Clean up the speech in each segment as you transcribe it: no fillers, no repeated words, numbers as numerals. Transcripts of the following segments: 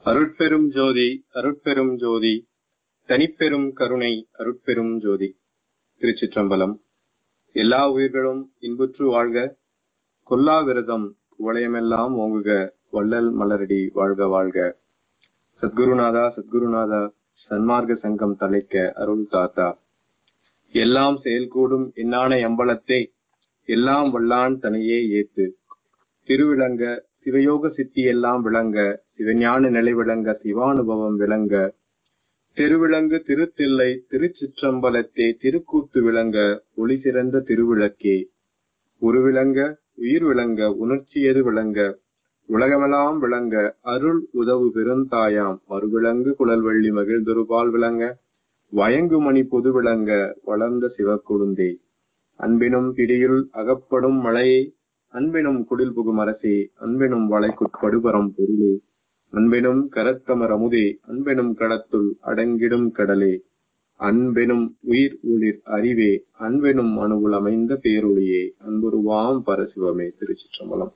அருட்பெரும் ஜோதி அருட்பெரும் ஜோதி தனிப்பெரும் கருணை அருட்பெரும் ஜோதி. திருச்சிற்றம்பலம். எல்லா உயிர்களும் இன்புற்று வாழ்க, கொல்லா விரதம் வளையமெல்லாம் ஓங்குக, வள்ளல் மலரடி வாழ்க வாழ்க. சத்குருநாதா சத்குருநாதா, சன்மார்க்க சங்கம் தலைக்க அருள் தாத்தா. எல்லாம் செயல்கூடும் எண்ணான எம்பலத்தை எல்லாம் வல்லான் தனையே ஏத்து. திருவிளங்க சிவயோக சித்தி எல்லாம் விளங்க, சிவஞான நிலை விளங்க, சிவானுபவம் விளங்க. திருவிளங்கு திருத்தில்லை திருச்சிற்றம்பலத்தே திருக்கூத்து விளங்க, ஒளி சிறந்த திருவிளக்கே. உருவிளங்க உயிர் விளங்க, உணர்ச்சியது விளங்க, உலகமெல்லாம் விளங்க, அருள் உதவு பெருந்தாயாம் மறுவிளங்கு குழல்வள்ளி மகிழ்ந்தொருபால் விளங்க, வயங்குமணி பொது விளங்க, வளர்ந்த சிவக்கொழுந்தே. அன்பினும் பிடியுள் அகப்படும் மழையை, அன்பினும் குடில் புகும் அரசே, அன்பினும் வளைக்குட்படுபரம் பொருளே, அன்பினும் கரத்தமர் அமுதே, அன்பினும் கடத்துள் அடங்கிடும் கடலே, அன்பெனும் உயிர் ஒளிர் அறிவே, அன்பெனும் அணுவுள் அமைந்த பேரொளியே, அன்புருவாம் பரசிவமே. திருச்சிற்றம்பலம்.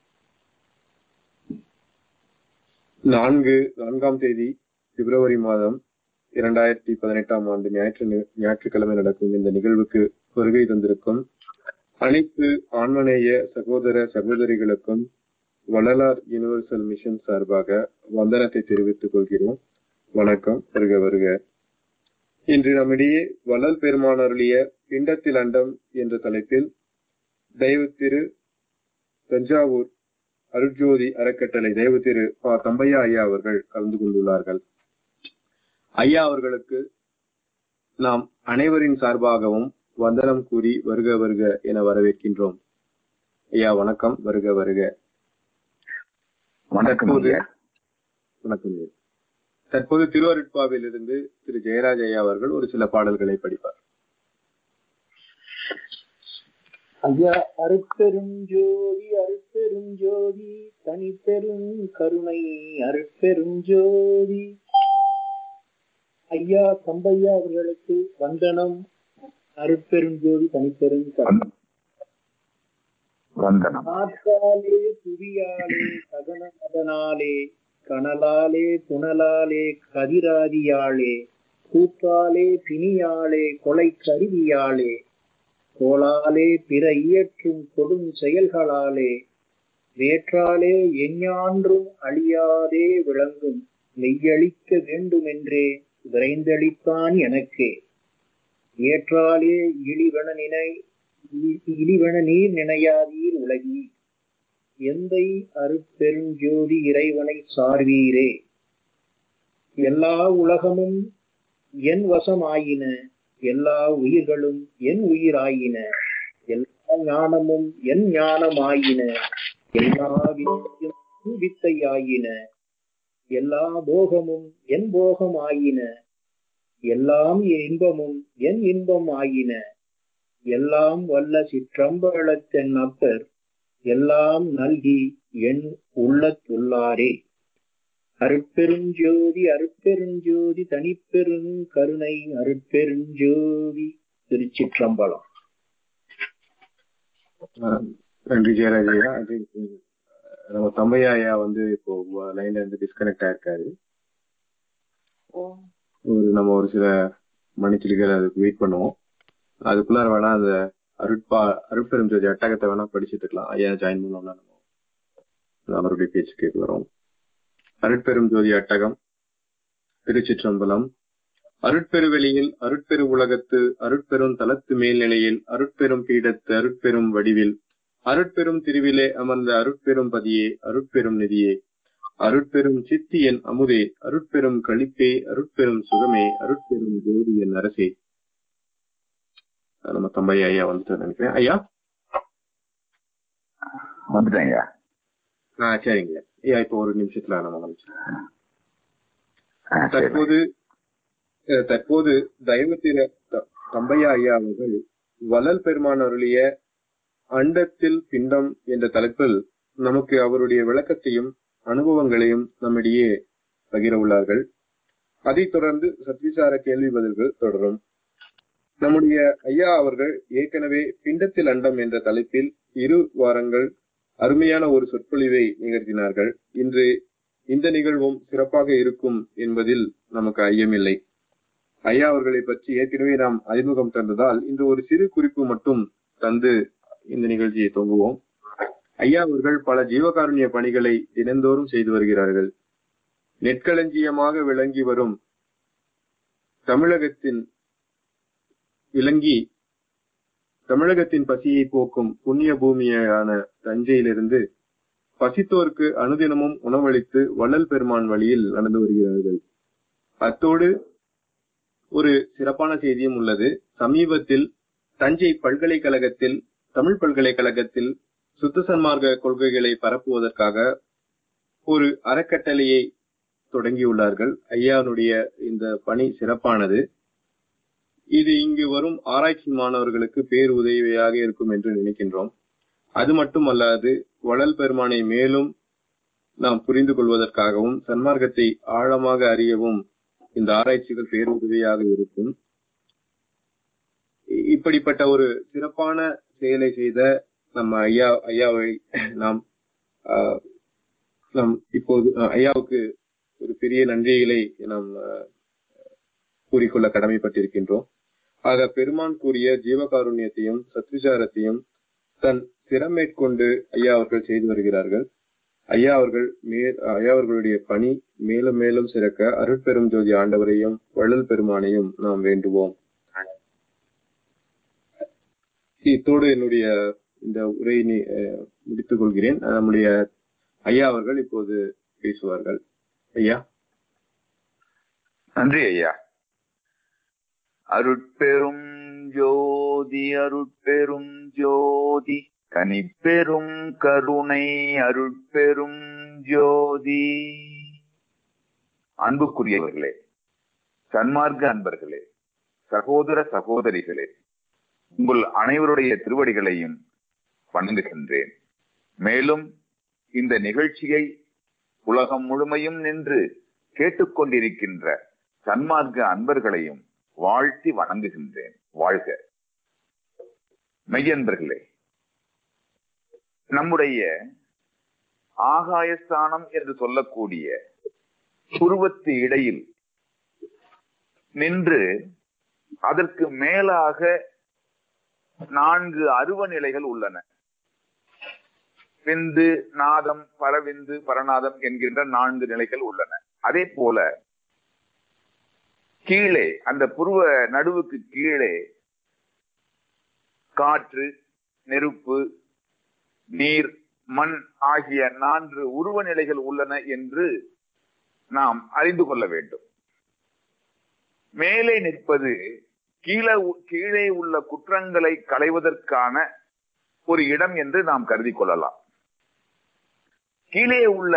4ஆம் தேதி பிப்ரவரி மாதம் 2018ஆம் ஆண்டு ஞாயிற்றுக்கிழமை நடக்கும் இந்த நிகழ்வுக்கு வருகை தந்திருக்கும் அனைத்து ஆன்மநேய சகோதர சகோதரிகளுக்கும் வள்ளலார் யுனிவர்சல் மிஷன் சார்பாக வந்தனத்தை தெரிவித்துக் கொள்கிறோம். வணக்கம், வருக வருக. இன்று நம்மிடையே வள்ளல் பெருமான் அருளிய பிண்டத்தில் அண்டம் என்ற தலைப்பில் தெய்வ திரு தஞ்சாவூர் அருட்ஜோதி அறக்கட்டளை தெய்வ திரு தம்பையா ஐயா அவர்கள் கலந்து கொண்டுள்ளார்கள். ஐயா அவர்களுக்கு நாம் அனைவரின் சார்பாகவும் வந்தனம் கூறி வருக வருக என வரவேற்கின்றோம். ஐயா வணக்கம், வருக வருக. வணக்கம். தற்போது திருவருட்பாவில் இருந்து திரு ஜெயராஜ் ஐயா அவர்கள் ஒரு சில பாடல்களை படிப்பார். ஐயா, அருட்பெருஞ்சோதி அருட்பெருஞ்சோதி தனிப்பெரும் கருணை அருட்பெருஞ்சோதி. ஐயா தம்பையா அவர்களுக்கு வந்தனம். அருட்பெருஞ்சோதி தனிப்பெரும் கருணை. நாற்காலே புவியாலே சகனமதனாலே கனலாலே புனலாலே கதிராதியாளே கூத்தாலே பிணியாளே கொலை கருவியாளே கோளாலே பிற இயற்றும் கொடும் செயல்களாலே வேற்றாலே எஞ்ஞான்றும் அழியாதே விளங்கும் மெய்யளிக்க வேண்டுமென்றே விரைந்தளித்தான் எனக்கே. ஏற்றாலே இழிவன நீர் நினையாதீர் உலகி, எந்தை அருட்பெருஞ்சோதி இறைவனை சார்வீரே. எல்லா உலகமும் என் வசமாயின, எல்லா உயிர்களும் என் உயிராயின, எல்லா ஞானமும் என் ஞானமாயின, எல்லா வித்தையும் வித்தையாயின, எல்லா போகமும் என் போகமாயின, எல்லாம் இன்பமும் என் இன்பம் ஆயின, எல்லாம் வல்ல சிற்றம்பலத்தென் அப்பர் எல்லாம் நல்கி என் உள்ளத்துள்ளாரே. அருட்பெருஞ்சோதி அருட்பெருஞ்சோதி தனிப்பெரும் கருணை அருட்பெருஞ்சோதி. திருச்சிற்றம்பலம். நன்றி ஜெயராஜ் ஐயா. நம்ம தம்பையா ஐயா இப்போ லைன்ல இருந்து டிஸ்கனெக்ட் ஆயிருக்காரு. நம்ம ஒரு சில மணித்துளிகள் அதுக்கு வெயிட் பண்ணுவோம். அதுக்குள்ளார வேணா அந்த அருட்பெரும் ஜோதி அட்டகத்தை வேணா படிச்சுட்டு இருக்கலாம். ஐயா ஜாயின் பண்ணோம்னா நம்ம அவருடைய பேச்சு கேட்டு வரோம். அருட்பெரும் ஜோதி அட்டகம். திருச்சிற்றம்பலம். அருட்பெருவெளியில் அருட்பெரு உலகத்து அருட்பெரும் தலத்து மேல்நிலையில் அருட்பெரும் பீடத்து அருட்பெரும் வடிவில் அருட்பெரும் திருவிலே அமர்ந்த அருட்பெரும் பதியே அருட்பெரும் நிதியே அருட்பெரும் சித்தியன் அமுதே அருட்பெரும் களிப்பே அருட்பெரும் சுகமே அருட்பெரும் ஜோதி என் அரசே. நம்ம தம்பையா ஐயா வந்துட்டு நினைக்கிறேன். ஐயா வந்துட்டேன் ஐயா. சரிங்க ஐயா, இப்போ ஒரு நிமிஷத்துல நம்ம முடிச்சோம். தற்போது தெய்வத்திர தம்பையா ஐயா அவர்கள் வள்ளல் பெருமான் அருளிய அண்டத்தில் பிண்டம் என்ற தலைப்பில் நமக்கு அவருடைய விளக்கத்தையும் அனுபவங்களையும் நம்மிடையே பகிர உள்ளார்கள். அதைத் தொடர்ந்து சத்விசார கேள்வி பதில்கள் தொடரும். நம்முடைய ஐயா அவர்கள் ஏற்கனவே பிண்டத்தில் அண்டம் என்ற தலைப்பில் 2 வாரங்கள் அருமையான ஒரு சொற்பொழிவை நிகழ்த்தினார்கள். இன்று இந்த நிகழ்வும் சிறப்பாக இருக்கும் என்பதில் நமக்கு ஐயமில்லை. ஐயா அவர்களை பற்றி ஏற்கனவே நாம் அறிமுகம் தந்ததால் இன்று ஒரு சிறு குறிப்பு மட்டும் தந்து இந்த நிகழ்ச்சியை தொங்குவோம். ஐயா அவர்கள் பல ஜீவகாருண்ய பணிகளை தினந்தோறும் செய்து வருகிறார்கள். நெற்களஞ்சியமாக விளங்கி வரும் தமிழகத்தின் பசியை போக்கும் புண்ணிய பூமியான தஞ்சையிலிருந்து பசித்தோருக்கு அனுதினமும் உணவளித்து வள்ளல் பெருமான் வழியில் நடந்து வருகிறார்கள். அத்தோடு ஒரு சிறப்பான செய்தியும் உள்ளது. சமீபத்தில் தஞ்சை பல்கலைக்கழகத்தில், தமிழ் பல்கலைக்கழகத்தில் சுத்த சன்மார்க்க கொள்கைகளை பரப்புவதற்காக ஒரு அறக்கட்டளையை தொடங்கியுள்ளார்கள். ஐயாவுடைய இந்த பணி சிறப்பானது. இது இங்கு வரும் ஆராய்ச்சி மாணவர்களுக்கு பேருதவியாக இருக்கும் என்று நினைக்கின்றோம். அது மட்டுமல்லாது வள்ளல் பெருமானை மேலும் நாம் புரிந்து கொள்வதற்காகவும் சன்மார்க்கத்தை ஆழமாக அறியவும் இந்த ஆராய்ச்சிகள் பேருதவியாக இருக்கும். இப்படிப்பட்ட ஒரு சிறப்பான செயலை செய்த நம்ம ஐயாவை நாம் இப்போது ஐயாவுக்கு ஒரு பெரிய நன்றிகளை நாம் கூறிக்கொள்ள கடமைப்பட்டிருக்கின்றோம். ஆக பெருமான் கூறிய ஜீவகாருண்யத்தையும் சத்விசாரத்தையும் தன் திறமேற்கொண்டு ஐயா அவர்கள் செய்து வருகிறார்கள். ஐயா அவர்களுடைய பணி மேலும் மேலும் சிறக்க அருட்பெரும் ஜோதி ஆண்டவரையும் வள்ளல் பெருமானையும் நாம் வேண்டுவோம். இத்தோடு என்னுடைய இந்த உரையை முடித்துக் கொள்கிறேன். நம்முடைய ஐயா அவர்கள் இப்போது பேசுவார்கள். ஐயா. நன்றி ஐயா. அருட்பெரும் ஜோதி அருட்பெரும் ஜோதி தனிப்பெரும் கருணை அருட்பெரும் ஜோதி. அன்புக்குரியவர்களே, சன்மார்க்க அன்பர்களே, சகோதர சகோதரிகளே, உங்கள் அனைவருடைய திருவடிகளையும் வணங்குகின்றேன். மேலும் இந்த நிகழ்ச்சியை உலகம் முழுமையும் நின்று கேட்டுக்கொண்டிருக்கின்ற சன்மார்க்க அன்பர்களையும் வாழ்த்தி வணங்குகின்றேன். வாழ்க. மெய்யன்பர்களே, நம்முடைய ஆகாயஸ்தானம் என்று சொல்லக்கூடிய புருவத்து இடையில் நின்று அதற்கு மேலாக 4 அருவ நிலைகள் உள்ளன. விந்து, நாதம், பரவிந்து, பரநாதம் என்கின்ற 4 நிலைகள் உள்ளன. அதே போல கீழே அந்த புருவ நடுவுக்கு கீழே காற்று, நெருப்பு, நீர், மண் ஆகிய 4 உருவ நிலைகள் உள்ளன என்று நாம் அறிந்து கொள்ள வேண்டும். மேலே நிற்பது கீழே உள்ள குற்றங்களை களைவதற்கான ஒரு இடம் என்று நாம் கருதி கொள்ளலாம். கீழே உள்ள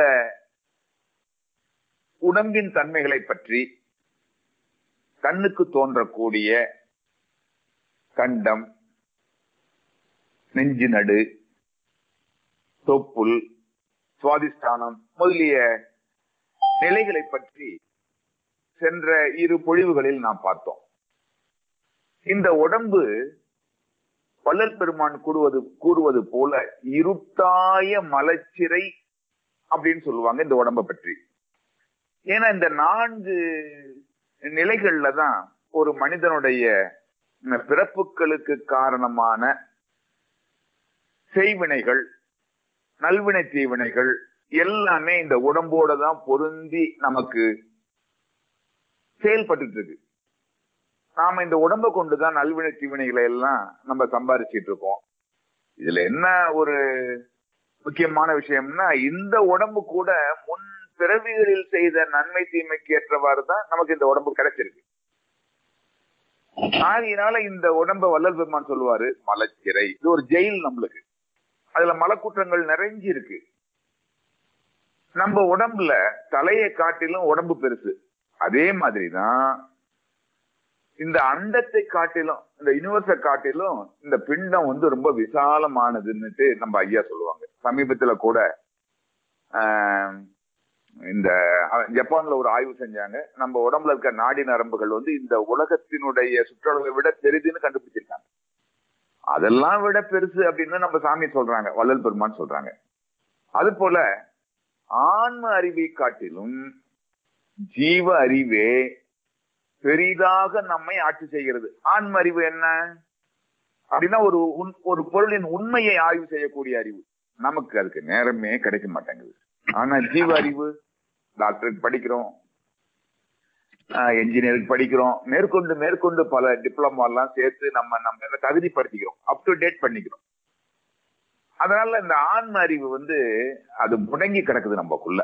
உடம்பின் தன்மைகளை பற்றி கண்ணுக்கு தோன்றக்கூடிய கண்டம், நெஞ்சு நடு, தொப்புள், சுவாதிஷ்டானம் முதலிய நிலைகளை பற்றி சென்ற 2 பொழிவுகளில் நாம் பார்த்தோம். இந்த உடம்பு வள்ளல் பெருமான் கூறுவது போல இருட்டாய மலச்சிறை அப்படின்னு சொல்லுவாங்க இந்த உடம்பை பற்றி. ஏன்னா இந்த 4 நிலைகள்ல தான் ஒரு மனிதனுடைய பிறப்புகளுக்கு காரணமான செய்வினைகள், நல்வினை தீவினைகள் எல்லாமே இந்த உடம்போட தான் பொருந்தி நமக்கு செயல்பட்டு இருக்கு. நாம இந்த உடம்பை கொண்டுதான் நல்வினை தீவினைகளை எல்லாம் நம்ம சம்பாதிச்சிட்டு இருக்கோம். இதுல என்ன ஒரு முக்கியமான விஷயம்னா, இந்த உடம்பு கூட முன் பிறவிகளில் செய்த நன்மை தீமைக்கு ஏற்றவாறு தான் நமக்கு இந்த உடம்பு கிடைச்சிருக்கு. ஆகையினால இந்த உடம்பை வள்ளல் பெருமான் சொல்லுவாரு மலச்சிறை. இது ஒரு ஜெயில் நம்மளுக்கு. அதுல மலக்குற்றங்கள் நிறைஞ்சி இருக்கு. நம்ம உடம்புல தலையை காட்டிலும் உடம்பு பெருசு. அதே மாதிரிதான் இந்த அண்டத்தை காட்டிலும், இந்த யூனிவர்ஸை காட்டிலும் இந்த பிண்டம் ரொம்ப விசாலமானதுன்னுட்டு நம்ம ஐயா சொல்லுவாங்க. சமீபத்துல கூட இந்த ஜப்பான்ல ஒரு ஆய்வு செஞ்சாங்க. நம்ம உடம்புல இருக்க நாடி நரம்புகள் இந்த உலகத்தினுடைய சுற்றளவை விட பெரிதுன்னு கண்டுபிடிச்சிருக்காங்க. அதெல்லாம் விட பெருசு அப்படின்னு நம்ம சாமி சொல்றாங்க, வள்ளல் பெருமான் சொல்றாங்க. அது போல ஆன்ம அறிவை காட்டிலும் ஜீவ அறிவே பெரிதாக நம்மை ஆட்சி செய்கிறது. ஆன்ம அறிவு என்ன அப்படின்னா ஒரு பொருளின் உண்மையை ஆய்வு செய்யக்கூடிய அறிவு. நமக்கு அதுக்கு நேரமே கிடைக்க மாட்டேங்குது. ஆனா ஜீவ அறிவு, டாக்டருக்கு படிக்கிறோம், என்ஜினியருக்கு படிக்கிறோம், மேற்கொண்டு மேற்கொண்டு பல டிப்ளமா எல்லாம் சேர்த்து நம்ம தகுதிப்படுத்திக்கிறோம், அப் டு டேட் பண்ணிக்கிறோம். அதனால இந்த ஆன்ம அறிவு அது முடங்கி கிடக்குது நமக்குள்ள.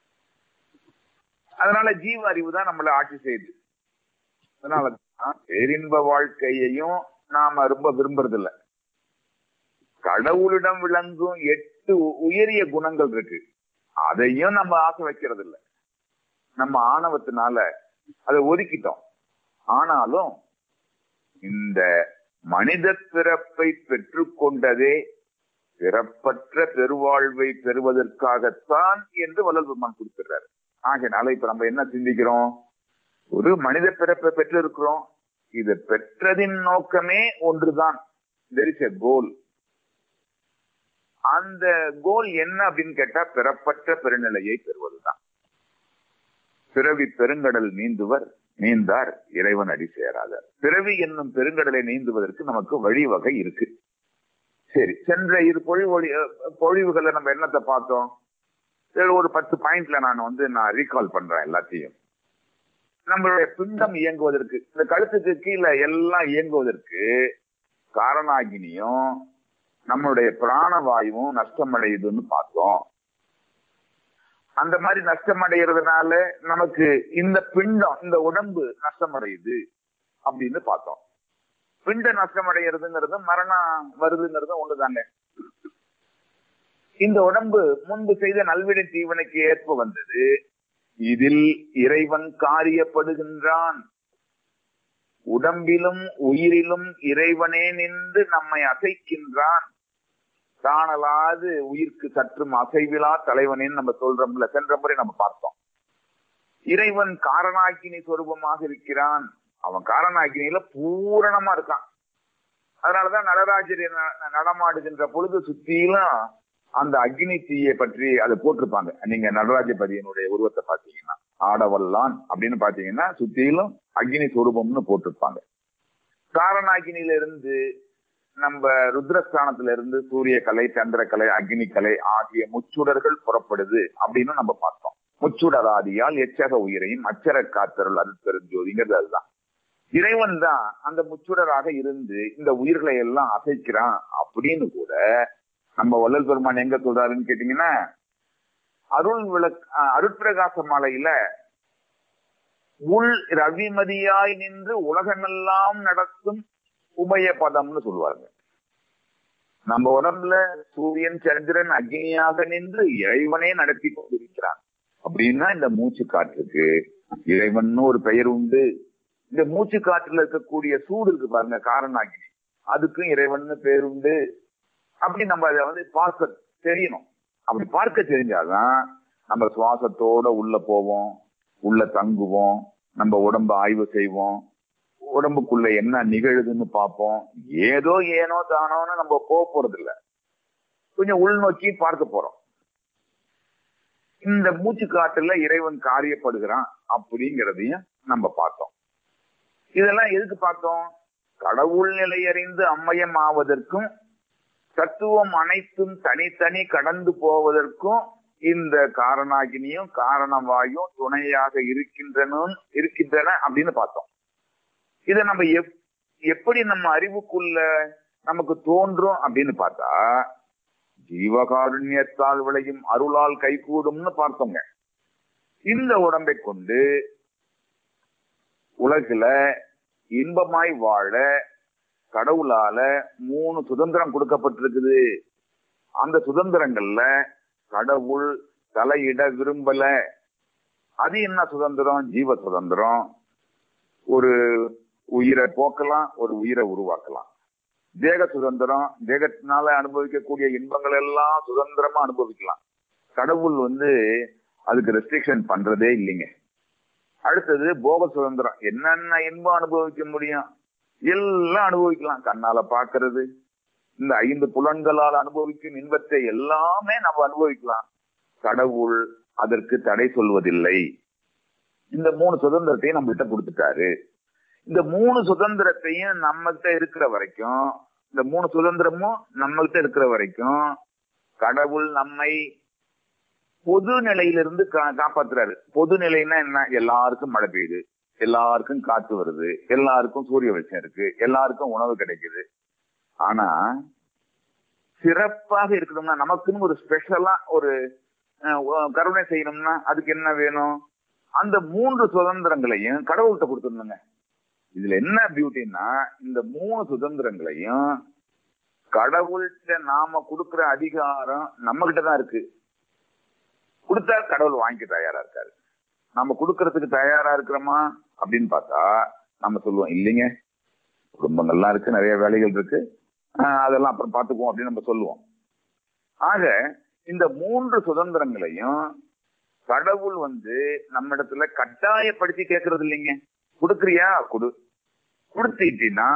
அதனால ஜீவ அறிவு தான் நம்மள ஆட்சி செய்யுது. அதனாலதான் பேரின்ப வாழ்க்கையையும் நாம ரொம்ப விரும்புறது இல்ல. கடவுளிடம் விளங்கும் 8 உயரிய குணங்கள் இருக்கு, அதையும் நம்ம ஆசை வைக்கிறது இல்லை. நம்ம ஆணவத்தினால அதை ஒதுக்கிட்டோம். ஆனாலும் இந்த மனித பிறப்பை பெற்றுக்கொண்டதே பிறப்பற்ற பெருவாழ்வை பெறுவதற்காகத்தான் என்று வள்ளல் பெருமான் குறிப்பிடுறாரு. ஆகையினால இப்ப நம்ம என்ன சிந்திக்கிறோம்? ஒரு மனித பிறப்பை பெற்று இருக்கிறோம். இது பெற்றதின் நோக்கமே ஒன்றுதான், there is a goal. அந்த கோல் என்ன அப்படின்னு கேட்டா பிறப்பற்ற பெருநிலையை பெறுவதுதான். பிறவி பெருங்கடல் நீந்தார் இறைவன் அடி சேராதார். பிறவி என்னும் பெருங்கடலை நீந்துவதற்கு நமக்கு வழிவகை இருக்கு. சரி, சென்ற இரு பொழிவுகளை நம்ம என்னத்தை பார்த்தோம்? ஒரு 10 பாயிண்ட்ல நான் ரீகால் பண்றேன் எல்லாத்தையும். நம்மளுடைய பிண்டம் இயங்குவதற்கு, இந்த கழுத்துக்கு கீழே எல்லாம் இயங்குவதற்கு காரணாகினியும் நம்மளுடைய பிராணவாயுவும் நஷ்டமடையுதுன்னு பார்த்தோம். அந்த மாதிரி நஷ்டமடைகிறதுனால நமக்கு இந்த பிண்டம், இந்த உடம்பு நஷ்டமடையுது அப்படின்னு பார்த்தோம். பிண்ட நஷ்டமடைகிறதுங்கிறது மரணம் வருதுங்கிறது ஒண்ணுதாங்க. இந்த உடம்பு முன்பு செய்த நல்வினை தீவனைக்கு ஏற்ப வந்தது. இதில் இறைவன் காரியப்படுகின்றான். உடம்பிலும் உயிரிலும் இறைவனே நின்று நம்மை அசைக்கின்றான். காணலாது உயிர்க்கு சற்றும் அசைவிலா தலைவனேன்னு நம்ம சொல்றோம்ல, சென்ற முறை நம்ம பார்த்தோம். இறைவன் காரணாக்கினி சொரூபமாக இருக்கிறான். அவன் காரணாக்கினியில பூரணமா இருக்கான். அதனாலதான் நடராஜர் நடமாடுகின்ற பொழுது சுத்திலும் அந்த அக்னி தீயை பற்றி அதை போட்டிருப்பாங்க. நீங்க நடராஜபதியினுடைய உருவத்தை பாத்தீங்கன்னா, ஆடவல்லான் அப்படின்னு பாத்தீங்கன்னா சுத்திலும் அக்னி சொரூபம்னு போட்டிருப்பாங்க. காரணாகினியில இருந்து நம்ம ருத்ரஸ்தானத்துல இருந்து சூரிய கலை, சந்திர கலை, அக்னி கலை ஆகிய முச்சுடர்கள் புறப்படுது அப்படின்னு நம்ம பார்த்தோம். முச்சுடராதியால் எச்சக உயிரையும் அச்சர காத்தருள் அருட்பெருஞ்சோதிங்கிறது அதுதான். இறைவன் தான் அந்த முச்சுடராக இருந்து இந்த உயிர்களை எல்லாம் அசைக்கிறான் அப்படின்னு கூட நம்ம வள்ளல் பெருமான் எங்க சொல்றாருன்னு கேட்டீங்கன்னா, அருட்பிரகாச மாலையில உள் ரவிமதியாய் நின்று உலகமெல்லாம் நடத்தும் உபய பதம்னு சொல்லுவாங்க. நம்ம உடம்புல சூரியன் சந்திரன் அக்னியாக நின்று இறைவனே நடத்தி கொண்டிருக்கிறான் அப்படின்னா இந்த மூச்சு காற்றுக்கு இறைவன் ஒரு பெயர் உண்டு. இந்த மூச்சு காற்றுல இருக்கக்கூடிய சூடு இருக்கு பாருங்க, காரணாகினி, அதுக்கும் இறைவன் பேர் உண்டு. அப்படி நம்ம அதை பார்க்க தெரியணும். அப்படி பார்க்க தெரிஞ்சாதான் நம்ம சுவாசத்தோட உள்ள போவோம், உள்ள தங்குவோம், நம்ம உடம்ப ஆய்வு செய்வோம், உடம்புக்குள்ள என்ன நிகழுதுன்னு பார்ப்போம். ஏனோ தானோன்னு நம்ம போறது இல்லை, கொஞ்சம் உள்நோக்கி பார்க்க போறோம். இந்த மூச்சு காட்டுல இறைவன் காரியப்படுகிறான் அப்படிங்கிறதையும் நம்ம பார்த்தோம். இதெல்லாம் எதுக்கு பார்த்தோம்? கடவுள் நிலை அறிந்து அம்மயம் ஆவதற்கும் தத்துவம் அனைத்தும் தனித்தனி கடந்து போவதற்கும் இந்த காரணாகினியும் காரணவாயும் துணையாக இருக்கின்றன அப்படின்னு பார்த்தோம். இத நம்ம எப்படி நம்ம அறிவுக்குள்ள நமக்கு தோன்றும் அப்படின்னு பார்த்தா, ஜீவகாருண்யத்தால் விளையும் அருளால் கைகூடும்னு பார்த்தோங்க. இந்த உடம்பை கொண்டு உலகில இன்பமாய் வாழ கடவுளால 3 சுதந்திரம் கொடுக்கப்பட்டிருக்குது. அந்த சுதந்திரங்கள்ல கடவுள் தலையிட விரும்பல. அது என்ன சுதந்திரம்? ஜீவ சுதந்திரம். ஒரு உயிரை போக்கலாம், ஒரு உயிரை உருவாக்கலாம். தேக சுதந்திரம், தேகத்தினால அனுபவிக்கக்கூடிய இன்பங்கள் எல்லாம் சுதந்திரமா அனுபவிக்கலாம். கடவுள் அதுக்கு ரெஸ்ட்ரிக்ஷன் பண்றதே இல்லைங்க. அடுத்தது போக சுதந்திரம். என்னென்ன இன்பம் அனுபவிக்க முடியும் எல்லாம் அனுபவிக்கலாம். கண்ணால பாக்குறது, இந்த 5 புலன்களால் அனுபவிக்கும் இன்பத்தை எல்லாமே நம்ம அனுபவிக்கலாம். கடவுள் அதற்கு தடை சொல்வதில்லை. இந்த 3 சுதந்திரத்தையும் நம்மகிட்ட கொடுத்துட்டாரு. இந்த 3 சுதந்திரத்தையும் நம்மகிட்ட இருக்கிற வரைக்கும், இந்த 3 சுதந்திரமும் நம்மகிட்ட இருக்கிற வரைக்கும் கடவுள் நம்மை பொது நிலையிலிருந்து காப்பாத்துறாரு. பொது நிலைன்னா என்ன? எல்லாருக்கும் மழை பெய்யுது, எல்லாருக்கும் காத்து வருது, எல்லாருக்கும் சூரிய வெளிச்சம் இருக்கு, எல்லாருக்கும் உணவு கிடைக்குது. ஆனா சிறப்பாக இருக்கணும்னா, நமக்குன்னு ஒரு ஸ்பெஷலா ஒரு கருணை செய்யணும்னா அதுக்கு என்ன வேணும்? அந்த 3 சுதந்திரங்களையும் கடவுள்கிட்ட கொடுத்துருந்துங்க. இதுல என்ன பியூட்டின்னா, இந்த 3 சுதந்திரங்களையும் கடவுள்கிட்ட நாம கொடுக்கிற அதிகாரம் நம்ம கிட்டதான் இருக்கு. கொடுத்தா கடவுள் வாங்கிக்க தயாரா இருக்காரு. நம்ம கொடுக்கறதுக்கு தயாரா இருக்கிறோமா அப்படின்னு பார்த்தா நம்ம சொல்லுவோம், இல்லைங்க குடும்பங்கள்லாம் இருக்கு, நிறைய வேலைகள் இருக்கு, அதெல்லாம் அப்புறம் பார்த்துக்குவோம் அப்படின்னு நம்ம சொல்லுவோம். ஆக இந்த 3 சுதந்திரங்களையும் கடவுள் நம்ம இடத்துல கட்டாயப்படுத்தி கேட்கறது இல்லைங்க. கொடுக்குறியா கொடு, கொடுத்துட்டீங்கன்னா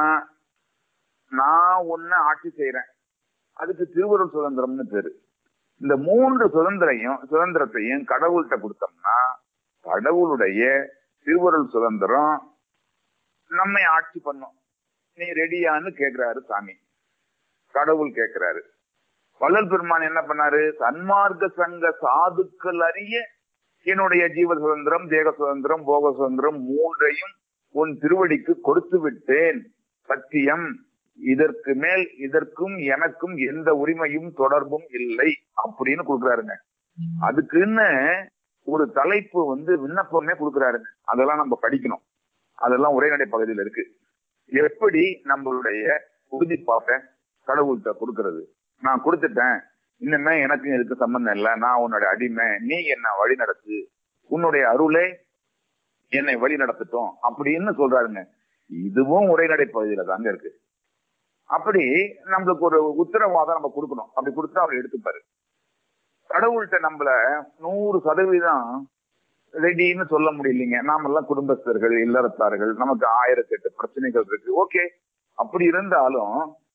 நான் ஒன்னு ஆட்சி செய்யறேன், அதுக்கு திருவருள் சுதந்திரம்னு பேரு. இந்த 3 சுதந்திரத்தையும் கடவுள்கிட்ட கொடுத்தோம்னா கடவுளுடைய திருவருள் சுதந்திரம் நம்மை ஆட்சி பண்ணும். நீ ரெடியான்னு கேட்கிறாரு சாமி, கடவுள் கேட்கிறாரு. வள்ளல் பெருமான் என்ன பண்ணாரு? சன்மார்க்க சங்க சாதுக்கள் அறிய என்னுடைய ஜீவ சுதந்திரம், தேக சுதந்திரம், போக சுதந்திரம் 3ஐயும் உன் திருவடிக்கு கொடுத்து விட்டேன், சத்தியம். இதற்கு மேல் இதற்கும் எனக்கும் எந்த உரிமையும் தொடர்பும் இல்லை அப்படின்னு கொடுக்குறாருங்க. அதுக்குன்னு ஒரு தலைப்பு விண்ணப்பமே கொடுக்குறாருங்க. அதெல்லாம் நம்ம படிக்கணும். அதெல்லாம் உரைநடை பகுதியில் இருக்கு. எப்படி நம்மளுடைய உறுதிப்பாட்டை கடவுள்கிட்ட கொடுக்கறது? நான் கொடுத்துட்டேன், இன்னுமே எனக்கு இதுக்கு சம்பந்தம் இல்லை, நான் உன்னுடைய அடிமை, நீ என்ன வழி நடத்து, உன்னுடைய அருளே என்னை வழி நடத்தட்டும் அப்படின்னு சொல்றாருங்க. இதுவும் உரைநடை பகுதியில தாங்க இருக்கு. அப்படி நம்மளுக்கு ஒரு உத்தரவாதம் நம்ம கொடுக்கணும். அப்படி கொடுத்தா அவர் எடுத்துப்பாரு. கடவுள்கிட்ட நம்மள 100% ரெடின்னு சொல்ல முடியலைங்க. நாமெல்லாம் குடும்பஸ்தர்கள், இல்லறத்தார்கள், நமக்கு 1008 பிரச்சனைகள் இருக்கு. ஓகே, அப்படி இருந்தாலும்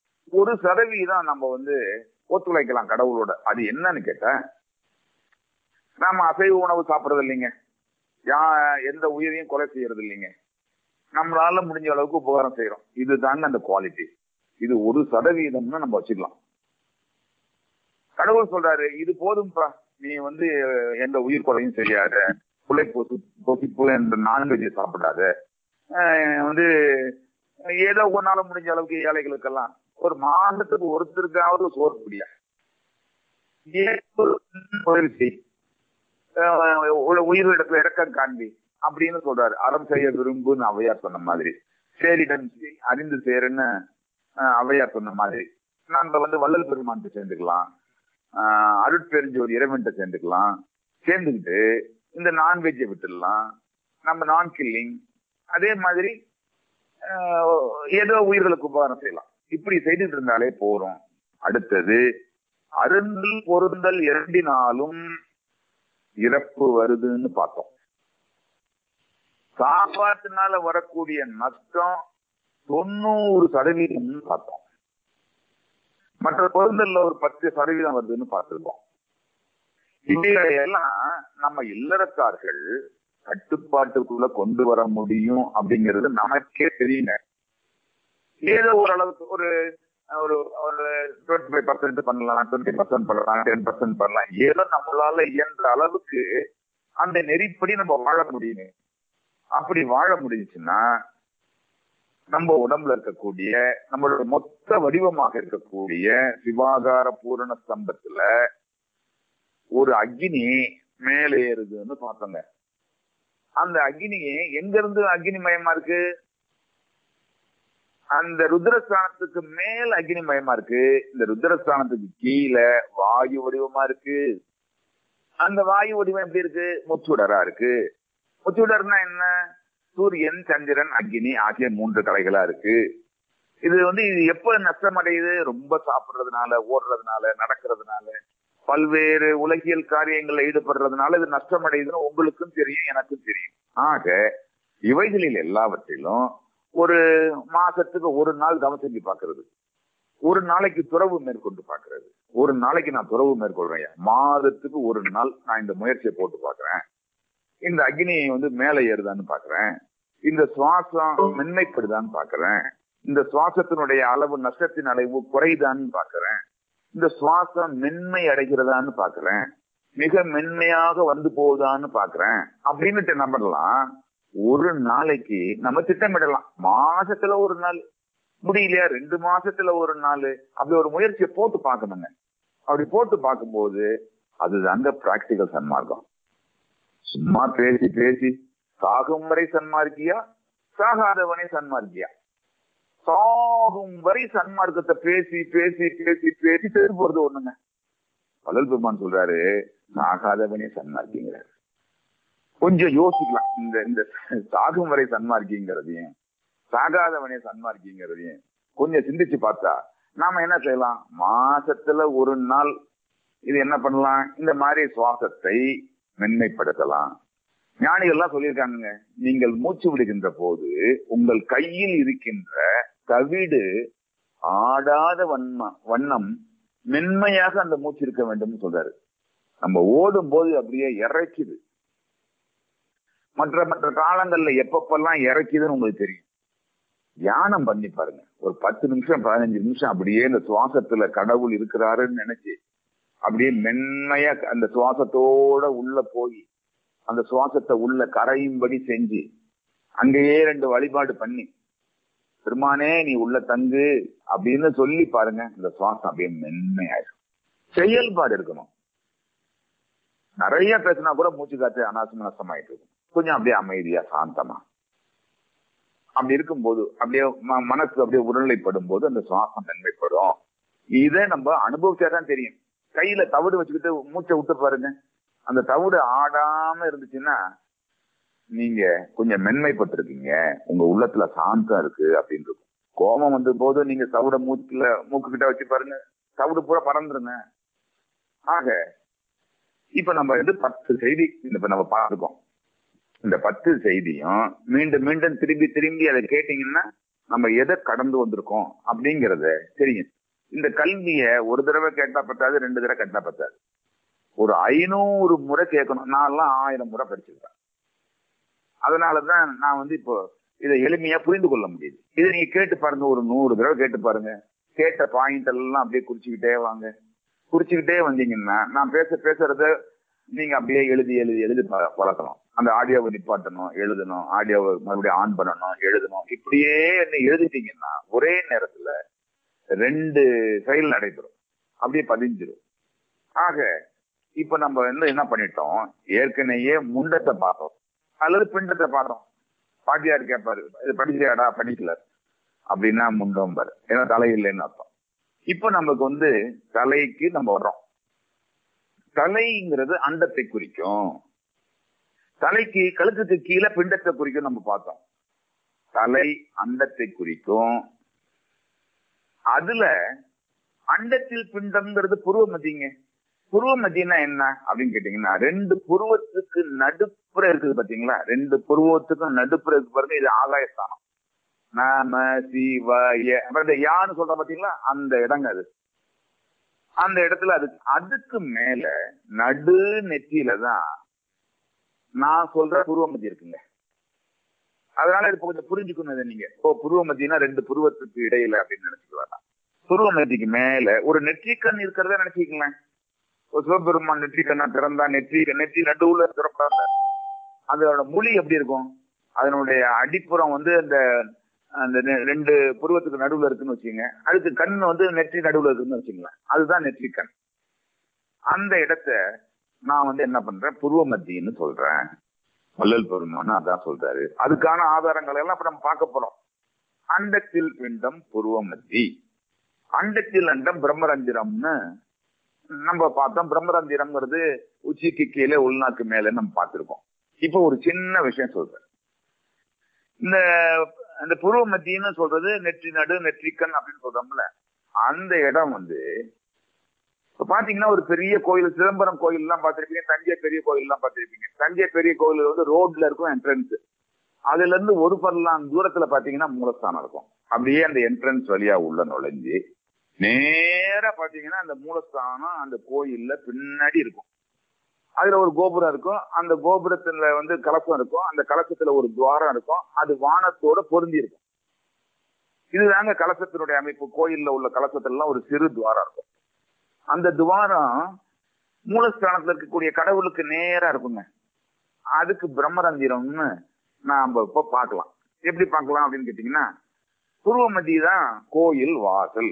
1% நம்ம ஒத்துழைக்கலாம் கடவுளோட. அது என்னன்னு கேட்ட, நாம அசைவ உணவு சாப்பிடறது இல்லைங்க, எந்த உயிரையும் கொலை செய்யறது இல்லைங்க, நம்மளால முடிஞ்ச அளவுக்கு உபகாரம் செய்யறோம். இதுதாங்க அந்த குவாலிட்டி. இது 1% நம்ம வச்சுக்கலாம். கடவுள் சொல்றாரு, இது போதும்பா, நீ எந்த உயிர் கொலையும் செய்யாத, புலை பொசிப்பு என்ற நான்வெஜ் சாப்பிடாத, ஏதோ ஒன்னால முடிஞ்ச அளவுக்கு ஏழைகளுக்கெல்லாம் ஒரு மாதத்துக்கு ஒருத்தருக்காவது சோறு முடியாது, உயிரிடத்துல இறக்கம் காண்பி அப்படின்னு சொல்றாரு. அறம் செய்ய விரும்புன்னு ஔவையார் சொன்ன மாதிரி, சேரிடன் அறிந்து சேருன்னு ஔவையார் சொன்ன மாதிரி, நம்ம வள்ளல் பெருமான் சேர்ந்துக்கலாம், அருட்பெருஞ்சோதி இறைவன்கிட்ட சேர்ந்துக்கலாம். சேர்ந்துக்கிட்டு இந்த நான்வெஜ்ஜை விட்டுடலாம், நம்ம நான் கில்லிங், அதே மாதிரி ஏதோ உயிர்களுக்கு உபகாரம் செய்யலாம். இப்படி செய்துட்டு இருந்தாலே போறோம். அடுத்தது, அருந்தல் பொருந்தல் இரண்டினாலும் இறப்பு வருதுன்னு பார்த்தோம். சாப்பாட்டுனால வரக்கூடிய நஷ்டம் 90% பார்த்தோம். மற்ற பொருந்தல்ல ஒரு 10% வருதுன்னு பார்த்திருக்கோம். இவைகளையெல்லாம் நம்ம இல்லறத்தார்கள் கட்டுப்பாட்டுக்குள்ள கொண்டு வர முடியும் அப்படிங்கிறது நமக்கே தெரியுங்க. ஏதோ ஓரளவுக்கு ஒரு 25% பண்ணலாம், 20% பண்ணலாம், 10% பண்ணலாம், ஏதோ நம்மளால இயன்ற அளவுக்கு அந்த நெறிப்படி நம்ம வாழ முடியும். அப்படி வாழ முடிஞ்சுச்சுன்னா நம்ம உடம்புல இருக்கக்கூடிய நம்மளோட மொத்த வடிவமாக இருக்கக்கூடிய சிவாகார பூரண ஸ்தம்பத்துல ஒரு அக்னி மேலே ஏறுதுன்னு பார்த்தோங்க. அந்த அக்னி எங்க இருந்து அக்னி மயமா இருக்கு? அந்த ருத்ரஸ்தானத்துக்கு மேல் அக்னி மயமா இருக்கு. இந்த ருத்ரஸ்தானத்துக்கு கீழே வாயு வடிவமா இருக்கு. அந்த வாயு வடிவம் எப்படி இருக்கு? முச்சுடரா இருக்கு. முச்சுடர்னா என்ன? சூரியன், சந்திரன், அக்னி ஆகிய 3 கலைகளா இருக்கு. இது இது எப்ப நஷ்டம் அடையுது? ரொம்ப சாப்பிடுறதுனால, ஓடுறதுனால, நடக்கிறதுனால, பல்வேறு உலகியல் காரியங்கள்ல ஈடுபடுறதுனால இது நஷ்டம் அடையுதுன்னு உங்களுக்கும் தெரியும், எனக்கும் தெரியும். ஆக இவைகளில் எல்லாவற்றிலும் ஒரு மாசத்துக்கு ஒரு நாள் தவம் செஞ்சு பார்க்கறது, ஒரு நாளைக்கு துறவு மேற்கொண்டு பார்க்கறது, ஒரு நாளைக்கு நான் துறவு மேற்கொள்றேன், மாதத்துக்கு ஒரு நாள் நான் இந்த முயற்சியை போட்டு பாக்குறேன், இந்த அக்னியை வந்து மேல ஏறுதான்னு பாக்குறேன், இந்த சுவாசம் மென்மைப்படுதான்னு பாக்குறேன், இந்த சுவாசத்தினுடைய அளவு நஷ்டத்தின் அளவு குறைதான்னு பாக்குறேன், இந்த சுவாசம் மென்மை அடைகிறதான்னு பாக்குறேன், மிக மென்மையாக வந்து போகுதான்னு பாக்குறேன் அப்படின்னுட்டு என்ன பண்ணலாம், ஒரு நாளைக்கு நம்ம திட்டமிடலாம். மாசத்துல ஒரு நாள், முடியலையா 2 மாசத்துல ஒரு நாள், அப்படி ஒரு முயற்சியை போட்டு பார்க்கணுங்க. அப்படி போட்டு பார்க்கும்போது அதுதாங்க பிராக்டிகல் சன்மார்க்கம். சும்மா பேசி பேசி சாகும் வரை சன்மார்க்கியா, சாகாதவனே சன்மார்க்கியா? சாகும் வரை சன்மார்க்கத்தை பேசி பேசி பேசி பேசி பேசி போறது ஒண்ணுங்க. வள்ளல் பெருமான் சொல்றாரு, சாகாதவனே சன்மார்க்கிங்கிறாரு. கொஞ்சம் யோசிக்கலாம். இந்த சாகும் வரை சன்மார்க்கிங்கிறதையும் சாகாதவனே சன்மார்க்கிங்கிறதையும் கொஞ்சம் சிந்திச்சு பார்த்தா நாம என்ன செய்யலாம்? மாசத்துல ஒரு நாள் இது என்ன பண்ணலாம், இந்த மாதிரி சுவாசத்தை மென்மைப்படுத்தலாம். ஞானிகள் எல்லாம் சொல்லியிருக்காங்க, நீங்கள் மூச்சு விடுகின்ற போது உங்கள் கையில் இருக்கின்ற தவிடு ஆடாத வண்ணம் மென்மையாக அந்த மூச்சு இருக்க வேண்டும் சொல்றாரு. நம்ம ஓடும் போது அப்படியே இறைக்குது. மற்ற மற்ற காலங்கள்ல எப்பப்பெல்லாம் இறைக்குதுன்னு உங்களுக்கு தெரியும். தியானம் பண்ணி பாருங்க, ஒரு 10 நிமிஷம் 15 நிமிஷம் அப்படியே இந்த சுவாசத்துல கடவுள் இருக்கிறாருன்னு நினைச்சு அப்படியே மென்மையா அந்த சுவாசத்தோட உள்ள போய் அந்த சுவாசத்தை உள்ள கரையும்படி செஞ்சு அங்கேயே 2 வழிபாடு பண்ணி, பெருமானே நீ உள்ள தங்கு அப்படின்னு சொல்லி பாருங்க, இந்த சுவாசம் அப்படியே மென்மையாயிடும். செயல்பாடு இருக்கணும். நிறைய பேசினா கூட மூச்சு காத்து அனாசம் நஷ்டமாயிட்டு இருக்கும். கொஞ்சம் அப்படியே அமைதியா சாந்தமா அப்படி இருக்கும்போது அப்படியே மனசு அப்படியே உருளைப்படும் போது அந்த சுவாசம் மென்மைப்படும். இதை நம்ம அனுபவிச்சாதான் தெரியும். கையில தவிடு வச்சுக்கிட்டு மூச்சை விட்டு பாருங்க, அந்த தவிடு ஆடாம இருந்துச்சுன்னா நீங்க கொஞ்சம் மென்மைப்பட்டு இருக்கீங்க, உங்க உள்ளத்துல சாந்தம் இருக்கு அப்படின்னு இருக்கும். கோபம் வந்த போது நீங்க தவிட மூக்கு கிட்ட வச்சு பாருங்க, தவிடு பூரா பறந்துருங்க. ஆக இப்ப நம்ம 10 செய்தி இப்ப நம்ம பார்த்துக்கோம். இந்த 10 செய்தியும் மீண்டும் மீண்டும் திரும்பி திரும்பி அதை கேட்டீங்கன்னா நம்ம எதை கடந்து வந்திருக்கோம் அப்படிங்கறத தெரியும். இந்த கல்விய ஒரு தடவை கேட்டா பத்தாது, 2 தடவை கேட்டா பத்தாது, ஒரு 500 முறை கேட்கணும். நான் எல்லாம் 1000 முறை படிச்சிருக்கேன். அதனாலதான் நான் இப்போ இதை எளிமையா புரிந்து கொள்ள முடியுது. இதை நீங்க கேட்டு பாருங்க, ஒரு 100 தடவை கேட்டு பாருங்க. கேட்ட பாயிண்ட் எல்லாம் அப்படியே குறிச்சுக்கிட்டே வாங்க. குறிச்சுக்கிட்டே வந்தீங்கன்னா நான் பேசுறத நீங்க அப்படியே எழுதி பழக்கலாம். அந்த ஆடியோவை நிப்பாட்டணும், எழுதணும், ஆடியோவை மறுபடியும் ஆன் பண்ணணும், எழுதணும். இப்படியே எழுதிட்டீங்கன்னா ஒரே நேரத்துல 2 செயல் நடைபெறும், அப்படியே பதிஞ்சிடும். ஆக இப்ப நம்ம என்ன பண்ணிட்டோம், ஏற்கனவே முண்டத்தை பார்த்தோம் அல்லது பிண்டத்தை பார்த்தோம். பாட்டியார் கேட்பாரு, இது படிக்கிறியாடா? படிக்கல அப்படின்னா முண்டம் பாரு, ஏன்னா தலை இல்லைன்னு அர்த்தம். இப்ப நமக்கு தலைக்கு நம்ம வர்றோம். தலைங்கிறது அண்டத்தை குறிக்கும். தலைக்கு கழுத்துக்கு கீழே பிண்டத்தை குறிக்கும் நம்ம பார்த்தோம். தலை அண்டத்தை குறிக்கும். அதுல அண்டத்தில் பிண்டம்ங்கிறது புருவ மத்தியங்க. புருவ மத்தியம்னா என்ன அப்படின்னு கேட்டீங்கன்னா, 2 புருவத்துக்கு நடுப்புற இருக்குது பாத்தீங்களா? 2 புருவத்துக்கும் நடுப்புற இருக்கு பாருங்க, இது ஆகாயஸ்தானம். நம சிவாய அப்புறம் யான்னு சொல்ற பாத்தீங்களா, அந்த இடங்க அது. அந்த இடத்துல அதுக்கு மேல நடு நெற்றியில தான் நான் சொல்ற புருவ மத்தி இருக்குங்க. அதனால இப்ப கொஞ்சம் புரிஞ்சுக்கணும். நீங்க புருவ மத்தினா 2 புருவத்துக்கு இடையில அப்படின்னு நினைச்சுக்கலாம். புருவ மத்திக்கு மேல ஒரு நெற்றிக்கண் இருக்கிறத நினைச்சுக்கலாம். ஒரு சிவபெருமான் நெற்றிக்கண்ணா திறந்தா நெற்றி நடுவுல திறப்பாங்க. அதோட மொழி எப்படி இருக்கும்? அதனுடைய அடிப்புறம் அந்த 2 புருவத்துக்கு நடுவுல இருக்குன்னு வச்சுங்க. அதுக்கு கண் நெற்றி நடுவுல இருக்குன்னு வச்சுங்களேன். அதுதான் நெற்றிக்கண். அந்த இடத்த நான் என்ன பண்றேன், புருவ மத்தின்னு சொல்றேன். வள்ளல் பெருமான் அதான் சொல்றாரு. அதுக்கான ஆதாரங்களை எல்லாம் இப்ப நம்ம பார்க்க போறோம். அண்டத்தில் பிண்டம் புருவ மத்தி, அண்டத்தில் அண்டம் பிரம்மரந்திரம்னு நம்ம பார்த்தோம். பிரம்மரந்திரம்ங்கிறது உச்சிக்கு கீழே உள்நாக்கு மேல நம்ம பார்த்திருக்கோம். இப்போ ஒரு சின்ன விஷயம் சொல்றேன். இந்த புருவ மத்தின்னு சொல்றது நெற்றி நடு நெற்றிக்கண் அப்படின்னு சொல்றோம்ல, அந்த இடம் இப்ப பாத்தீங்கன்னா ஒரு பெரிய கோயில், சிதம்பரம் கோயில் எல்லாம் பார்த்திருப்பீங்க, தஞ்சை பெரிய கோயில் எல்லாம் பார்த்திருப்பீங்க. தஞ்சை பெரிய கோயில் ரோட்ல இருக்கும் என்ட்ரன்ஸ். அதுல இருந்து ஒரு பரலாம் தூரத்துல பாத்தீங்கன்னா மூலஸ்தானம் இருக்கும். அப்படியே அந்த என்ட்ரன்ஸ் வழியா உள்ள நுழைஞ்சு நேரா பாத்தீங்கன்னா அந்த மூலஸ்தானம் அந்த கோயில்ல பின்னாடி இருக்கும். அதுல ஒரு கோபுரம் இருக்கும். அந்த கோபுரத்துல கலசம் இருக்கும். அந்த கலசத்துல ஒரு துவாரம் இருக்கும். அது வானத்தோட பொருந்தி இருக்கும். இதுதாங்க கலசத்தினுடைய அமைப்பு. கோயில்ல உள்ள கலசத்துல ஒரு சிறு துவாரம் இருக்கும். அந்த துவாரம் மூலஸ்தானத்துல இருக்கக்கூடிய கடவுளுக்கு நேரா இருக்குங்க. அதுக்கு பிரம்மரந்திரம்னு நாம இப்ப பார்க்கலாம். எப்படி பார்க்கலாம் அப்படின்னு கேட்டீங்கன்னா, புருவமதி தான் கோயில் வாசல்.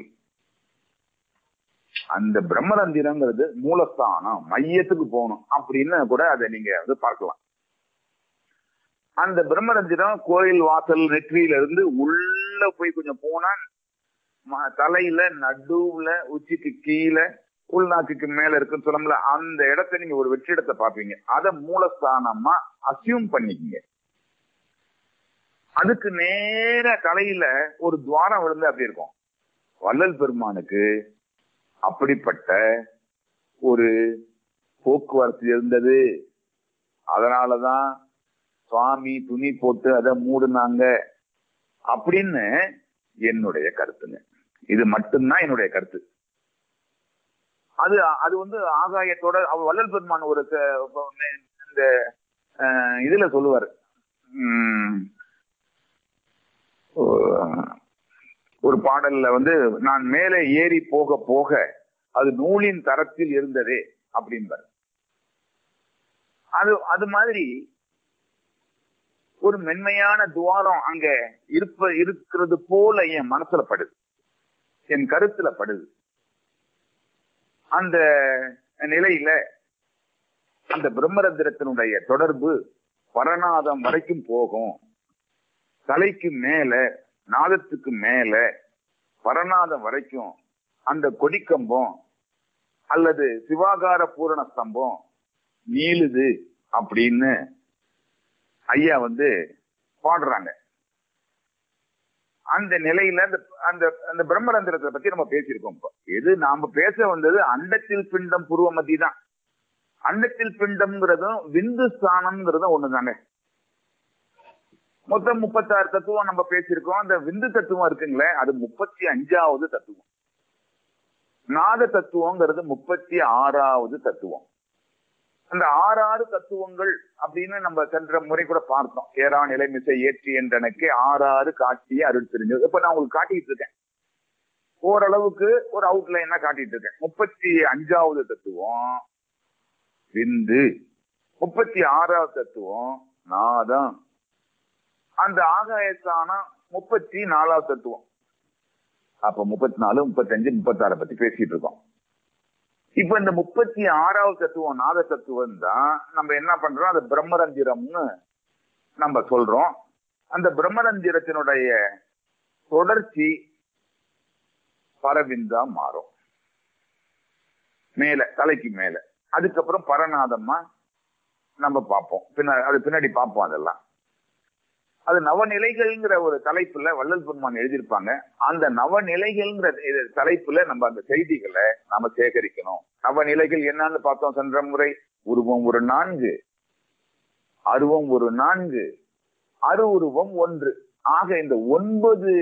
அந்த பிரம்மரந்திரங்கிறது மூலஸ்தானம், மையத்துக்கு போகணும் அப்படின்னு கூட அதை நீங்க பார்க்கலாம். அந்த பிரம்மரந்திரம் கோயில் வாசல் நெற்றியில இருந்து உள்ள போய் கொஞ்சம் போனா தலையில நடுவுல உச்சிக்கு கீழே உள்நாக்குக்கு மேல இருக்குன்னு சொல்லல, அந்த இடத்த நீங்க ஒரு வெற்றிடத்தை பார்ப்பீங்க. அதை மூலஸ்தானமா அசியூம் பண்ணிக்கீங்க. அதுக்கு நேர தலையில ஒரு துவாரம் விழுந்து அப்படி இருக்கும். வள்ளல் பெருமானுக்கு அப்படிப்பட்ட ஒரு போக்குவரத்து இருந்தது. அதனாலதான் சுவாமி துணி போட்டு அதை மூடுனாங்க அப்படின்னு என்னுடைய கருத்துங்க. இது மட்டும்தான் என்னுடைய கருத்து. அது ஆகாயத்தோட வள்ளல் பெருமான் ஒரு இந்த இதுல சொல்லுவாரு, ஒரு பாடல்ல நான் மேலே ஏறி போக போக அது நூலின் தரத்தில் இருந்ததே அப்படின்பாரு. அது மாதிரி ஒரு மென்மையான துவாரம் அங்க இருக்கிறது போல என் மனசுல படுது, என் கருத்துல படுது. அந்த நிலையில அந்த பிரம்மரந்திரத்தினுடைய தொடர்பு பரநாதம் வரைக்கும் போகும். தலைக்கு மேல நாதத்துக்கு மேல பரநாதம் வரைக்கும் அந்த கொடிக்கம்பம் அல்லது சிவாகார பூரண ஸ்தம்பம் நீளுது அப்படின்னு ஐயா பாடுறாங்க. அந்த நிலையில அந்த அந்த பிரம்மரந்திரத்தை பத்தி நம்ம பேசியிருக்கோம். எது நாம பேச வந்தது அண்டத்தில் பிண்டம் புருவமதி தான். அண்டத்தில் பிண்டம்ங்கிறதும் விந்து ஸ்தானம்ங்கிறதும் ஒண்ணுதாங்க. மொத்தம் 36 தத்துவம் நம்ம பேசியிருக்கோம். அந்த விந்து தத்துவம் இருக்குங்களே, அது 35வது தத்துவம். நாத தத்துவங்கிறது 36வது தத்துவம். அந்த 6 தத்துவங்கள் அப்படின்னு நம்ம சென்ற முறை கூட பார்த்தோம். ஏறா நிலைமிசை ஏற்றி என்றனக்கு 6 காட்டிய அருள் தெரிஞ்சது. இப்ப நான் உங்களுக்கு காட்டிட்டு இருக்கேன், ஓரளவுக்கு ஒரு அவுட்லைனா காட்டிட்டு இருக்கேன். 35வது தத்துவம் விந்து, 36வது தத்துவம் நாதம், அந்த ஆகாயஸ்தானம் 34வது தத்துவம். அப்ப 34, 35, 36 பத்தி பேசிட்டு இருக்கோம். இப்ப இந்த 36வது தத்துவம் நாத தத்துவம் தான் நம்ம என்ன பண்றோம், அது பிரம்மரந்திரம்னு நம்ம சொல்றோம். அந்த பிரம்மரந்திரத்தினுடைய தொடர்ச்சி பரவிந்தா மாறும் மேல, தலைக்கு மேல. அதுக்கப்புறம் பரநாதமா நம்ம பார்ப்போம். பின்னாடி பார்ப்போம். அதெல்லாம் அது நவநிலைகள்ங்கிற ஒரு தலைப்புல வள்ளல் பெருமான் எழுதியிருப்பாங்க. அந்த நவநிலைகள்ங்கிற தலைப்புல நம்ம அந்த செய்திகளை நாம சேகரிக்கணும். நவநிலைகள் என்னன்னு பார்த்தோம் சென்ற முறை. உருவம் ஒரு 4, அருவம் ஒரு 4, அருவுருவம் 1 ஆக இந்த 9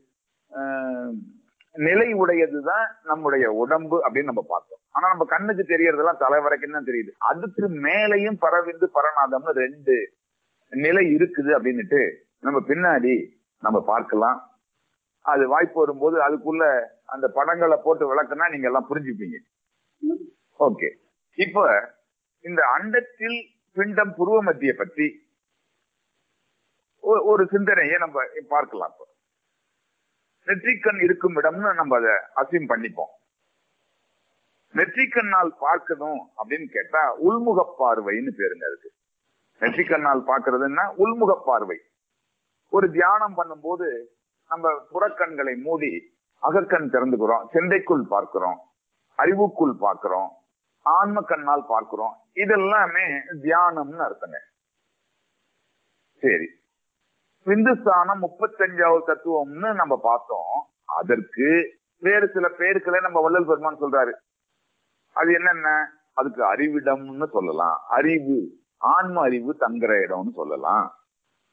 நிலை உடையதுதான் நம்முடைய உடம்பு அப்படின்னு நம்ம பார்த்தோம். ஆனா நம்ம கண்ணுக்கு தெரியறதெல்லாம் தலை வரைக்கும் தான் தெரியுது. அதுக்கு மேலையும் பரவிந்து பரநாதம்னு 2 நிலை இருக்குது அப்படின்னுட்டு நம்ம பின்னாடி நம்ம பார்க்கலாம். அது வாய்ப்பு வரும்போது அதுக்குள்ள அந்த படங்களை போட்டு விளக்குனா நீங்க எல்லாம் புரிஞ்சுப்பீங்க. ஓகே, இப்ப இந்த அண்டத்தில் பிண்டம் புருவ மத்திய பத்தி ஒரு சிந்தனையை நம்ம பார்க்கலாம். இப்ப நெற்றிக்கண் இருக்கும் இடம்னு நம்ம அதை அசியம் பண்ணிப்போம். நெற்றிக்கண்ணால் பார்க்கணும் அப்படின்னு கேட்டா உள்முக பார்வைன்னு பேருங்க இருக்கு. நெற்றிக்கண்ணால் பார்க்கறதுன்னா உள்முக பார்வை. ஒரு தியானம் பண்ணும்போது நம்ம புறக்கண்களை மூடி அகக்கண் திறந்துக்கிறோம், செண்டைக்குள் பார்க்கிறோம், அறிவுக்குள் பார்க்கிறோம், ஆன்ம கண்ணால் பார்க்கிறோம். இதெல்லாமே தியானம்னு அர்த்தங்க. சரி, விந்துஸ்தானம் 35வது தத்துவம்னு நம்ம பார்த்தோம். அதற்கு வேறு சில பேருக்களை நம்ம வள்ளல் பெருமான் சொல்றாரு. அது என்னென்ன? அதுக்கு அறிவிடம்னு சொல்லலாம், அறிவு, ஆன்ம அறிவு தங்குற இடம்னு சொல்லலாம்.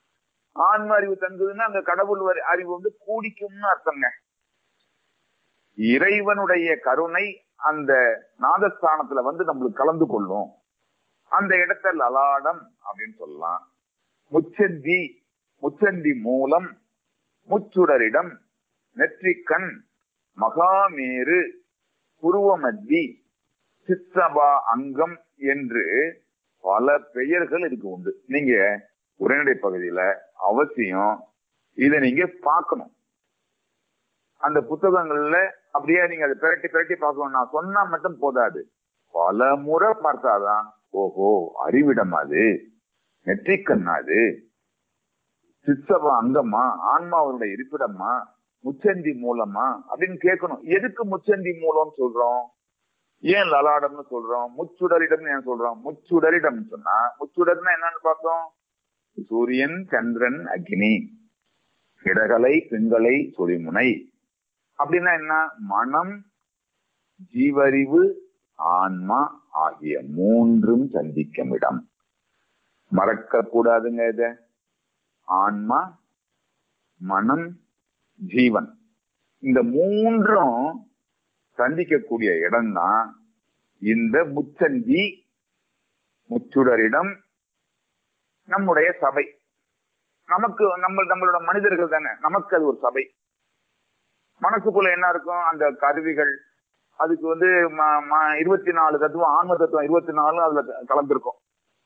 ஆன்ம அறிவு தங்குதுன்னா அங்க கடவுள் அறிவு கூடிக்கும்னு அர்த்தங்க. இறைவனுடைய கருணை அந்த நாதஸ்தானத்துல வந்து நம்மளுக்கு கலந்து கொள்ளும். அந்த இடத்த லலாடம் அப்படின்னு சொல்லலாம். முச்சந்தி, முச்சந்தி மூலம், முச்சுடரிடம், நெற்றிக்கண், மகாமேரு, புருவமத்தி, சித்தபா அங்கம் என்று பல பெயர்கள் இதுக்கு உண்டு. நீங்க உரைநடை பகுதியில அவசியம் இதை நீங்க பார்க்கணும். அந்த புத்தகங்கள்ல அப்படியே நீங்க அதை பிரட்டி பிரட்டி பார்க்கணும். நான் சொன்னா மட்டும் போதாது, பல முறை பார்த்தாதான் ஓஹோ அறிவிடம் அது, நெற்றிக்கண் அது, சித்தபா அங்கமா, ஆன்மாவனுடைய இருப்பிடமா, முச்சந்தி மூலமா அப்படின்னு கேட்கணும். எதுக்கு முச்சந்தி மூலம் சொல்றோம், ஏன் லலாடம்னு சொல்றோம், முச்சுடரிடம் ஏன் சொல்றோம்? முச்சுடரிடம் சொன்னா முச்சுடர்னா என்னன்னு பார்த்தோம், சூரியன், சந்திரன், அக்னி, இடகலை, பிங்களை, சொலிமுனை. அப்படின்னா என்ன? மனம், ஜீவறிவு, ஆன்மா ஆகிய மூன்றும் சந்திக்கும் இடம். மறக்க கூடாதுங்க இத. ஆன்மா, மனம், ஜீவன், இந்த மூன்றும் சந்திக்கக்கூடிய இடம்தான் இந்த முச்சந்தி, முச்சுடரிடம். நம்முடைய சபை, நமக்கு நம்மளோட மனிதர்கள் தானே, நமக்கு அது ஒரு சபை. மனசுக்குள்ள என்ன இருக்கும்? அந்த கருவிகள், அதுக்கு 24 தத்துவம், ஆன்ம தத்துவம் 24 அதுல கலந்திருக்கும்.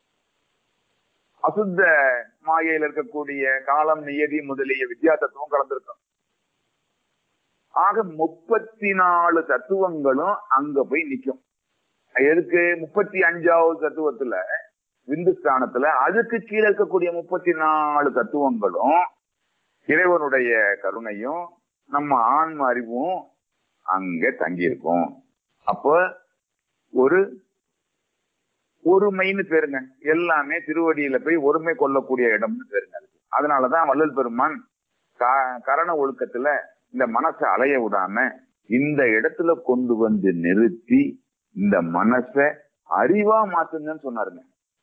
அசுத்த மாயையில் இருக்கக்கூடிய காலம், நியதி முதலிய வித்யா தத்துவம் கலந்திருக்கும். ஆக 34 தத்துவங்களும் அங்க போய் நிக்கும். எதுக்கு? 35வது தத்துவத்துல, விந்துஸ்தானத்துல, அதுக்கு கீழே இருக்கக்கூடிய 34 தத்துவங்களும் இறைவனுடைய கருணையும் நம்ம ஆன்ம அறிவும் அங்க தங்கி இருக்கும். அப்ப ஒரு ஒருமைன்னு பேருங்க. எல்லாமே திருவடியில போய் ஒருமை கொள்ளக்கூடிய இடம்னு பேருங்க. அதனாலதான் வள்ளல் பெருமான் கரண ஒழுக்கத்துல இந்த மனசை அலைய விடாம இந்த இடத்துல கொண்டு வந்து நிறுத்தி இந்த மனசை அறிவா மாத்துங்கன்னு சொன்னாருங்க.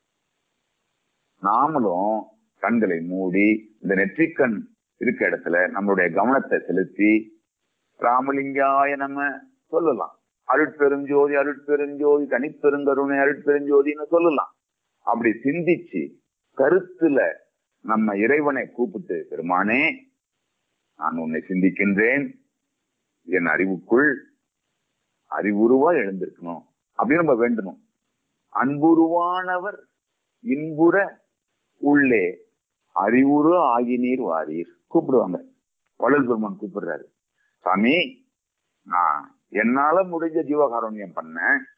நாமளும் கண்களை மூடி இந்த நெற்றிக்கண் இருக்க இடத்துல நம்மளுடைய கவனத்தை செலுத்தி ராமலிங்காய நம்ம சொல்லலாம். அருட்பெருஞ்சோதி, அருட்பெருஞ்சோதி, தனிப்பெருங்கருணை, அருட்பெருஞ்சோதின்னு சொல்லலாம். அப்படி சிந்திச்சு கருத்துல நம்ம இறைவனை கூப்பிட்டு, பெருமானே நான் உன்னை சிந்திக்கின்றேன், என் அறிவுக்குள் அறிவுருவா எழுந்திருக்கணும் அப்படின்னு நம்ம வேண்டணும். அன்புருவானவர் இன்புற உள்ளே அறிவுரு ஆகினீர் வாரீர் கூப்பிடுவாங்க. வள்ளல் பெருமான் கூப்பிடுறாரு, சாமி நான் என்னால முடிஞ்ச ஜீவகாருண்யம் பண்ண,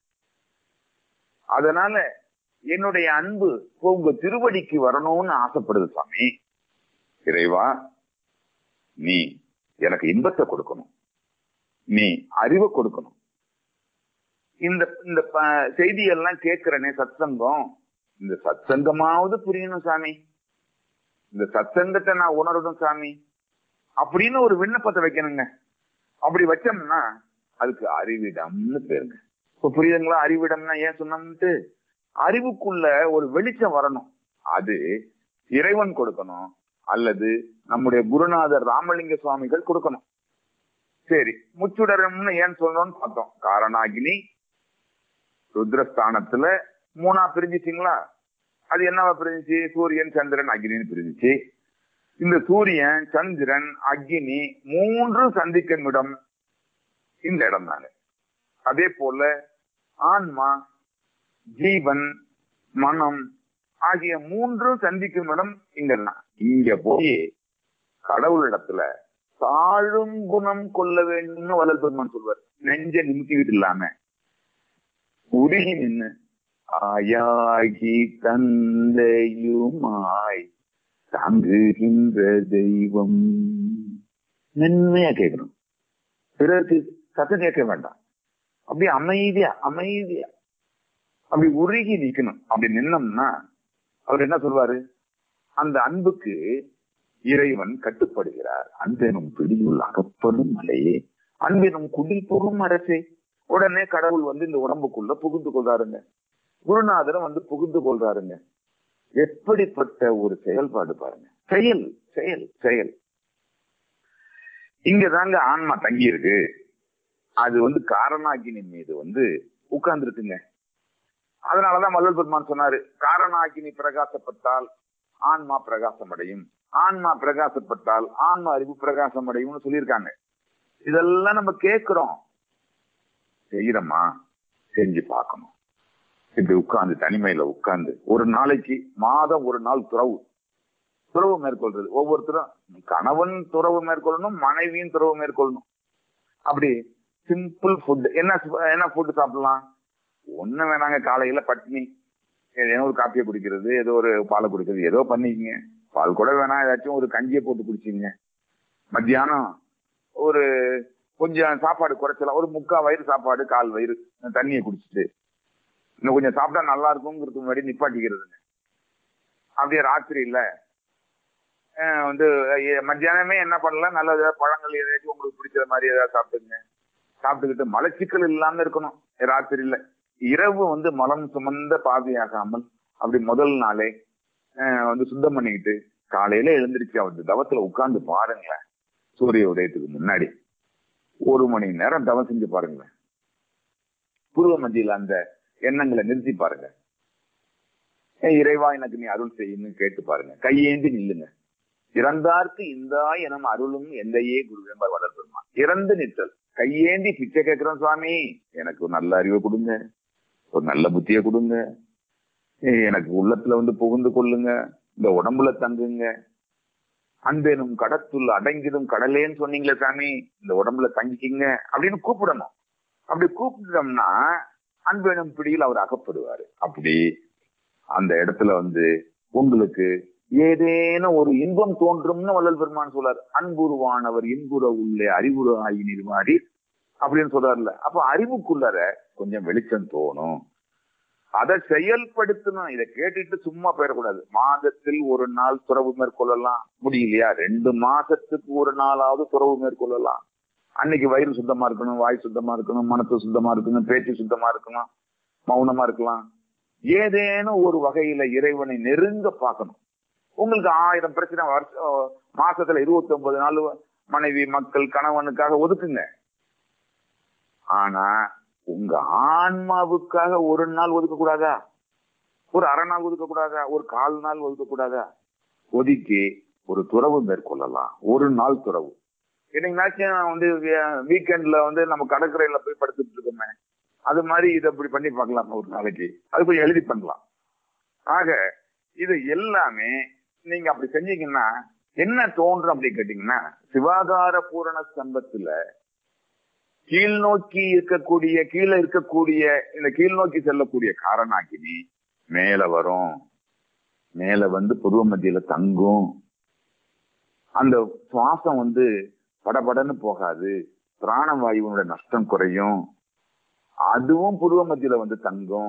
அதனால என்னுடைய அன்பு உங்க திருவடிக்கு வரணும்னு ஆசைப்படுது சாமி. இறைவா நீ எனக்கு இன்பத்தை கொடுக்கணும், நீ அறிவை கொடுக்கணும். இந்த இந்த செய்தியெல்லாம் கேட்கிறனே சத்சங்கம், இந்த சத்சங்கமாவது புரியணும் சாமி, இந்த சத்சங்கத்தை நான் உணரணும் சாமி அப்படின்னு ஒரு விண்ணப்பத்தை வைக்கணுங்க. அப்படி வச்சோம்னா அதுக்கு அறிவிடம்னு பேருங்க. இப்ப புரியுதுங்களா? அறிவிடம்னா ஏன் சொன்னோம்ட்டு, அறிவுக்குள்ள ஒரு வெளிச்சம் வரணும். அது இறைவன் கொடுக்கணும் அல்லது நம்முடைய குருநாதர் ராமலிங்க சுவாமிகள் கொடுக்கணும். சரி, முச்சுடரம்னு ஏன் சொல்லணும்னு பார்த்தோம். காரணாகினி ருத்ரஸ்தானத்துல 3ஆ பிரிஞ்சிச்சிங்களா? அது என்னவா பிரிஞ்சிச்சு? சூரியன், சந்திரன், அக்னின்னு பிரிஞ்சிச்சு. இந்த சூரியன், சந்திரன், அக்னி 3 சந்திக்கும் இடம் இந்த இடம் தாங்க. அதே போல ஆன்மா, ஜீவன், மனம் ஆகிய 3 சந்திக்கும் இடம் இங்கதான். இங்க போய் கடவுளிடத்துல தாழும் குணம் கொள்ள வேண்டும்னு வள்ளல் பெருமான் சொல்வார். நெஞ்ச நிமித்திக்கிட்டு இல்லாம உருகி நின்று ஆயாகி தந்தையுமாய் தாங்குகின்ற தெய்வம் மென்மையா கேட்கணும். பிறருக்கு சத்தம் கேட்க வேண்டாம். அப்படி அமைதியா அமைதியா அப்படி உருகி நிக்கணும். அப்படி நின்னோம்னா அவர் என்ன சொல்வாரு? அந்த அன்புக்கு இறைவன் கட்டுப்படுகிறார். அன்பெனும் பிடியுள் அகப்படும் மலையே, அன்பெனும் குடில் புகும் அரசே. உடனே கடவுள் இந்த உடம்புக்குள்ள புகுந்து கொள்றாருங்க. குருநாதரும் புகுந்து கொள்றாருங்க. எப்படிப்பட்ட ஒரு செயல்பாடு பாருங்க. செயல் செயல் செயல். இங்கதாங்க ஆன்மா தங்கி இருக்கு. அது வந்து காரணாகினி மீது வந்து உட்கார்ந்து இருக்குங்க. அதனாலதான் வள்ளல் பெருமான் சொன்னாரு, காரணாகினி பிரகாசப்பட்டால் ஆன்மா பிரகாசம் அடையும், ஆன்மா பிரகாசப்பட்டால் ஆன்மா அறிவு பிரகாசம் அடையும்னு சொல்லியிருக்காங்க. இதெல்லாம் நம்ம கேட்கிறோம், செய்யறோமா? செஞ்சு பார்க்கணும். இப்படி உட்கார்ந்து தனிமையில உட்கார்ந்து ஒரு நாளைக்கு மாதம் ஒரு நாள் துறவு மேற்கொள்றது. ஒவ்வொருத்தரும் கணவன் துறவு மேற்கொள்ளணும், மனைவியும் துறவு மேற்கொள்ளணும். அப்படி சிம்பிள் ஃபுட். என்ன ஃபுட் சாப்பிடலாம்? ஒண்ணு வேணாங்க, காலையில பட்னி, ஏதோ ஒரு காப்பியை குடிக்கிறது, ஏதோ ஒரு பாலை குடிக்கிறது, ஏதோ பண்ணிக்கங்க. பால் கூட வேணாம், ஏதாச்சும் ஒரு கஞ்சியை போட்டு குடிச்சிங்க. மத்தியானம் ஒரு கொஞ்சம் சாப்பாடு குறைச்சலாம், ஒரு 3/4 வயிறு சாப்பாடு, 1/4 வயிறு தண்ணியை குடிச்சிட்டு இன்னும் கொஞ்சம் சாப்பிட்டா நல்லா இருக்குங்கிறது முன்னாடி நிப்பாட்டிக்கிறதுங்க. அப்படியே ராத்திரி இல்ல வந்து மத்தியானமே என்ன பண்ணலாம், நல்ல பழங்கள் ஏதாச்சும் உங்களுக்கு பிடிச்ச மாதிரி ஏதாவது சாப்பிட்டுங்க. சாப்பிட்டுக்கிட்டு மலச்சிக்கல் இல்லாம இருக்கணும் ராத்திரியில. இரவு வந்து மலம் சுமந்த பாதையாகாமல் அப்படி முதல் நாளே வந்து சுத்தம் பண்ணிக்கிட்டு காலையில எழுந்திருச்சு அவர் தவத்துல உட்கார்ந்து பாருங்களேன். சூரிய உதயத்துக்கு முன்னாடி 1 மணி நேரம் தவம் செஞ்சு பாருங்களேன். பூர்வ மத்தியில அந்த எண்ணங்களை நிறுத்தி பாருங்க. இறைவா எனக்கு நீ அருள் செய்யுன்னு கேட்டு பாருங்க. கையேந்தி நில்லுங்க. இறந்தார்க்கு இந்தா எனும் அருளும் எந்தையே குருவேம்பர் வளர் பெருமான். இறந்து நிற்றல், கையேந்தி பிச்சை கேட்கிறோம், சுவாமி எனக்கு ஒரு நல்ல அறிவை கொடுங்க, ஒரு நல்ல புத்தியை கொடுங்க, எனக்கு உள்ளத்துல வந்து புகுந்து கொள்ளுங்க, இந்த உடம்புல தங்குங்க, அன்பெனும் கடத்துள் அடங்கிடும் கடலேன்னு சொன்னீங்களே சாமி, இந்த உடம்புல தங்கிக்கிங்க அப்படின்னு கூப்பிடணும். அப்படி கூப்பிட்டோம்னா அன்பெனும் பிடியில் அவர் அகப்படுவாரு. அப்படி அந்த இடத்துல வந்து உங்களுக்கு ஏதேனும் ஒரு இன்பம் தோன்றும்னு வள்ளல் பெருமான் சொல்றாரு. அன்புருவானவர் இன்புற உள்ளே அறிவுற ஆகி நிர்வாடி அப்படின்னு சொல்றாருல்ல. அப்ப அறிவுக்குள்ளர கொஞ்சம் வெளிச்சம் தோணும், அதை செயல்படுத்தணும். இதை கேட்டுட்டு சும்மா போயிடக்கூடாது. மாதத்தில் ஒரு நாள் துறவு மேற்கொள்ளலாம், முடியலையா 2 மாசத்துக்கு ஒரு நாளாவது துறவு மேற்கொள்ளலாம். அன்னைக்கு வயிறு சுத்தமா இருக்கணும், வாய் சுத்தமா இருக்கணும், மனசு சுத்தமா இருக்கணும், பேச்சு சுத்தமா இருக்கணும், மௌனமா இருக்கலாம். ஏதேனும் ஒரு வகையில இறைவனை நெருங்க பார்க்கணும். உங்களுக்கு 1000 பிரச்சனை மாசத்துல 29 நாள் மனைவி மக்கள் கணவனுக்காக ஒதுக்குங்க. ஆனா உங்க ஆன்மாவுக்காக ஒரு நாள் ஒதுக்க கூடாதா? ஒரு அரை நாள் ஒதுக்க கூடாதா? ஒரு 1/4 நாள் ஒதுக்க கூடாதா? ஒதுக்கி ஒரு துறவு மேற்கொள்ளலாம். ஒரு நாள் துறவு. என்னைக்குனாச்சும் வந்து வீக்கெண்ட்ல வந்து நம்ம கடற்கரையில போய் படுத்துட்டு இருக்கோமே, அது மாதிரி இதை அப்படி பண்ணி பார்க்கலாம். ஒரு நாளைக்கு அது கொஞ்சம் எழுதி பண்ணலாம். ஆக இது எல்லாமே நீங்க அப்படி செஞ்சீங்கன்னா என்ன தோன்றும் அப்படி கேட்டீங்கன்னா, சிவாதார பூரண ஸ்தம்பத்துல கீழ்நோக்கி இருக்கக்கூடிய இந்த கீழ்நோக்கி செல்லக்கூடிய காரணாகினி மேல வரும். மேல வந்து புருவ மத்தியில தங்கும். அந்த சுவாசம் வந்து படபடன்னு போகாது, பிராணவாயுவனுடைய நஷ்டம் குறையும். அதுவும் புருவ மத்தியில வந்து தங்கும்.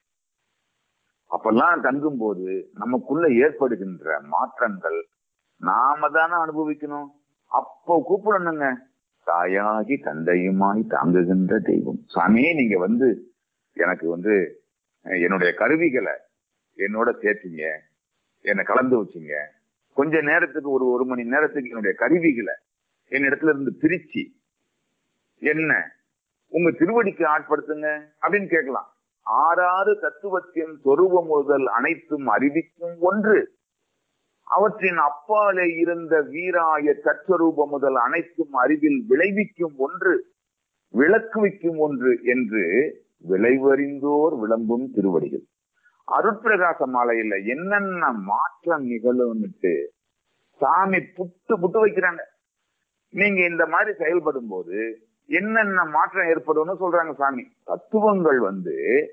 அப்பெல்லாம் தங்கும் போது நமக்குள்ள ஏற்படுகின்ற மாற்றங்கள் நாம தானே அனுபவிக்கணும். அப்போ கூப்பிடணுங்க, தாயாகி தந்தையுமாய் தாங்குகின்ற தெய்வம். சாமியே நீங்க வந்து எனக்கு வந்து என்னுடைய கருவிகளை என்னோட சேர்த்தீங்க, என்னை கலந்து வச்சீங்க. கொஞ்ச நேரத்துக்கு ஒரு மணி நேரத்துக்கு என்னுடைய கருவிகளை என்னிடத்துல இருந்து பிரிச்சு என்ன உங்க திருவடிக்கு ஆட்படுத்துங்க அப்படின்னு கேட்கலாம். 6 தத்துவத்தின் சொரூபம் முதல் அனைத்தும் அறிவிக்கும் ஒன்று, அவற்றின் அப்பாலே இருந்த வீராய தற்சரூபம் முதல் அனைத்தும் அறிவில் விளைவிக்கும் ஒன்று, விளக்குவிக்கும் ஒன்று என்று விளைவறிந்தோர் விளம்பும் திருவடிகள். அருட்பிரகாச மாலையில என்னென்ன மாற்றம் நிகழும்னுட்டு சாமி புட்டு வைக்கிறாங்க. நீங்க இந்த மாதிரி செயல்படும் போது என்னென்ன மாற்றம் ஏற்படும் சொல்றாங்க சாமி. தத்துவங்கள் வந்து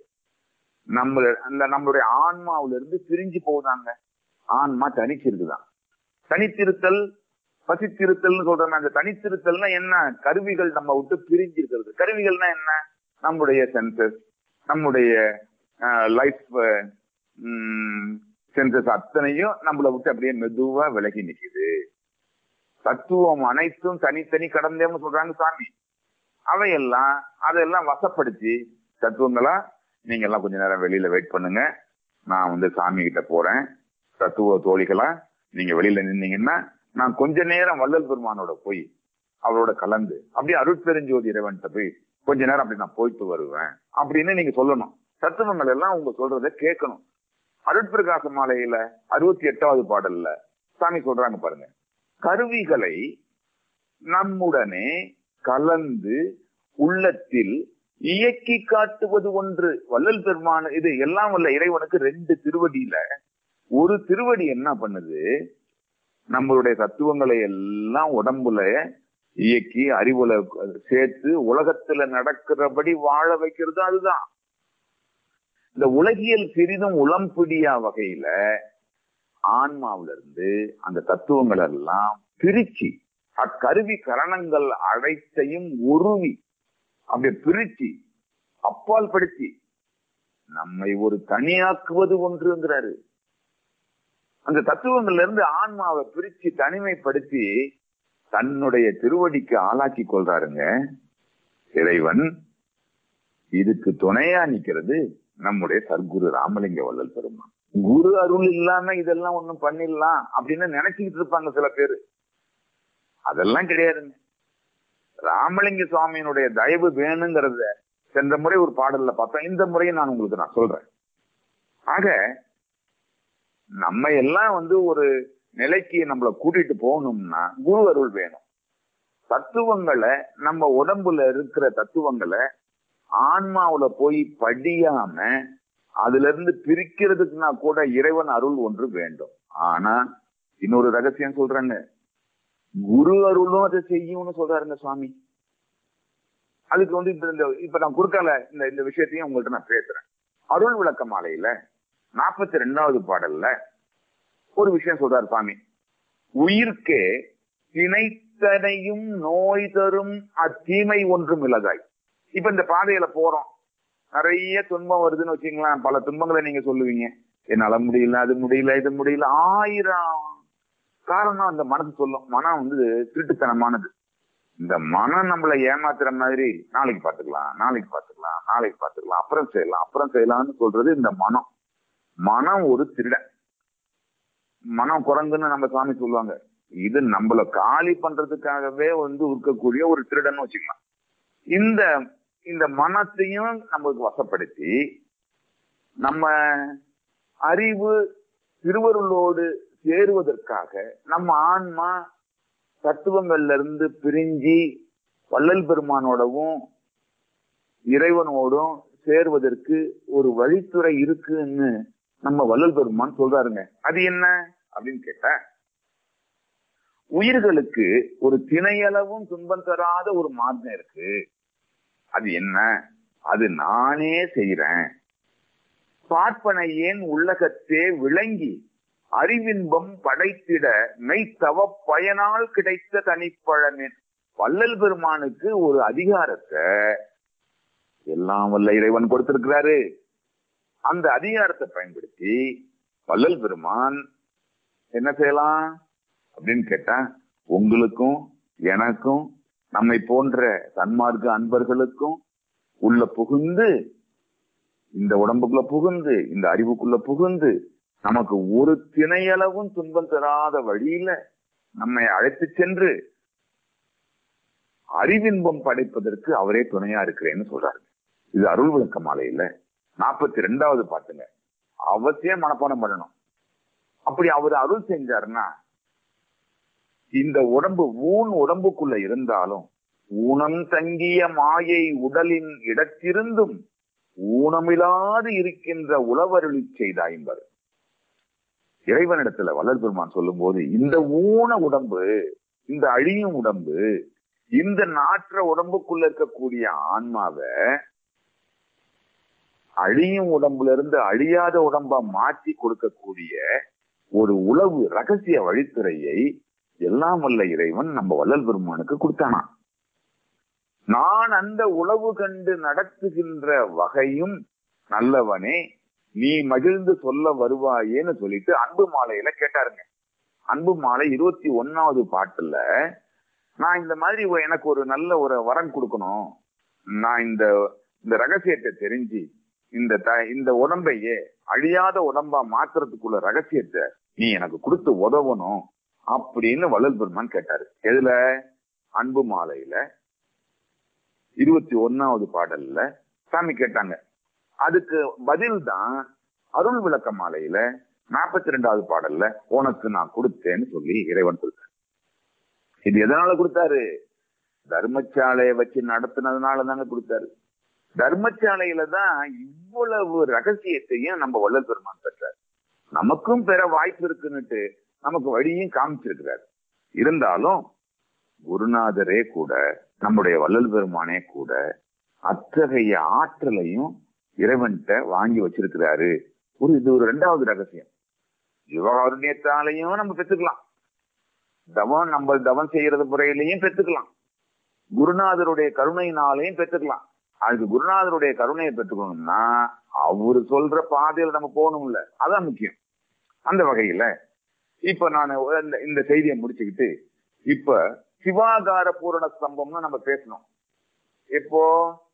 நம்மளுடைய ஆன்மாவில இருந்து பிரிஞ்சு போகுதாங்க. ஆன்மா தனிச்சிருக்குதான். தனித்திருத்தல் பசித்திருத்தல்னு சொல்றாங்க. அந்த தனித்திருத்தல்னா என்ன? கருவிகள் நம்ம விட்டு பிரிஞ்சு இருக்கிறது. கருவிகள்னா என்ன? நம்முடைய சென்சஸ், நம்முடைய லைஃப் சென்சஸ் அத்தனையும் நம்மளை விட்டு அப்படியே மெதுவா விலகி நிக்குது. தத்துவம் அனைத்தும் தனித்தனி கடந்தேன்னு சொல்றாங்க சாமி. அதெல்லாம் வசப்படுத்தி தத்துவங்களா நீங்க எல்லாம் கொஞ்ச நேரம் வெளியில வெயிட் பண்ணுங்க, நான் வந்து சாமி கிட்ட போறேன். தத்துவ தோழிகளா நீங்க வெளியில நின்னீங்கன்னா நான் கொஞ்ச நேரம் வள்ளல் பெருமானோட போய் அவரோட கலந்து அப்படியே அருட்பெருஞ்சோதி இறைவன்கிட்ட போய் கொஞ்ச நேரம் அப்படி நான் போயிட்டு வருவேன் அப்படின்னு நீங்க சொல்லணும். தத்துவங்கள் எல்லாம் உங்க சொல்றதை கேட்கணும். அருட்பிரகாச மாலையில 68வது பாடல்ல சாமி சொல்றாங்க பாருங்க, கருவிகளை நம்முடனே கலந்து உள்ளத்தில் இயக்கி காட்டுவது ஒன்று. வள்ளல் பெருமான் இது எல்லாம் வல்ல இறைவனுக்கு 2 திருவடியில ஒரு திருவடி என்ன பண்ணுது, நம்மளுடைய தத்துவங்களை எல்லாம் உடம்புல இயக்கி அறிவுல சேர்த்து உலகத்துல நடக்கிறபடி வாழ வைக்கிறது. அதுதான் இந்த உலகியல் சிறிதும் உளம் பிடியா வகையில ஆன்மாவில இருந்து அந்த தத்துவங்கள் எல்லாம் பிரிச்சு அக்கருவி கரணங்கள் அனைத்தையும் உருவி அப்படியே பிரிச்சு அப்பால் படுத்தி நம்மை ஒரு தனியாக்குவது ஒன்றுங்கிறாரு. அந்த தத்துவங்கள்ல இருந்து ஆன்மாவை பிரிச்சு தனிமைப்படுத்தி தன்னுடைய திருவடிக்கு ஆளாக்கி கொள்றாருங்க இறைவன். இதுக்கு துணையா நிக்கிறது நம்முடைய சர்க்குரு ராமலிங்க வள்ளல் பெருமான். குரு அருள் இல்லாம இதெல்லாம் ஒண்ணும் பண்ணிடலாம் அப்படின்னு நினைச்சுக்கிட்டு இருப்பாங்க சில பேரு. அதெல்லாம் கிடையாதுங்க. ராமலிங்க சுவாமியினுடைய தயவு வேணுங்கிறத சென்ற முறை ஒரு பாடல்ல பார்த்தோம். இந்த முறையை நான் உங்களுக்கு சொல்றேன். ஆக நம்ம எல்லாம் ஒரு நிலைக்கு நம்மளை கூட்டிட்டு போகணும்னா குரு அருள் வேணும். தத்துவங்களை நம்ம உடம்புல இருக்கிற தத்துவங்களை ஆன்மாவுல போய் படியாம அதுல இருந்து பிரிக்கிறதுக்குன்னா கூட இறைவன் அருள் ஒன்று வேண்டும். ஆனா இன்னொரு ரகசியம் சொல்றாங்க, குரு அருளும் அதை செய்யும்னு சொல்றாருங்க சுவாமி. அதுக்கு இப்ப நான் குறுக்கால இந்த விஷயத்தையும் உங்கள்கிட்ட நான் பேசுறேன். அருள் விளக்க மாலையில 42வது பாடல்ல ஒரு விஷயம் சொல்றாரு சுவாமி. உயிர்க்கே திணைத்தனையும் நோய் தரும் அத்தீமை ஒன்றும் இலகாய். இப்ப இந்த பாதையில போறோம், நிறைய துன்பம் வருதுன்னு வச்சுங்களேன். பல துன்பங்களை நீங்க சொல்லுவீங்க, என்னால முடியல, அது முடியல, இது முடியல, 1000 காரணம் அந்த மனசு சொல்லும். மனம் திருட்டுத்தனமானது. இந்த மனம் நம்மளை ஏமாத்துற மாதிரி நாளைக்கு பாத்துக்கலாம், நாளைக்கு பாத்துக்கலாம், நாளைக்கு பாத்துக்கலாம், அப்புறம் செய்யலாம், அப்புறம் செய்யலாம்னு சொல்றது இந்த மனம். மனம் ஒரு திருடன். மனம் குரங்குன்னு நம்ம சுவாமி சொல்லுவாங்க. இது நம்மள காலி பண்றதுக்காகவே இருக்கக்கூடிய ஒரு திருடன் வச்சுக்கலாம். இந்த மனத்தையும் நம்மளுக்கு வசப்படுத்தி நம்ம அறிவு திருவருளோடு சேருவதற்காக நம்ம ஆன்மா தத்துவங்கள்ல இருந்து பிரிஞ்சு வள்ளல் பெருமானோடவும் இறைவனோடும் சேர்வதற்கு ஒரு வழித்துறை இருக்குன்னு நம்ம வள்ளல் பெருமான் சொல்றாருங்க. அது என்ன அப்படின்னு கேட்ட, உயிர்களுக்கு ஒரு திணையளவும் துன்பம் தராத ஒரு மார்க்கம் இருக்கு. அது என்ன? அது நானே செய்யறேன். பார்ப்பனை ஏன் உள்ளகத்தே விளங்கி அறிவின்பம் படைத்திட மெய்த்தவ பயனால் கிடைத்த தனிப்பழமேன். வள்ளல் பெருமானுக்கு ஒரு அதிகாரத்தை எல்லாம் வல்ல இறைவன் கொடுத்திருக்கிறாரு. அந்த அதிகாரத்தை பயன்படுத்தி வள்ளல் பெருமான் என்ன செய்யலாம் அப்படின்னு கேட்டா, உங்களுக்கும் எனக்கும் நம்மை போன்ற சன்மார்க்க அன்பர்களுக்கும் உள்ள புகுந்து, இந்த உடம்புக்குள்ள புகுந்து, இந்த அறிவுக்குள்ள புகுந்து, நமக்கு ஒரு திணையளவும் துன்பம் தராத வழியில நம்மை அழைத்து சென்று அறிவின்பம் படைப்பதற்கு அவரே துணையா இருக்கிறேன்னு சொல்றாரு. இது அருள் விளக்க மாலையில 42வது பாட்டுங்க. அவசியம் மனப்பாடம் பண்ணணும். அப்படி அவர் அருள் செஞ்சாருன்னா, இந்த உடம்பு உடம்புக்குள்ள இருந்தாலும் ஊனம் தங்கிய மாயை உடலின் இடத்திருந்தும் ஊனமில்லாது இருக்கின்ற உளவருளி செய்தாய்வர். இறைவனிடத்துல வள்ளல் பெருமான் சொல்லும் போது, இந்த ஊன உடம்பு, இந்த அழியும் உடம்பு, இந்த நாற்ற உடம்புக்குள்ள இருக்கக்கூடிய ஆன்மாவை அழியும் உடம்புல இருந்து அழியாத உடம்பா மாற்றி கொடுக்கக்கூடிய ஒரு உளவு ரகசிய வழித்துறையை எல்லாம் வல்ல இறைவன் நம்ம வள்ளல் பெருமானுக்கு கொடுத்தானா. நான் அந்த உளவு கண்டு நடத்துகின்ற வகையும் நல்லவனே, நீ மகிழ்ந்து சொல்ல வருவாயேன்னு சொல்லிட்டு அன்பு மாலையில கேட்டாருங்க. அன்பு மாலை 21வது பாட்டுல, நான் இந்த மாதிரி எனக்கு ஒரு நல்ல ஒரு வரம் கொடுக்கணும், நான் இந்த ரகசியத்தை தெரிஞ்சு இந்த உடம்பையே அழியாத உடம்பா மாத்துறதுக்குள்ள ரகசியத்தை நீ எனக்கு கொடுத்து உதவணும் அப்படின்னு வள்ளல் பெருமான் கேட்டாரு. எதுல? அன்பு மாலையில 21வது பாடல்ல சாமி கேட்டாங்க. அதுக்கு பதில் தான் அருள் விளக்க மாலையில 42வது பாடல்ல உனக்கு நான் கொடுத்தேன்னு சொல்லி இறைவன் கொடுத்தாரு. இது எதனால கொடுத்தாரு? தர்மசாலையை வச்சு நடத்தினதுனால தாங்க கொடுத்தாரு. தர்மசாலையில தான் இவ்வளவு ரகசியத்தையும் நம்ம வள்ளல் பெருமான் பெற்றார். நமக்கும் பெற வாய்ப்பு இருக்குன்னுட்டு நமக்கு வழியும் காமிச்சிருக்கிறார். இருந்தாலும் குருநாதரே கூட, நம்முடைய வள்ளல் பெருமானே கூட அத்தகைய ஆற்றலையும் இறைவன்கிட்ட வாங்கி வச்சிருக்கிறாரு. இது ஒரு 2வது ரகசியம். ஜீவகாருண்யத்தாலையும் நம்ம பெற்றுக்கலாம், நம்ம தவம் செய்யறது முறையிலையும் பெற்றுக்கலாம், குருநாதருடைய கருணையினாலையும் பெற்றுக்கலாம். அதுக்கு குருநாதருடைய கருணையை பெற்றுக்கணும்னா அவரு சொல்ற பாதையில நம்ம போகணும்ல, அதான் முக்கியம். அந்த வகையில இப்ப நான் இந்த செய்தியை முடிச்சுக்கிட்டு இப்ப சிவாகார பூரண ஸ்தம்பம்னு நம்ம பேசணும். இப்போ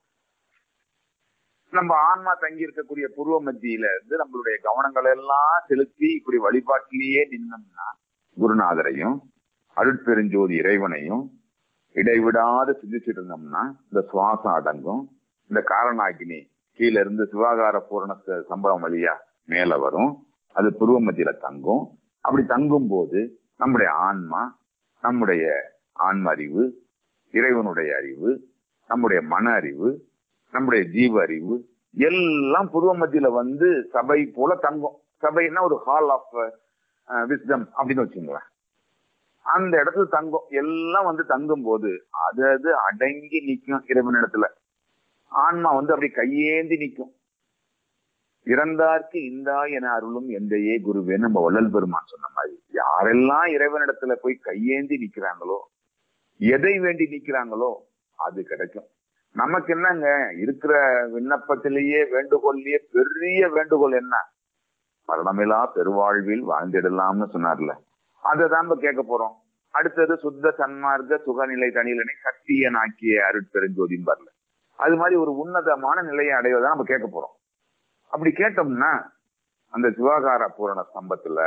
நம்ம ஆன்மா தங்கி இருக்கக்கூடிய பூர்வ மத்தியில இருந்து நம்மளுடைய கவனங்கள் எல்லாம் செலுத்தி இப்படி வழிபாட்டிலேயே நின்னோம்னா குருநாதரையும் அருட்பெருஞ்சோதி இறைவனையும் இடைவிடாது சிந்திச்சுட்டு இருந்தோம்னா இந்த சுவாசம் அடங்கும். இந்த காரணாகினி கீழே இருந்து சிவாகார பூரண சம்பவம் வழியா மேல வரும், அது பூர்வ மத்தியில தங்கும். அப்படி தங்கும் போது நம்முடைய ஆன்மா, நம்முடைய ஆன்ம அறிவு, இறைவனுடைய அறிவு, நம்முடைய மன அறிவு, நம்முடைய ஜீவ அறிவு எல்லாம் பூர்வ மத்தியில வந்து சபை போல தங்கும். சபைன்னா ஒரு ஹால் ஆஃப் விஸ்டம் அப்படின்னு வச்சுங்களேன். அந்த இடத்துல தங்கும். எல்லாம் வந்து தங்கும் போது அது அடங்கி நிற்கும் இறைவனிடத்துல. ஆன்மா வந்து அப்படி கையேந்தி நிற்கும். இறந்தார்க்கு இந்தா என அருளும் எந்தையே குருவேன்னு நம்ம வள்ளல் பெருமான் சொன்ன மாதிரி, யாரெல்லாம் இறைவனிடத்துல போய் கையேந்தி நிக்கிறாங்களோ, எதை வேண்டி நிக்கிறாங்களோ அது கிடைக்கும். நமக்கு என்னங்க இருக்கிற விண்ணப்பத்திலேயே வேண்டுகோள்லயே பெரிய வேண்டுகோள் என்ன? மரணமில்லா பெருவாழ்வில் வாழ்ந்திடலாம்னு சொன்னார்ல, அதை தான் நம்ம கேட்க போறோம். அடுத்தது சுத்த சன்மார்க்க சுகநிலை தனிலனை சத்தியனாக்கிய அருட்பெருஞ்சோதின்னு வரல, அது மாதிரி ஒரு உன்னதமான நிலையை அடைவதான் நம்ம கேட்க போறோம். அப்படி கேட்டோம்னா அந்த சிவாகார பூரண ஸ்தம்பத்துல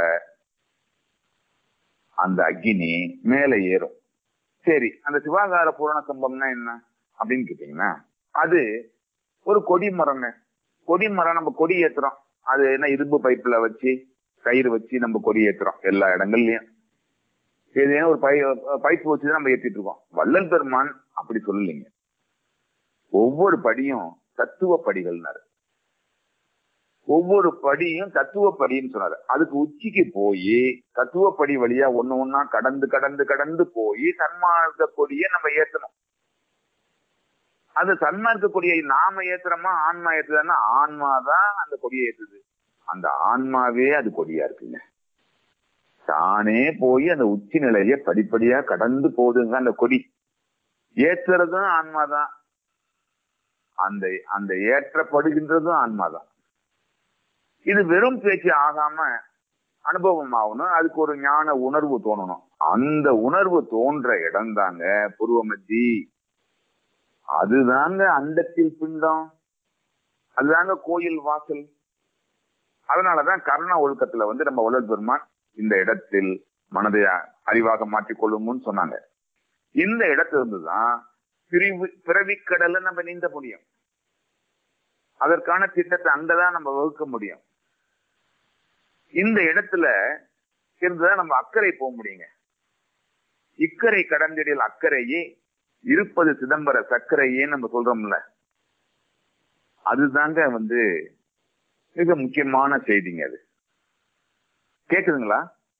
அந்த அக்னி மேல ஏறும். சரி, அந்த சிவாகார பூரண ஸ்தம்பம்னா என்ன அப்படின்னு கேட்டீங்கன்னா, அது ஒரு கொடி மரங்க. கொடி மரம், நம்ம கொடி ஏத்துறோம். அது என்ன, இரும்பு பைப்புல வச்சு கயிறு வச்சு நம்ம கொடி ஏத்துறோம் எல்லா இடங்கள்லயும். ஏதேனும் ஒரு பைப்பு வச்சுதான் நம்ம ஏற்றிட்டு இருக்கோம். வள்ளல் பெருமான் அப்படி சொல்லலைங்க. ஒவ்வொரு படியும் தத்துவ படிகள்னாரு. ஒவ்வொரு படியும் தத்துவ படின்னு சொன்னாரு. அதுக்கு உச்சிக்கு போய் தத்துவப்படி வழியா ஒண்ணு ஒன்னா கடந்து கடந்து கடந்து போய் சன்மார்க்க கொடியை நம்ம ஏத்தணும். அது சன்மார்க்க கொடியை நாம ஏத்துறோமா ஆன்மா ஏத்துதான்னா ஆன்மாதான் அந்த கொடியை ஏத்துது. அந்த ஆன்மாவே அது கொடியா இருக்குங்க. தானே போய் அந்த உச்சி நிலைய படிப்படியா கடந்து போகுதுங்க அந்த கொடி. ஏற்றுறதும் ஆன்மாதான், அந்த அந்த ஏற்றப்படுகின்றதும் ஆன்மாதான். இது வெறும் பேச்சு ஆகாம அனுபவம் ஆகணும். அதுக்கு ஒரு ஞான உணர்வு தோணணும். அந்த உணர்வு தோன்ற இடம் தாங்க பூர்வமத்தி. அதுதாங்க அண்டத்தில் பிண்டம், அதுதாங்க கோயில் வாசல். அதனாலதான் கர்ண ஒழுக்கத்துல வந்து நம்ம வள்ளல் பெருமான் இந்த இடத்தில் மனதை அறிவாக மாற்றிக்கொள்ளும்னு சொன்னாங்க. இந்த இடத்துல இருந்துதான் பிறவிக்கடலை நம்ம நீந்த முடியும். அதற்கான திட்டத்தை அங்கதான் நம்ம வகுக்க முடியும். இந்த இடத்துல இருந்துதான் நம்ம அக்கறை போக முடியுங்க. இக்கரை கடந்திடில் அக்கறையே இருப்பது சிதம்பர சக்கரையே நம்ம சொல்றோம்ல, அதுதாங்க வந்து மிக முக்கியமான செய்திங்க. அது கேக்குதுங்களா?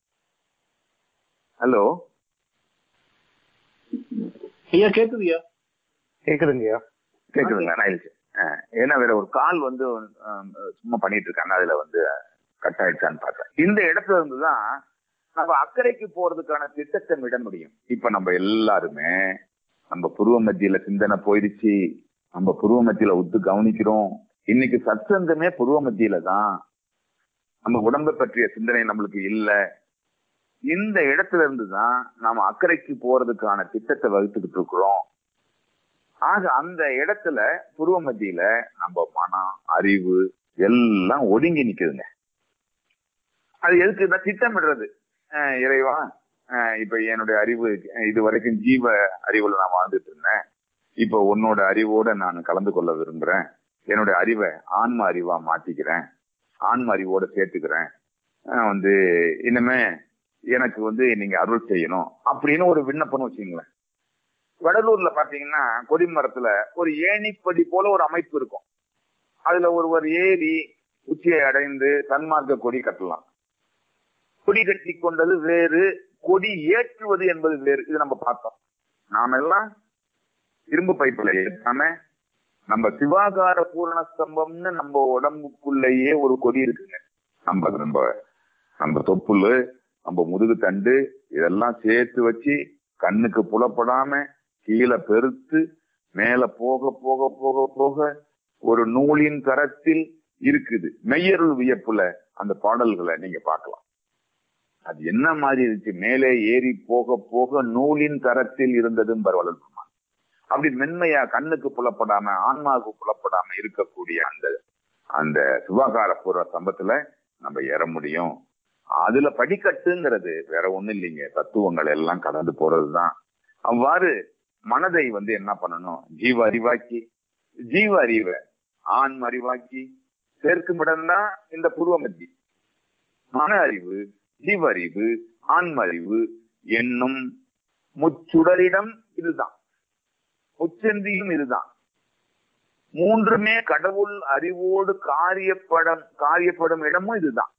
ஹலோ ஐயா, கேக்குதுயா? கேக்குதுங்கய்யா. கேக்குதுங்களா? நான் ஏன்னா வேற ஒரு கால் வந்து சும்மா பண்ணிட்டு இருக்காங்க, அதுல வந்து கட் ஆயிடுச்சான்னு பார்த்தேன். இந்த இடத்துல இருந்துதான் நம்ம அக்கறைக்கு போறதுக்கான திட்டத்தை விட முடியும். இப்ப நம்ம எல்லாருமே நம்ம புருவ மத்தியில சிந்தனை போயிடுச்சு, நம்ம புருவ மத்தியில ஒத்து கவனிக்கிறோம். இன்னைக்கு சத்சங்கமே புருவ மத்தியில தான். நம்ம உடம்பை பற்றிய சிந்தனை நம்மளுக்கு இல்ல. இந்த இடத்துல இருந்துதான் நாம அக்கறைக்கு போறதுக்கான திட்டத்தை வகுத்துக்கிட்டு இருக்கிறோம். ஆக அந்த இடத்துல புருவ மத்தியில நம்ம மனம், அறிவு எல்லாம் ஒடுங்கி நிக்குதுங்க. அது எதுக்கு திட்டமிடுறது? இறைவா இப்ப என்னுடைய அறிவு இது வரைக்கும் ஜீவ அறிவுல நான் வாழ்ந்துட்டு இருந்தேன். இப்ப உன்னோட அறிவோட நான் கலந்து கொள்ள விரும்புறேன். என்னுடைய அறிவை ஆன்ம அறிவா மாத்திக்கிறேன், ஆன்ம அறிவோட சேர்த்துக்கிறேன். இனிமே எனக்கு நீங்க அருள் செய்யணும் அப்படின்னு ஒரு விண்ணப்பம் வச்சுங்களேன். வடலூர்ல பாத்தீங்கன்னா கொடிமரத்துல ஒரு ஏணிப்படி போல ஒரு அமைப்பு இருக்கும். அதுல ஒருவர் ஏறி உச்சியை அடைந்து தன்மார்க்க கொடி கட்டலாம். கொடி கட்டி கொண்டது வேறு, கொடி ஏற்றுவது என்பது வேறு. இது நம்ம பார்த்தோம். நாம எல்லாம் இரும்பு பைப்புல ஏற்றாம நம்ம சிவாகார பூரண ஸ்தம்பம்னு நம்ம உடம்புக்குள்ளேயே ஒரு கொடி இருக்குங்க. நம்ம நம்ம நம்ம தொப்புளு, நம்ம முதுகு தண்டு இதெல்லாம் சேர்த்து வச்சு கண்ணுக்கு புலப்படாம கீழே பெருத்து மேல போக போக போக போக ஒரு நூலின் கரத்தில் இருக்குது. மெய்யருள் வியப்புல அந்த பாடல்களை நீங்க பார்க்கலாம். அது என்ன மாதிரி இருந்துச்சு? மேலே ஏறி போக போக நூலின் கரத்தில் இருந்ததும் பரவலன். அப்படி மென்மையா கண்ணுக்கு புலப்படாம ஆன்மாவுக்கு புலப்படாம இருக்கக்கூடிய அந்த அந்த சுகாகார பூர்வ ஸ்தம்பத்துல நம்ம ஏற முடியும். அதுல படிக்கட்டுங்கிறது வேற ஒண்ணும் இல்லைங்க, தத்துவங்கள் எல்லாம் கடந்து போறதுதான். அவ்வாறு மனதை என்ன பண்ணணும்? ஜீவ அறிவாக்கி, ஜீவ அறிவை ஆன்ம அறிவாக்கி சேர்க்கும் இடம்தான் இந்த பூர்வ மத்தி. மன அறிவு, ஜீவ அறிவு, ஆன்ம அறிவு என்னும் முச்சுடரிடம் இதுதான், உச்சந்தியும் இதுதான். மூன்றுமே கடவுள் அறிவோடு காரியப்படும் இடமும் இதுதான்.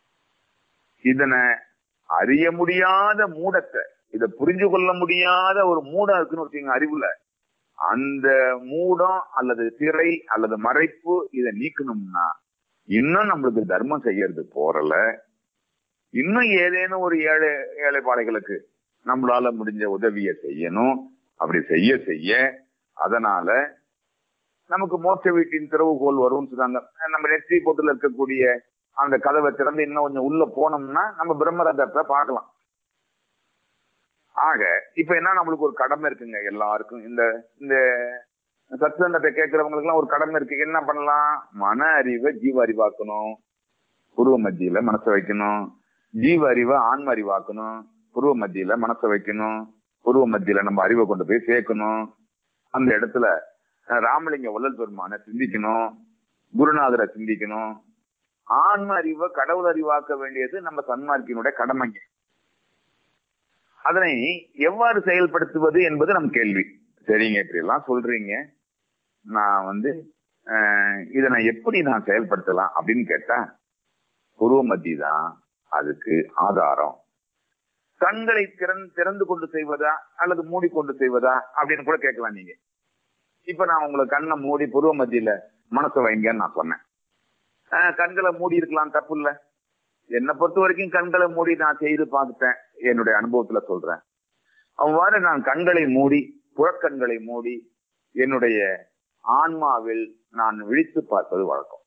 இதனை அறிய முடியாத மூடத்தை, இதை புரிஞ்சு கொள்ள முடியாத ஒரு மூடம் இருக்குன்னு வச்சுங்க அறிவுல. அந்த மூடம் அல்லது திரை அல்லது மறைப்பு இதை நீக்கணும்னா இன்னும் நம்மளுக்கு தர்மம் செய்யறது போறல. இன்னும் ஏதேனும் ஒரு ஏழைப்பாளைகளுக்கு நம்மளால முடிஞ்ச உதவியை செய்யணும். அப்படி செய்ய செய்ய அதனால நமக்கு மோட்ச வீட்டின் திறவுகோல் வரும்னு சொன்னாங்க. நம்ம நெற்றி போட்டுல இருக்கக்கூடிய அந்த கதவை திறந்து இன்னும் கொஞ்சம் உள்ள போனோம்னா நம்ம பிரம்மரதத்தை பார்க்கலாம். ஆக இப்ப என்ன, நம்மளுக்கு ஒரு கடமை இருக்குங்க எல்லாருக்கும். இந்த இந்த சத்சங்கத்தை கேட்கிறவங்களுக்கு எல்லாம் ஒரு கடமை இருக்கு. என்ன பண்ணலாம்? மன அறிவை ஜீவ அறிவாக்கணும், புருவ மத்தியில மனசை வைக்கணும். ஜீவ அறிவை ஆன்ம அறிவாக்கணும், புருவ மத்தியில மனசை வைக்கணும். புருவ மத்தியில நம்ம அறிவை கொண்டு போய் சேர்க்கணும். அந்த இடத்துல ராமலிங்க வள்ளல் பெருமான சிந்திக்கணும், குருநாதரை சிந்திக்கணும். ஆன்ம அறிவை கடவுள் அறிவாக்க வேண்டியது நம்ம சன்மார்க்கினுடைய கடமைங்க. அதனை எவ்வாறு செயல்படுத்துவது என்பது நம்ம கேள்வி. சரிங்க, இப்படி எல்லாம் சொல்றீங்க, நான் இதை எப்படி நான் செயல்படுத்தலாம் அப்படின்னு கேட்டா புருவ மத்தி தான் அதுக்கு ஆதாரம். கண்களை திறந்து கொண்டு செய்வதா அல்லது மூடிக்கொண்டு செய்வதா அப்படின்னு கூட கேட்கலாம் நீங்க. இப்ப நான் உங்களுக்கு கண்ணை மூடி புருவ மத்தியில மனசை வைங்கன்னு நான் சொன்னேன். கண்களை மூடி இருக்கலாம், தப்பு இல்லை. என்னை பொறுத்த வரைக்கும் கண்களை மூடி நான் செய்து பார்த்துட்டேன், என்னுடைய அனுபவத்துல சொல்றேன். அவ்வாறு நான் கண்களை மூடி, புறக்கண்களை மூடி என்னுடைய ஆன்மாவில் நான் விழித்து பார்ப்பது வழக்கம்.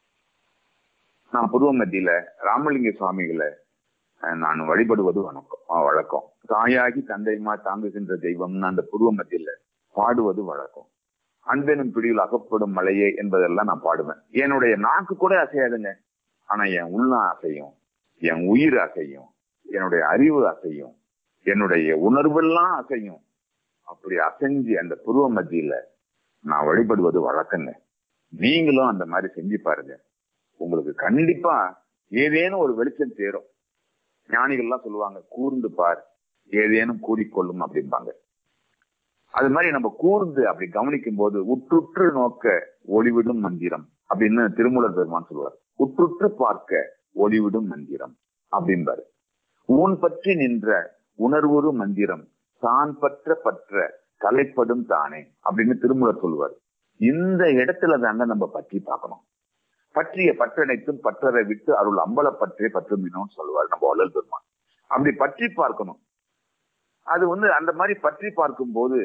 நான் புருவ மத்தியில ராமலிங்க சுவாமிகளை நான் வழிபடுவது வழக்கம். தாயாகி தந்தைமா தாங்குகின்ற தெய்வம்னு அந்த புருவ மத்தியில பாடுவது வழக்கம். அன்பெனும் பிடியில் அகப்படும் மலையே என்பதெல்லாம் நான் பாடுவேன். என்னுடைய நாக்கு கூட அசையாதுங்க, ஆனா என் உள்ளம் அசையும், என் உயிர் அசையும், என்னுடைய அறிவு அசையும், என்னுடைய உணர்வெல்லாம் அசையும். அப்படி அசைஞ்சு அந்த புருவ மத்தியில நான் வழிபடுவது வழக்கங்க. நீங்களும் அந்த மாதிரி செஞ்சு பாருங்க, உங்களுக்கு கண்டிப்பா ஏதேனும் ஒரு வெளிச்சம் சேரும். ஞானிகள்லாம் சொல்லுவாங்க, கூர்ந்து பார் ஏதேனும் கூறிக்கொள்ளும் அப்படிம்பாங்க. அது மாதிரி நம்ம கூர்ந்து அப்படி கவனிக்கும் போது உற்றுற்று நோக்க ஒளிவிடும் மந்திரம் அப்படின்னு திருமூலர் பெருமான் சொல்லுவார். உற்றுற்று பார்க்க ஒளிவிடும் மந்திரம் அப்படின்பாரு. ஊன் பற்றி நின்ற உணர்வுறு மந்திரம் தான் பற்ற கலைப்படும் தானே அப்படின்னு திருமூலர் சொல்லுவார். இந்த இடத்துல தாங்க நம்ம பற்றி பார்க்கணும். பற்றிய பற்றனைத்தும் பற்றரை விட்டு அருள் அம்பல பற்றே பற்றுமினோன்னு சொல்லுவார் நம்ம வள்ளல் பெருமான். அப்படி பற்றி பார்க்கணும். அது அந்த மாதிரி பற்றி பார்க்கும் போது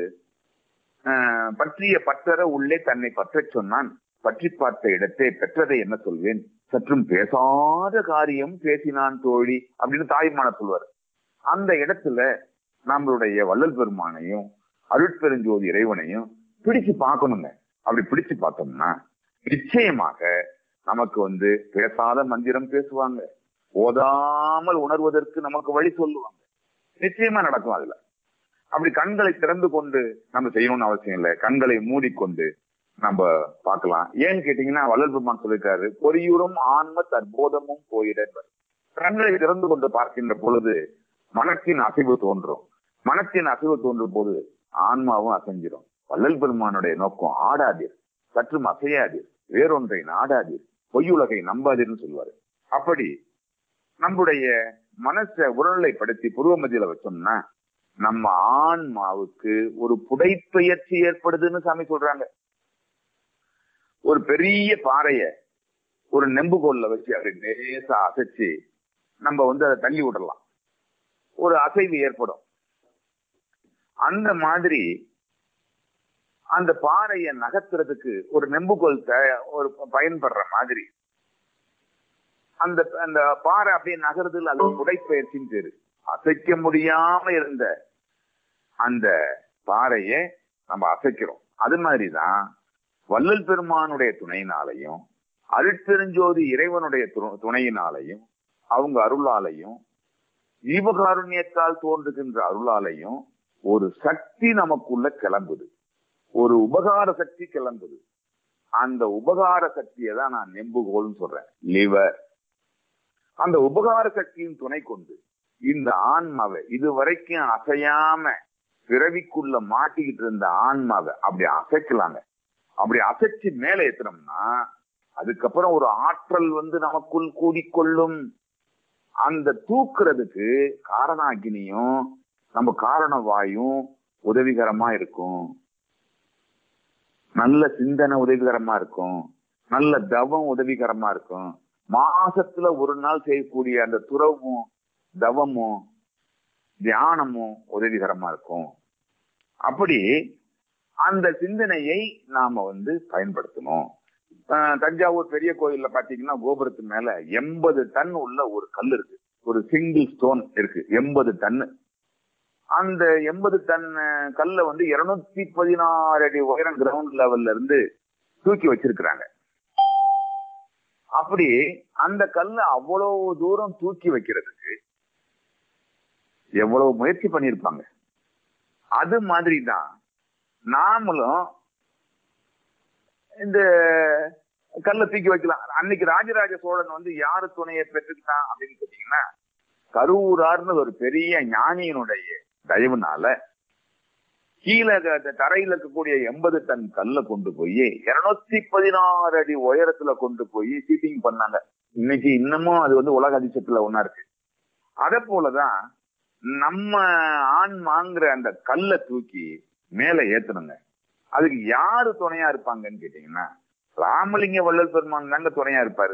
பற்றிய பற்றற உள்ளே தன்னை பற்ற சொன்னான். பற்றி பார்த்த இடத்தை பெற்றதை என்ன சொல்வேன், சற்றும் பேசாத காரியம் பேசினான் தோழி அப்படின்னு தாய்மான சொல்வார். அந்த இடத்துல நம்மளுடைய வள்ளல் பெருமானையும் அருட்பெருஞ்சோதி இறைவனையும் பிடிச்சு பார்க்கணுங்க. அப்படி பிடிச்சு பார்த்தோம்னா நிச்சயமாக நமக்கு பேசாத மந்திரம் பேசுவாங்க, ஓதாமல் உணர்வதற்கு நமக்கு வழி சொல்லுவாங்க. நிச்சயமா நடக்கும். அதுல அப்படி கண்களை திறந்து கொண்டு நம்ம செய்யணும்னு அவசியம் இல்லை. கண்களை மூடிக்கொண்டு நம்ம பார்க்கலாம். ஏன்னு கேட்டீங்கன்னா வள்ளல் பெருமான் சொல்லியிருக்காரு, பொறியுறும் ஆன்ம தற்போதமும் போயிட. கண்களை திறந்து கொண்டு பார்க்கின்ற பொழுது மனத்தின் அசைவு தோன்றும். மனத்தின் அசைவு தோன்றும் போது ஆன்மாவும் அசைஞ்சிடும். வள்ளல் பெருமானுடைய நோக்கம் ஆடாதீர், சற்றும் அசையாதீர், வேறொன்றை நாடாதீர், பொய்யுலகை நம்பாதீர்னு சொல்லுவாரு. அப்படி நம்முடைய மனசை உடல்நிலைப்படுத்தி புருவ மத்தியில வச்சோம்னா நம்ம ஆன்மாவுக்கு ஒரு புடைப்பெயர்ச்சி ஏற்படுதுன்னு சாமி சொல்றாங்க. ஒரு பெரிய பாறைய ஒரு நெம்புகோல்ல வச்சு அப்படி லேசா அசைச்சு நம்ம அதை தள்ளி விடலாம், ஒரு அசைவு ஏற்படும். அந்த மாதிரி அந்த பாறையை நகர்த்துறதுக்கு ஒரு நெம்புகோல் ஒரு பயன்படுற மாதிரி அந்த அந்த பாறை அப்படியே நகருதுல அது புடைப்பெயர்ச்சின்னு பேரு. அசைக்க முடியாம இருந்த அந்த பாறையை நம்ம அசைக்கிறோம். அது மாதிரிதான் வள்ளல் பெருமானுடைய துணையினாலையும் அருட்பெருஞ்சோதி இறைவனுடைய துணையினாலையும் அவங்க அருளாலையும் ஜீவகாருண்யத்தால் தோன்றுகின்ற அருளாலையும் ஒரு சக்தி நமக்குள்ள கிளம்புது, ஒரு உபகார சக்தி கிளம்புது. அந்த உபகார சக்தியை தான் நான் நெம்புகோல்னு சொல்றேன், லிவர். அந்த உபகார சக்தியின் துணை கொண்டு இந்த ஆன்மாவை இதுவரைக்கும் அசையாம பிறவிக்குள்ள மாட்டிக்கிட்டு இருந்த ஆன்மாவை அப்படி அசைக்கலாங்க. அப்படி அசைச்சு மேல ஏத்துனோம்னா அதுக்கப்புறம் ஒரு ஆற்றல் நமக்குள் கூடிக்கொள்ளும். அந்த தூக்குறதுக்கு காரணாகினியும் நம்ம காரண வாயும் உதவிகரமா இருக்கும், நல்ல சிந்தனை உதவிகரமா இருக்கும், நல்ல தவம் உதவிகரமா இருக்கும். மாசத்துல ஒரு நாள் செய்யக்கூடிய அந்த துறவும் தவமும் தியானமும் உதவிகரமா இருக்கும். அப்படி அந்த சிந்தனையை நாம பயன்படுத்தணும். தஞ்சாவூர் பெரிய கோயில்ல பாத்தீங்கன்னா கோபுரத்து மேல 80 டன் உள்ள ஒரு கல் இருக்கு, ஒரு சிங்கிள் ஸ்டோன் இருக்கு, 80 டன். அந்த 80 டன் கல்ல 216 அடி உயரம் கிரவுண்ட் லெவல்ல இருந்து தூக்கி வச்சிருக்கிறாங்க. அப்படி அந்த கல்ல அவ்வளவு தூரம் தூக்கி வைக்கிறதுக்கு எவ்வளவு முயற்சி பண்ணிருப்பாங்க. அது மாதிரிதான் நாமளும் இந்த கல்ல தூக்கி வைக்கலாம். அன்னைக்கு ராஜராஜ சோழன் யாரு துணையை பெற்றுக்கிட்டான் அப்படின்னு கேட்டீங்கன்னா, கருவூரார்னு ஒரு பெரிய ஞானியினுடைய தயவுனால கீழே தரையில இருக்கக்கூடிய 80 டன் கல்ல கொண்டு போய் 216 அடி உயரத்துல கொண்டு போய் சீட்டிங் பண்ணாங்க. இன்னைக்கு இன்னமும் அது உலக அதிசயத்துல ஒன்னா இருக்கு. அதே போலதான் நம்ம ஆன்மாங்கிற அந்த கல்லை தூக்கி மேல ஏத்தணுங்க. அதுக்கு யாரு துணையா இருப்பாங்கன்னு கேட்டீங்கன்னா, ராமலிங்க வள்ளல் பெருமான் தாங்க துணையா இருப்பாரு.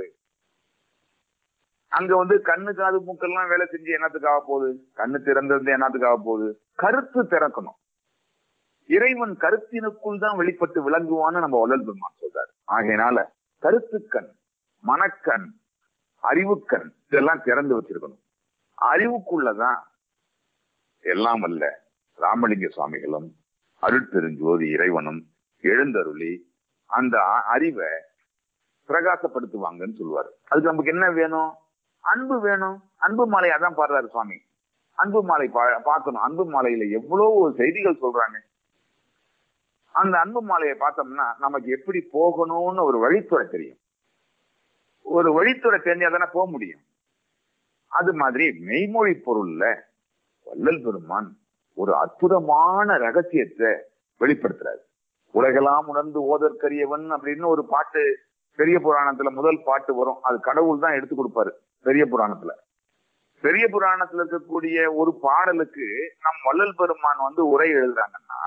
அங்க கண்ணு காது மூக்கெல்லாம் வேலை செஞ்சு என்னத்துக்காக போகுது? கண்ணு திறந்திருந்து என்னத்துக்காக போகுது? கருத்து திறக்கணும். இறைவன் கருத்தினுக்குள் தான் வெளிப்பட்டு விளங்குவான்னு நம்ம வள்ளல் பெருமான் சொல்றாரு. ஆகையினால கருத்துக்கண், மனக்கண், அறிவுக்கண் இதெல்லாம் திறந்து வச்சிருக்கணும். அறிவுக்குள்ளதான் எல்லாம் அல்ல ராமலிங்க சுவாமிகளும் அருட்பெருஞ்சோதி இறைவனும் எழுந்தருளி அந்த அறிவை பிரகாசப்படுத்துவாங்கன்னு சொல்லுவாரு. அதுக்கு நமக்கு என்ன வேணும்? அன்பு வேணும். அன்பு மாலை அதான் பாடுறாரு சுவாமி. அன்பு மாலை பார்க்கணும். அன்பு மாலையில எவ்வளவு செய்திகள் சொல்றாங்க. அந்த அன்பு மாலையை பார்த்தோம்னா நமக்கு எப்படி போகணும்னு ஒரு வழித்துறை தெரியும். ஒரு வழித்துறை தெரிஞ்சாதானே போக முடியும். அது மாதிரி மெய்மொழி பொருள்ல வள்ளல் பெருமான் ஒரு அற்புதமான ரகசியத்தை வெளிப்படுத்துறாரு. உலகெல்லாம் உணர்ந்து ஓதற்கரியவன் அப்படின்னு ஒரு பாட்டு பெரிய புராணத்துல முதல் பாட்டு வரும். அது கடவுள் தான் எடுத்து கொடுப்பாரு பெரிய புராணத்துல. பெரிய புராணத்துல இருக்கக்கூடிய ஒரு பாடலுக்கு நம் வள்ளல் பெருமான் உரை எழுதுறாங்கன்னா,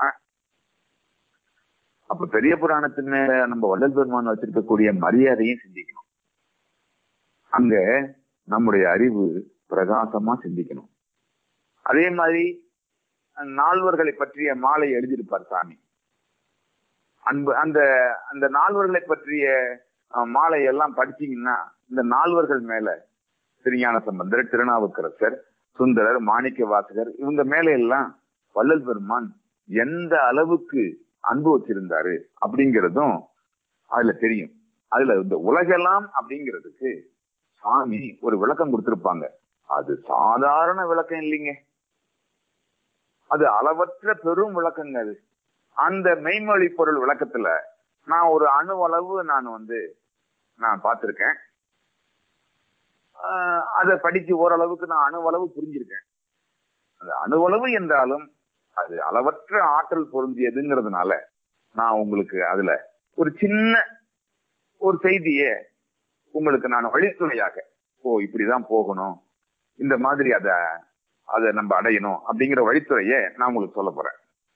அப்ப பெரிய புராணத்தின் மேல நம்ம வள்ளல் பெருமான் வச்சிருக்கக்கூடிய மரியாதையும் சிந்திக்கணும். அங்க நம்முடைய அறிவு பிரகாசமா சிந்திக்கணும். அதே மாதிரி நால்வர்களை பற்றிய மாலை எழுதியிருப்பார் சாமி. அன்பு அந்த அந்த நால்வர்களை பற்றிய மாலை எல்லாம் படிச்சீங்கன்னா இந்த நால்வர்கள் மேல திருஞான சம்பந்தர், திருநாவுக்கரசர், சுந்தரர், மாணிக்க வாசகர் இவங்க மேல எல்லாம் வள்ளல் பெருமான் எந்த அளவுக்கு அன்பு வச்சிருந்தாரு அப்படிங்கிறதும் அதுல தெரியும். அதுல இந்த உலகெல்லாம் அப்படிங்கிறதுக்கு சாமி ஒரு விளக்கம் கொடுத்திருப்பாங்க. அது சாதாரண விளக்கம் இல்லைங்க. அது அளவற்ற பெரும் விளக்கங்க. அது அந்த மெய்மொழி பொருள் விளக்கத்துல நான் ஒரு அணுவளவு நான் பார்த்திருக்கேன். அதை படிச்சு ஓரளவுக்கு நான் அணுவளவு புரிஞ்சிருக்கேன். அது அணுவளவு என்றாலும் அது அளவற்ற ஆற்றல் பொருந்தியதுங்கிறதுனால நான் உங்களுக்கு அதுல ஒரு சின்ன ஒரு செய்தியை உங்களுக்கு நான் வழித்துணையாக, இப்படிதான் போகணும், இந்த மாதிரி அதை நம்ம அடையணும் அப்படிங்கிற வழித்துறையை நான் உங்களுக்கு சொல்ல போறேன்.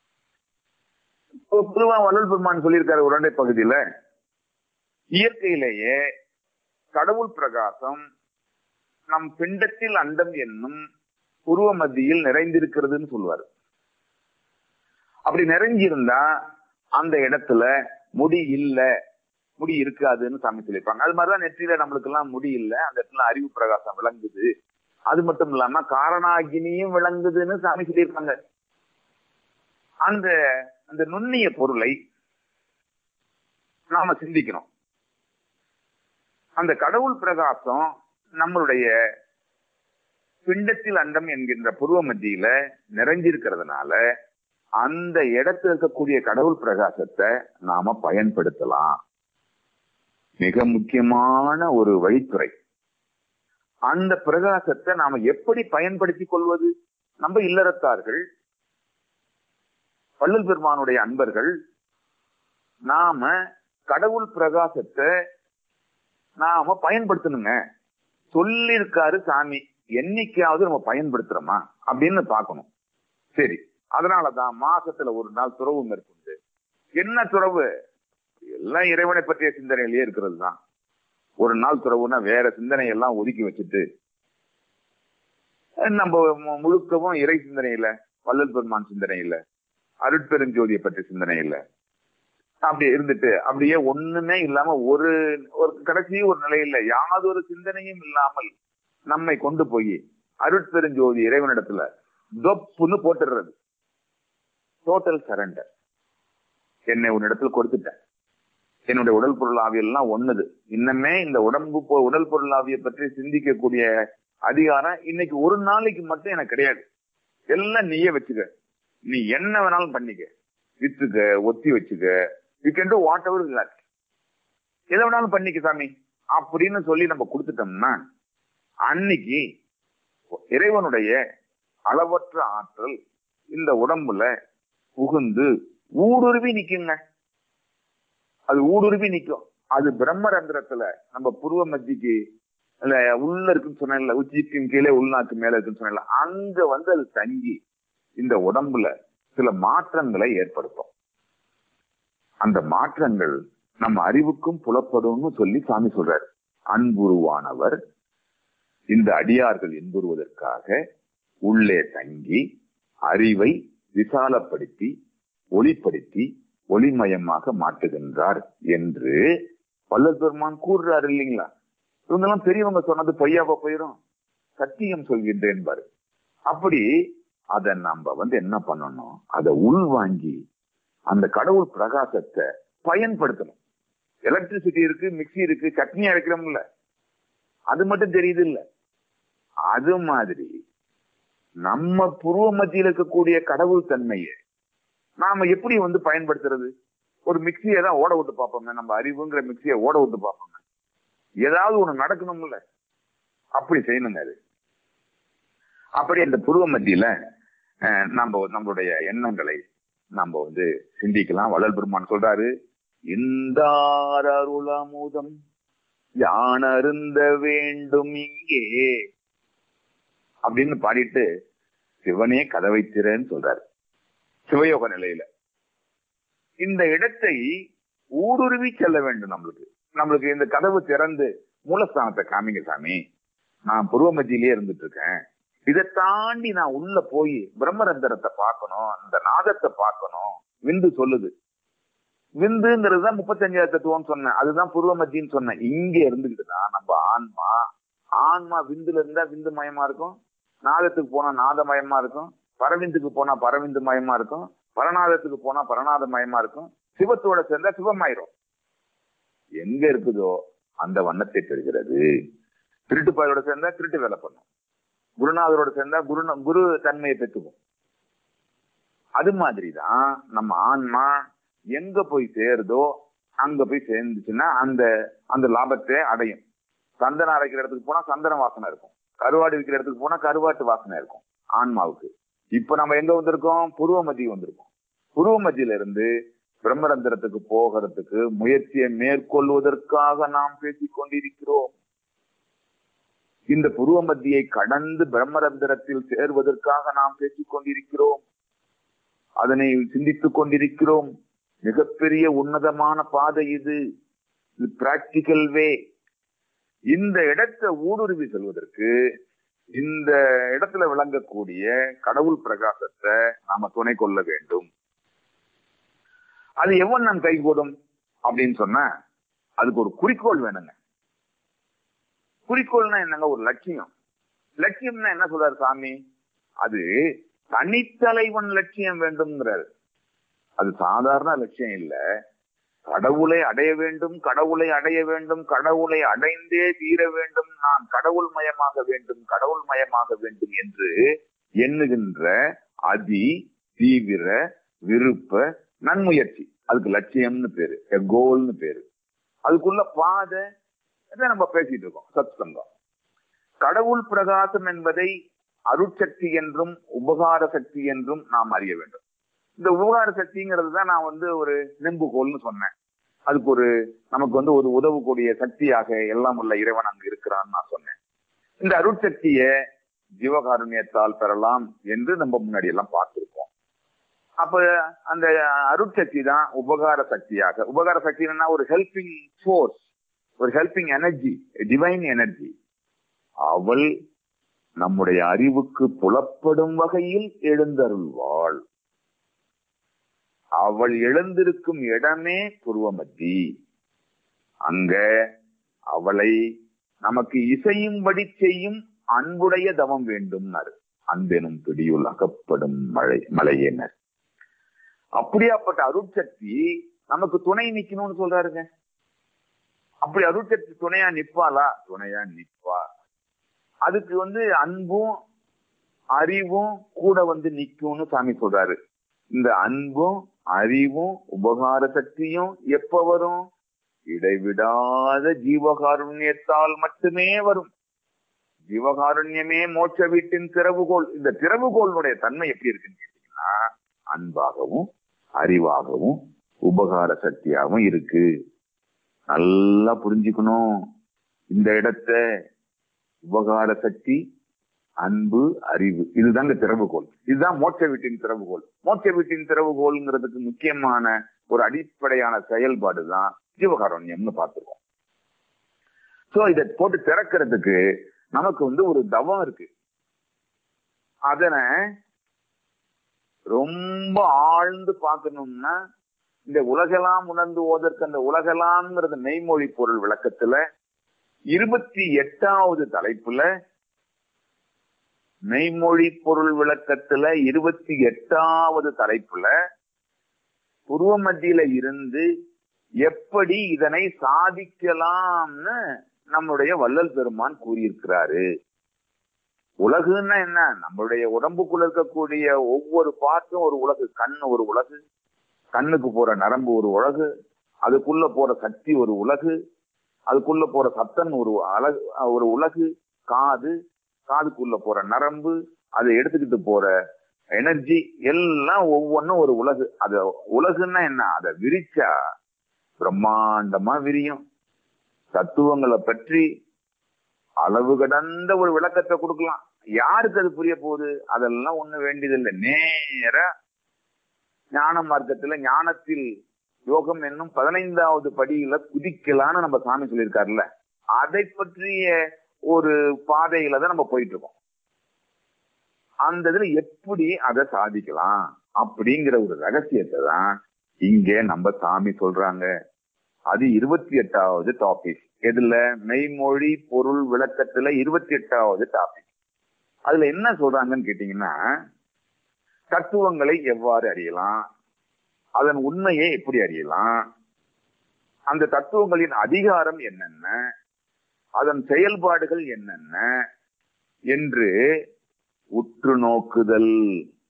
பொதுவா வள்ளல் பெருமான் சொல்லியிருக்காரு உரைநடை பகுதியில, இயற்கையிலேயே கடவுள் பிரகாசம் நம் பிண்டத்தில் அண்டம் என்னும் உருவ மத்தியில் நிறைந்திருக்கிறதுன்னு சொல்லுவாரு. அப்படி நிறைஞ்சிருந்தா அந்த இடத்துல முடி இருக்காதுன்னு சாமி சொல்லியிருப்பாங்க. அது மாதிரிதான் நெற்றியில நம்மளுக்கு எல்லாம் முடி இல்லை, அந்த இடத்துல அறிவு பிரகாசம் விளங்குது. அது மட்டும் இல்லாம காரணாகினியும் விளங்குதுன்னு சாமி சொல்லியிருப்பாங்க. அந்த அந்த நுண்ணிய பொருளை நாம சிந்திக்கணும். அந்த கடவுள் பிரகாசம் நம்மளுடைய பிண்டத்தில் அண்டம் என்கின்ற புருவ மத்தியில நிறைஞ்சிருக்கிறதுனால அந்த இடத்துல இருக்கக்கூடிய கடவுள் பிரகாசத்தை நாம பயன்படுத்தலாம். மிக முக்கியமான ஒரு வழித்துறை. அந்த பிரகாசத்தை நாம எப்படி பயன்படுத்திக் கொள்வது? நம்ம இல்லறத்தார்கள், வள்ளல் பெருமானுடைய அன்பர்கள், நாம கடவுள் பிரகாசத்தை நாம பயன்படுத்தணுங்க. சொல்லிருக்காரு சாமி, என்னைக்காவது நம்ம பயன்படுத்துறோமா அப்படின்னு பார்க்கணும். சரி, அதனாலதான் மாசத்துல ஒரு நாள் துறவு மேற்கொண்டு, என்ன துறவு? எல்லாம் இறைவனை பற்றிய சிந்தனையிலேயே இருக்கிறது தான். ஒரு நாள் துறவுனா வேற சிந்தனை எல்லாம் ஒதுக்கி வச்சுட்டு நம்ம முழுக்கவும் இறை சிந்தனையில, வள்ளல் பெருமான் சிந்தனையில, அருட்பெருஞ்சோதியை பற்றி சிந்தனையில அப்படி இருந்துட்டு அப்படியே ஒண்ணுமே இல்லாம ஒரு கடைசி ஒரு நிலையில யாதொரு சிந்தனையும் இல்லாமல் நம்மை கொண்டு போய் அருட்பெருஞ்சோதி இறைவனிடத்துல தொப்புன்னு போட்டுடுறது. Total surrender. என்னை ஒரு இடத்துல கொடுத்துட்டேன், என்னுடைய உடல் பொருளாவியெல்லாம் ஒண்ணுது. இன்னமே இந்த உடல் பொருளாவியை பற்றி சிந்திக்கக்கூடிய அதிகாரம் இன்னைக்கு ஒரு நாளைக்கு மட்டும் எனக்கு கிடையாது. எல்லாம் நீயே வச்சுக்க, நீ என்ன வேணாலும் பண்ணிக்க, வித்துக்க, ஒத்தி வச்சுக்க, you can do whatever you like, எதை வேணாலும் பண்ணிக்க சாமி அப்படின்னு சொல்லி நம்ம கொடுத்துட்டோம்னா அன்னைக்கு இறைவனுடைய அளவற்ற ஆற்றல் இந்த உடம்புல புகுந்து ஊடுருவி நிக்குங்க. அது ஊடுருவி நிக்கும். அது பிரம்மரந்திரத்துல நம்ம புருவ மத்திக்கு உள்ள இருக்குன்னு சொன்ன, உச்சிக்கும் கீழே உள்நாக்கு மேல இருக்குன்னு சொன்ன, அங்க அது தங்கி இந்த உடம்புல சில மாற்றங்களை ஏற்படுத்தும். அந்த மாற்றங்கள் நம்ம அறிவுக்கும் புலப்படும்னு சொல்லி சாமி சொல்றாரு. அன்புருவானவர் இந்த அடியார்கள் என்புறுவதற்காக உள்ளே தங்கி அறிவை விசாலப்படுத்தி ஒளிப்படுத்தி ஒளிமயமாக மாற்றுகின்றார் என்று வள்ளல் பெருமான் கூறுறாரு இல்லைங்களா? இவங்கெல்லாம் பெரியவங்க சொன்னது பொய்யாவா போயிரும்? சத்தியம் சொல்கின்றேன் பாரு. அப்படி அதை நம்ம என்ன பண்ணணும்? அதை உள்வாங்கி அந்த கடவுள் பிரகாசத்தை பயன்படுத்தணும். எலக்ட்ரிசிட்டி இருக்கு, மிக்சி இருக்கு, சட்னி அரைக்கிறோம்ல, அது மட்டும் தெரியுது இல்ல. அது மாதிரி நம்ம புருவ மத்தியில் இருக்கக்கூடிய கடவுள் தன்மையை நாம எப்படி பயன்படுத்துறது? ஒரு மிக்சியை தான் ஓட விட்டு பார்ப்போங்க. நம்ம அறிவுங்கிற மிக்சியை ஓட விட்டு பார்ப்போங்க. ஏதாவது ஒண்ணு நடக்கணும்ல, அப்படி செய்யணுங்க. அது அப்படி அந்த புருவ மத்தியில நம்மளுடைய எண்ணங்களை நம்ம சிந்திக்கலாம். வள்ளல் பெருமான் சொல்றாரு, இந்தார் அருளமுதம் யான் அருந்த வேண்டும் இங்கே அப்படின்னு பாடிட்டு சிவனே கதவை திறன்னு சொல்றாரு. சிவயோக நிலையில இந்த இடத்தை ஊடுருவி செல்ல வேண்டும். நம்மளுக்கு இந்த கதவு திறந்து மூலஸ்தானத்தை காமிங்க சாமி, நான் புருவ மத்தியிலேயே இருந்துட்டு இருக்கேன், இதை தாண்டி நான் உள்ள போய் பிரம்மரந்தரத்தை பார்க்கணும், அந்த நாதத்தை பார்க்கணும். விந்து சொல்லுது, விந்துங்கிறதுதான் 35,000 தத்துவம் சொன்னேன், அதுதான் புருவ மத்தின்னு சொன்னேன். இங்க இருந்துகிட்டுதான் நம்ம ஆன்மா விந்துல இருந்தா விந்து மயமா இருக்கும், நாதத்துக்கு போனா நாதமயமா இருக்கும், பரவிந்துக்கு போனா பரவிந்து மயமா இருக்கும், பரநாதத்துக்கு போனா பரநாத மயமா இருக்கும், சிவத்தோட சேர்ந்தா சிவமாயிரும். எங்க இருக்குதோ அந்த வண்ணத்தை பெறுகிறது. திருட்டு பாயோட சேர்ந்தா திருட்டு வேலை பண்ணும், குருநாதரோட சேர்ந்தா குரு தன்மையை பெற்றுக்கும். அது மாதிரிதான் நம்ம ஆன்மா எங்க போய் சேருதோ அங்க போய் சேர்ந்துச்சுன்னா அந்த அந்த லாபத்தை அடையும். சந்தனம் அரைக்கிற இடத்துக்கு போனா சந்தன வாசனை இருக்கும், கருவாடு விற்கிற இடத்துக்கு போனா கருவாட்டு வாசனை இருக்கும் ஆன்மாவுக்கு. இப்ப நம்ம எங்க வந்திருக்கோம்? புருவ மத்தி வந்திருக்கோம். புருவ மத்தியில இருந்து பிரம்மரந்திரத்துக்கு போகிறதுக்கு முயற்சியை மேற்கொள்வதற்காக நாம் பேசிக் கொண்டிருக்கிறோம். இந்த புருவ மத்தியை கடந்து பிரம்மரந்திரத்தில் சேர்வதற்காக நாம் பேசிக் கொண்டிருக்கிறோம். அதனை சிந்தித்துக் கொண்டிருக்கிறோம். மிகப்பெரிய உன்னதமான பாதை இது, பிராக்டிக்கல் வே. இந்த இடத்தை ஊடுருவி செல்வதற்கு இந்த இடத்துல விளங்கக்கூடிய கடவுள் பிரகாசத்தை நாம துணை கொள்ள வேண்டும். அது எவ்வளவு நம் கைகூடும் அப்படின்னு சொன்ன அதுக்கு ஒரு குறிக்கோள் வேணுங்க. குறிக்கோள்னா என்னங்க? ஒரு லட்சியம். லட்சியம்னா என்ன சொல்றாரு சாமி? அது தனித்தலைவன் லட்சியம் வேண்டும்ங்கிறாரு. அது சாதாரண லட்சியம் இல்ல. கடவுளை அடைய வேண்டும், கடவுளை அடைய வேண்டும், கடவுளை அடைந்தே தீர வேண்டும், நான் கடவுள் மயமாக வேண்டும், கடவுள் மயமாக வேண்டும் என்று எண்ணுகின்ற அதி தீவிர விருப்ப நன்முயற்சி. அதுக்கு லட்சியம்னு பேரு, கோல்னு பேரு. அதுக்குள்ள பாதை நம்ம பேசிட்டு இருக்கோம், சத்சங்கம். கடவுள் பிரகாசம் என்பதை அருட்சக்தி என்றும் உபகார சக்தி என்றும் நாம் அறிய வேண்டும். இந்த உபகார சக்திங்கிறது தான் நான் ஒரு நெம்புகோல்னு சொன்னேன். அதுக்கு நமக்கு ஒரு உதவக்கூடிய சக்தியாக எல்லாம் உள்ள இறைவன் அங்கு இருக்கிறான்னு நான் சொன்னேன். இந்த அருட்சக்தியை ஜீவகாருண்யத்தால் பெறலாம் என்று நம்ம முன்னாடி எல்லாம் பார்த்திருக்கோம். அப்ப அந்த அருட்சக்தி தான் உபகார சக்தியாக. உபகார சக்தினா ஒரு ஹெல்பிங் ஃபோர்ஸ், ஒரு ஹெல்பிங் எனர்ஜி, டிவைன் எனர்ஜி. அவள் நம்முடைய அறிவுக்கு புலப்படும் வகையில் எழுந்தருள்வாள். அவள் எழுந்திருக்கும் இடமே புருவ மத்தி. அங்க அவளை நமக்கு இசையும்படி செய்யும் அன்புடைய தவம் வேண்டும். அன்பெனும் பிடியுள் அகப்படும் மலையினர். அப்படியாப்பட்ட அருட்சக்தி நமக்கு துணை நிக்கணும்னு சொல்றாருங்க. அப்படி அருட்சக்தி துணையா நிப்பாளா? துணையா நிப்பா. அதுக்கு அன்பும் அறிவும் கூட நிக்கும்னு சாமி சொல்றாரு. இந்த அன்பும் அறிவும் உபகார சக்தியும் எப்ப வரும்? இடைவிடாத ஜீவகாருண்யத்தால் மட்டுமே வரும். ஜீவகாருண்யமே மோட்ச வீட்டின் திறவுகோல். இந்த திறவுகோளுடைய தன்மை எப்படி இருக்குன்னு கேட்டீங்கன்னா, அன்பாகவும் அறிவாகவும் உபகார சக்தியாகவும் இருக்கு. நல்லா புரிஞ்சுக்கணும் இந்த இடத்த. உபகார சக்தி, அன்பு, அறிவு, இதுதாங்க திறவுகோல். இதுதான் மோட்ச வீட்டின் திறவுகோல். மோட்ச வீட்டின் திறவுகோல்ங்கிறதுக்கு முக்கியமான ஒரு அடிப்படையான செயல்பாடு தான் ஜீவகாருண்யம்னு பார்த்திருக்கோம். சோ இதை போட்டு திறக்கிறதுக்கு நமக்கு ஒரு தவம் இருக்கு. அதனை ரொம்ப ஆழ்ந்து பார்க்கணும்னா இந்த உலகெல்லாம் உணர்ந்து ஓதற்கு அந்த உலகெல்லாம்ங்கிறது மெய்மொழி பொருள் விளக்கத்துல 28வது தலைப்புல, மெய்மொழி பொருள் விளக்கத்துல 28வது தலைப்புல புருவ மத்தியில இருந்து எப்படி இதனை சாதிக்கலாம்னு நம்முடைய வள்ளல் பெருமான் கூறியிருக்கிறாரு. உலகுன்னா என்ன? நம்மளுடைய உடம்புக்குள்ள இருக்கக்கூடிய ஒவ்வொரு பார்ட்டும் ஒரு உலகு. கண்ணு ஒரு உலகு, கண்ணுக்கு போற நரம்பு ஒரு உலகு, அதுக்குள்ள போற சக்தி ஒரு உலகு, அதுக்குள்ள போற சத்தம் ஒரு உலகு, காதுக்குள்ள போற நரம்பு, அதை எடுத்துக்கிட்டு போற எனர்ஜி, எல்லாம் ஒவ்வொன்றும் ஒரு உலகு. அது உலகுன்னா என்ன? அதை விரிச்சா பிரம்மாண்டமா விரியும். தத்துவங்களை பற்றி அளவு கடந்த ஒரு விளக்கத்தை கொடுக்கலாம். யாருக்கு அது புரிய போகுது? அதெல்லாம் ஒண்ணு வேண்டியதில்லை. நேர ஞான மார்க்கத்துல ஞானத்தில் யோகம் என்னும் 15வது படியில குதிக்கலான்னு நம்ம சாமி சொல்லியிருக்காருல்ல, அதை பற்றிய ஒரு பாதையில தான் நம்ம போயிட்டு இருக்கோம். அந்த இதுல எப்படி அதை சாதிக்கலாம் அப்படிங்கிற ஒரு ரகசியத்தை தான் இங்க நம்ம சாமி சொல்றாங்க. அது 28வது டாபிக். இதுல மெய்மொழி பொருள் விளக்கத்துல 28வது டாபிக். அதுல என்ன சொல்றாங்கன்னு கேட்டீங்கன்னா, தத்துவங்களை எவ்வாறு அறியலாம், அதன் உண்மையை எப்படி அறியலாம், அந்த தத்துவங்களின் அதிகாரம் என்னென்ன, அதன் செயல்பாடுகள் என்னென்ன என்று உற்று நோக்குதல்.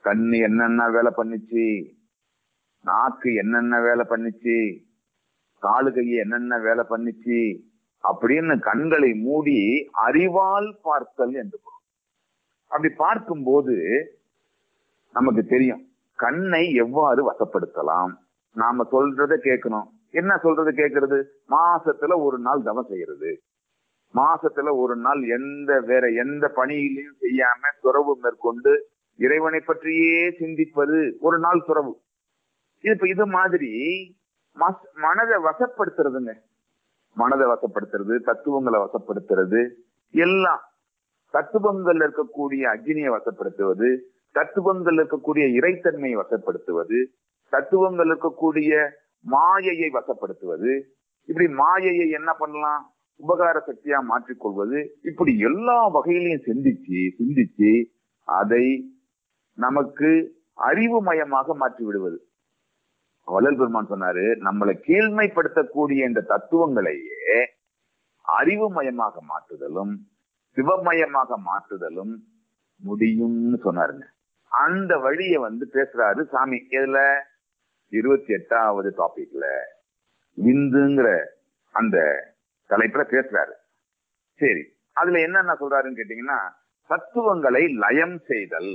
கண்ணு என்னென்ன வேலை பண்ணுச்சு, நாக்கு என்னென்ன வேலை பண்ணுச்சு, காலு கையை என்னென்ன வேலை பண்ணுச்சு அப்படின்னு கண்களை மூடி அறிவால் பார்த்தல் என்று பொருள். அப்படி பார்க்கும்போது நமக்கு தெரியும் கண்ணை எவ்வாறு வசப்படுத்தலாம். நாம சொல்றதை கேட்கணும். என்ன சொல்றது கேட்கறது? மாசத்துல ஒரு நாள் தவம் செய்யறது, மாசத்துல ஒரு நாள் வேற எந்த பணியிலையும் செய்யாம துறவு மேற்கொண்டு இறைவனை பற்றியே சிந்திப்பது ஒரு நாள் துறவு. இது மாதிரி மனதை வசப்படுத்துறதுங்க. மனதை வசப்படுத்துறது, தத்துவங்களை வசப்படுத்துறது, எல்லாம் தத்துவங்கள் இருக்கக்கூடிய அக்னியை வசப்படுத்துவது, தத்துவங்கள் இருக்கக்கூடிய இறைத்தன்மையை வசப்படுத்துவது, தத்துவங்கள் இருக்கக்கூடிய மாயையை வசப்படுத்துவது. இப்படி மாயையை என்ன பண்ணலாம்? உபகார சக்தியா மாற்றிக்கொள்வது. இப்படி எல்லா வகையிலையும் சிந்திச்சு அதை நமக்கு அறிவுமயமாக மாற்றி விடுவது. வள்ளல் பெருமான் சொன்னாரு, நம்மளை கீழ்மைப்படுத்தக்கூடிய இந்த தத்துவங்களையே அறிவுமயமாக மாற்றுதலும் சிவமயமாக மாற்றுதலும் முடியும்னு சொன்னாருங்க. அந்த வழியை பேசுறாரு சாமி. இதுல 28வது டாபிக்ல விந்துங்கிற அந்த தலைப்புல பேசுறாரு. சரி, அதுல என்னென்ன சொல்றாருன்னு கேட்டீங்கன்னா, தத்துவங்களை லயம் செய்தல்.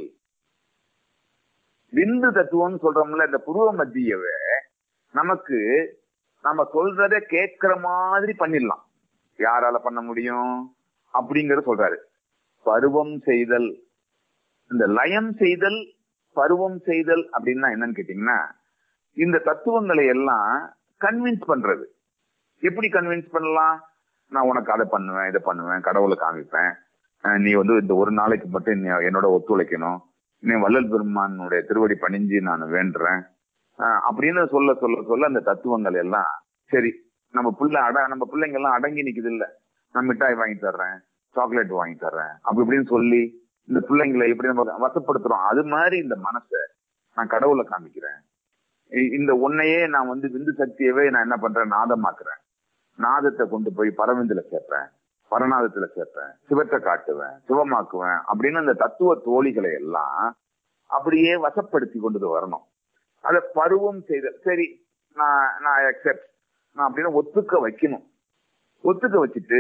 விந்து தத்துவம்னு சொல்றோம்ல, இந்த புருவ மத்தியவை நமக்கு நம்ம சொல்றத கேட்கிற மாதிரி பண்ணிடலாம். யாரால பண்ண முடியும் அப்படிங்கறத சொல்றாரு. பருவம் செய்தல், இந்த லயம் செய்தல், பருவம் செய்தல் அப்படின்னா என்னன்னு கேட்டீங்கன்னா, இந்த தத்துவங்களை எல்லாம் கன்வின்ஸ் பண்றது. எப்படி கன்வின்ஸ் பண்ணலாம்? நான் உனக்கு அதை பண்ணுவேன், இதை பண்ணுவேன், கடவுளை காமிப்பேன், நீ இந்த ஒரு நாளைக்கு மட்டும் என்னோட ஒத்துழைக்கணும், நீ வள்ளல் பெருமானுடைய திருவடி பணிஞ்சு நான் வேண்டுறேன் அப்படின்னு சொல்ல சொல்ல சொல்ல அந்த தத்துவங்கள் எல்லாம் சரி, நம்ம பிள்ளைங்க எல்லாம் அடங்கி நிக்குது இல்ல, நான் மிட்டாய் வாங்கி தர்றேன், சாக்லேட் வாங்கி தர்றேன் அப்படி இப்படின்னு சொல்லி இந்த பிள்ளைங்களை எப்படி நம்ம வசப்படுத்துறோம். அது மாதிரி இந்த மனசை நான் கடவுளை காமிக்கிறேன், இந்த உன்னையே நான் விந்து சக்தியவே நான் என்ன பண்றேன், நாதமாக்குறேன், நாதத்தை கொண்டு போய் பரவிந்துல சேர்ப்பேன், பரநாதத்துல சேர்ப்பேன், சிவத்தை காட்டுவேன், சிவமாக்குவேன் அப்படின்னு அந்த தத்துவ தோழிகளை எல்லாம் அப்படியே வசப்படுத்தி கொண்டு வரணும். அத பருவம் செய்தல். சரி, நான் அக்செப்ட், நான் அப்படின்னு ஒத்துக்க வைக்கணும். ஒத்துக்க வச்சுட்டு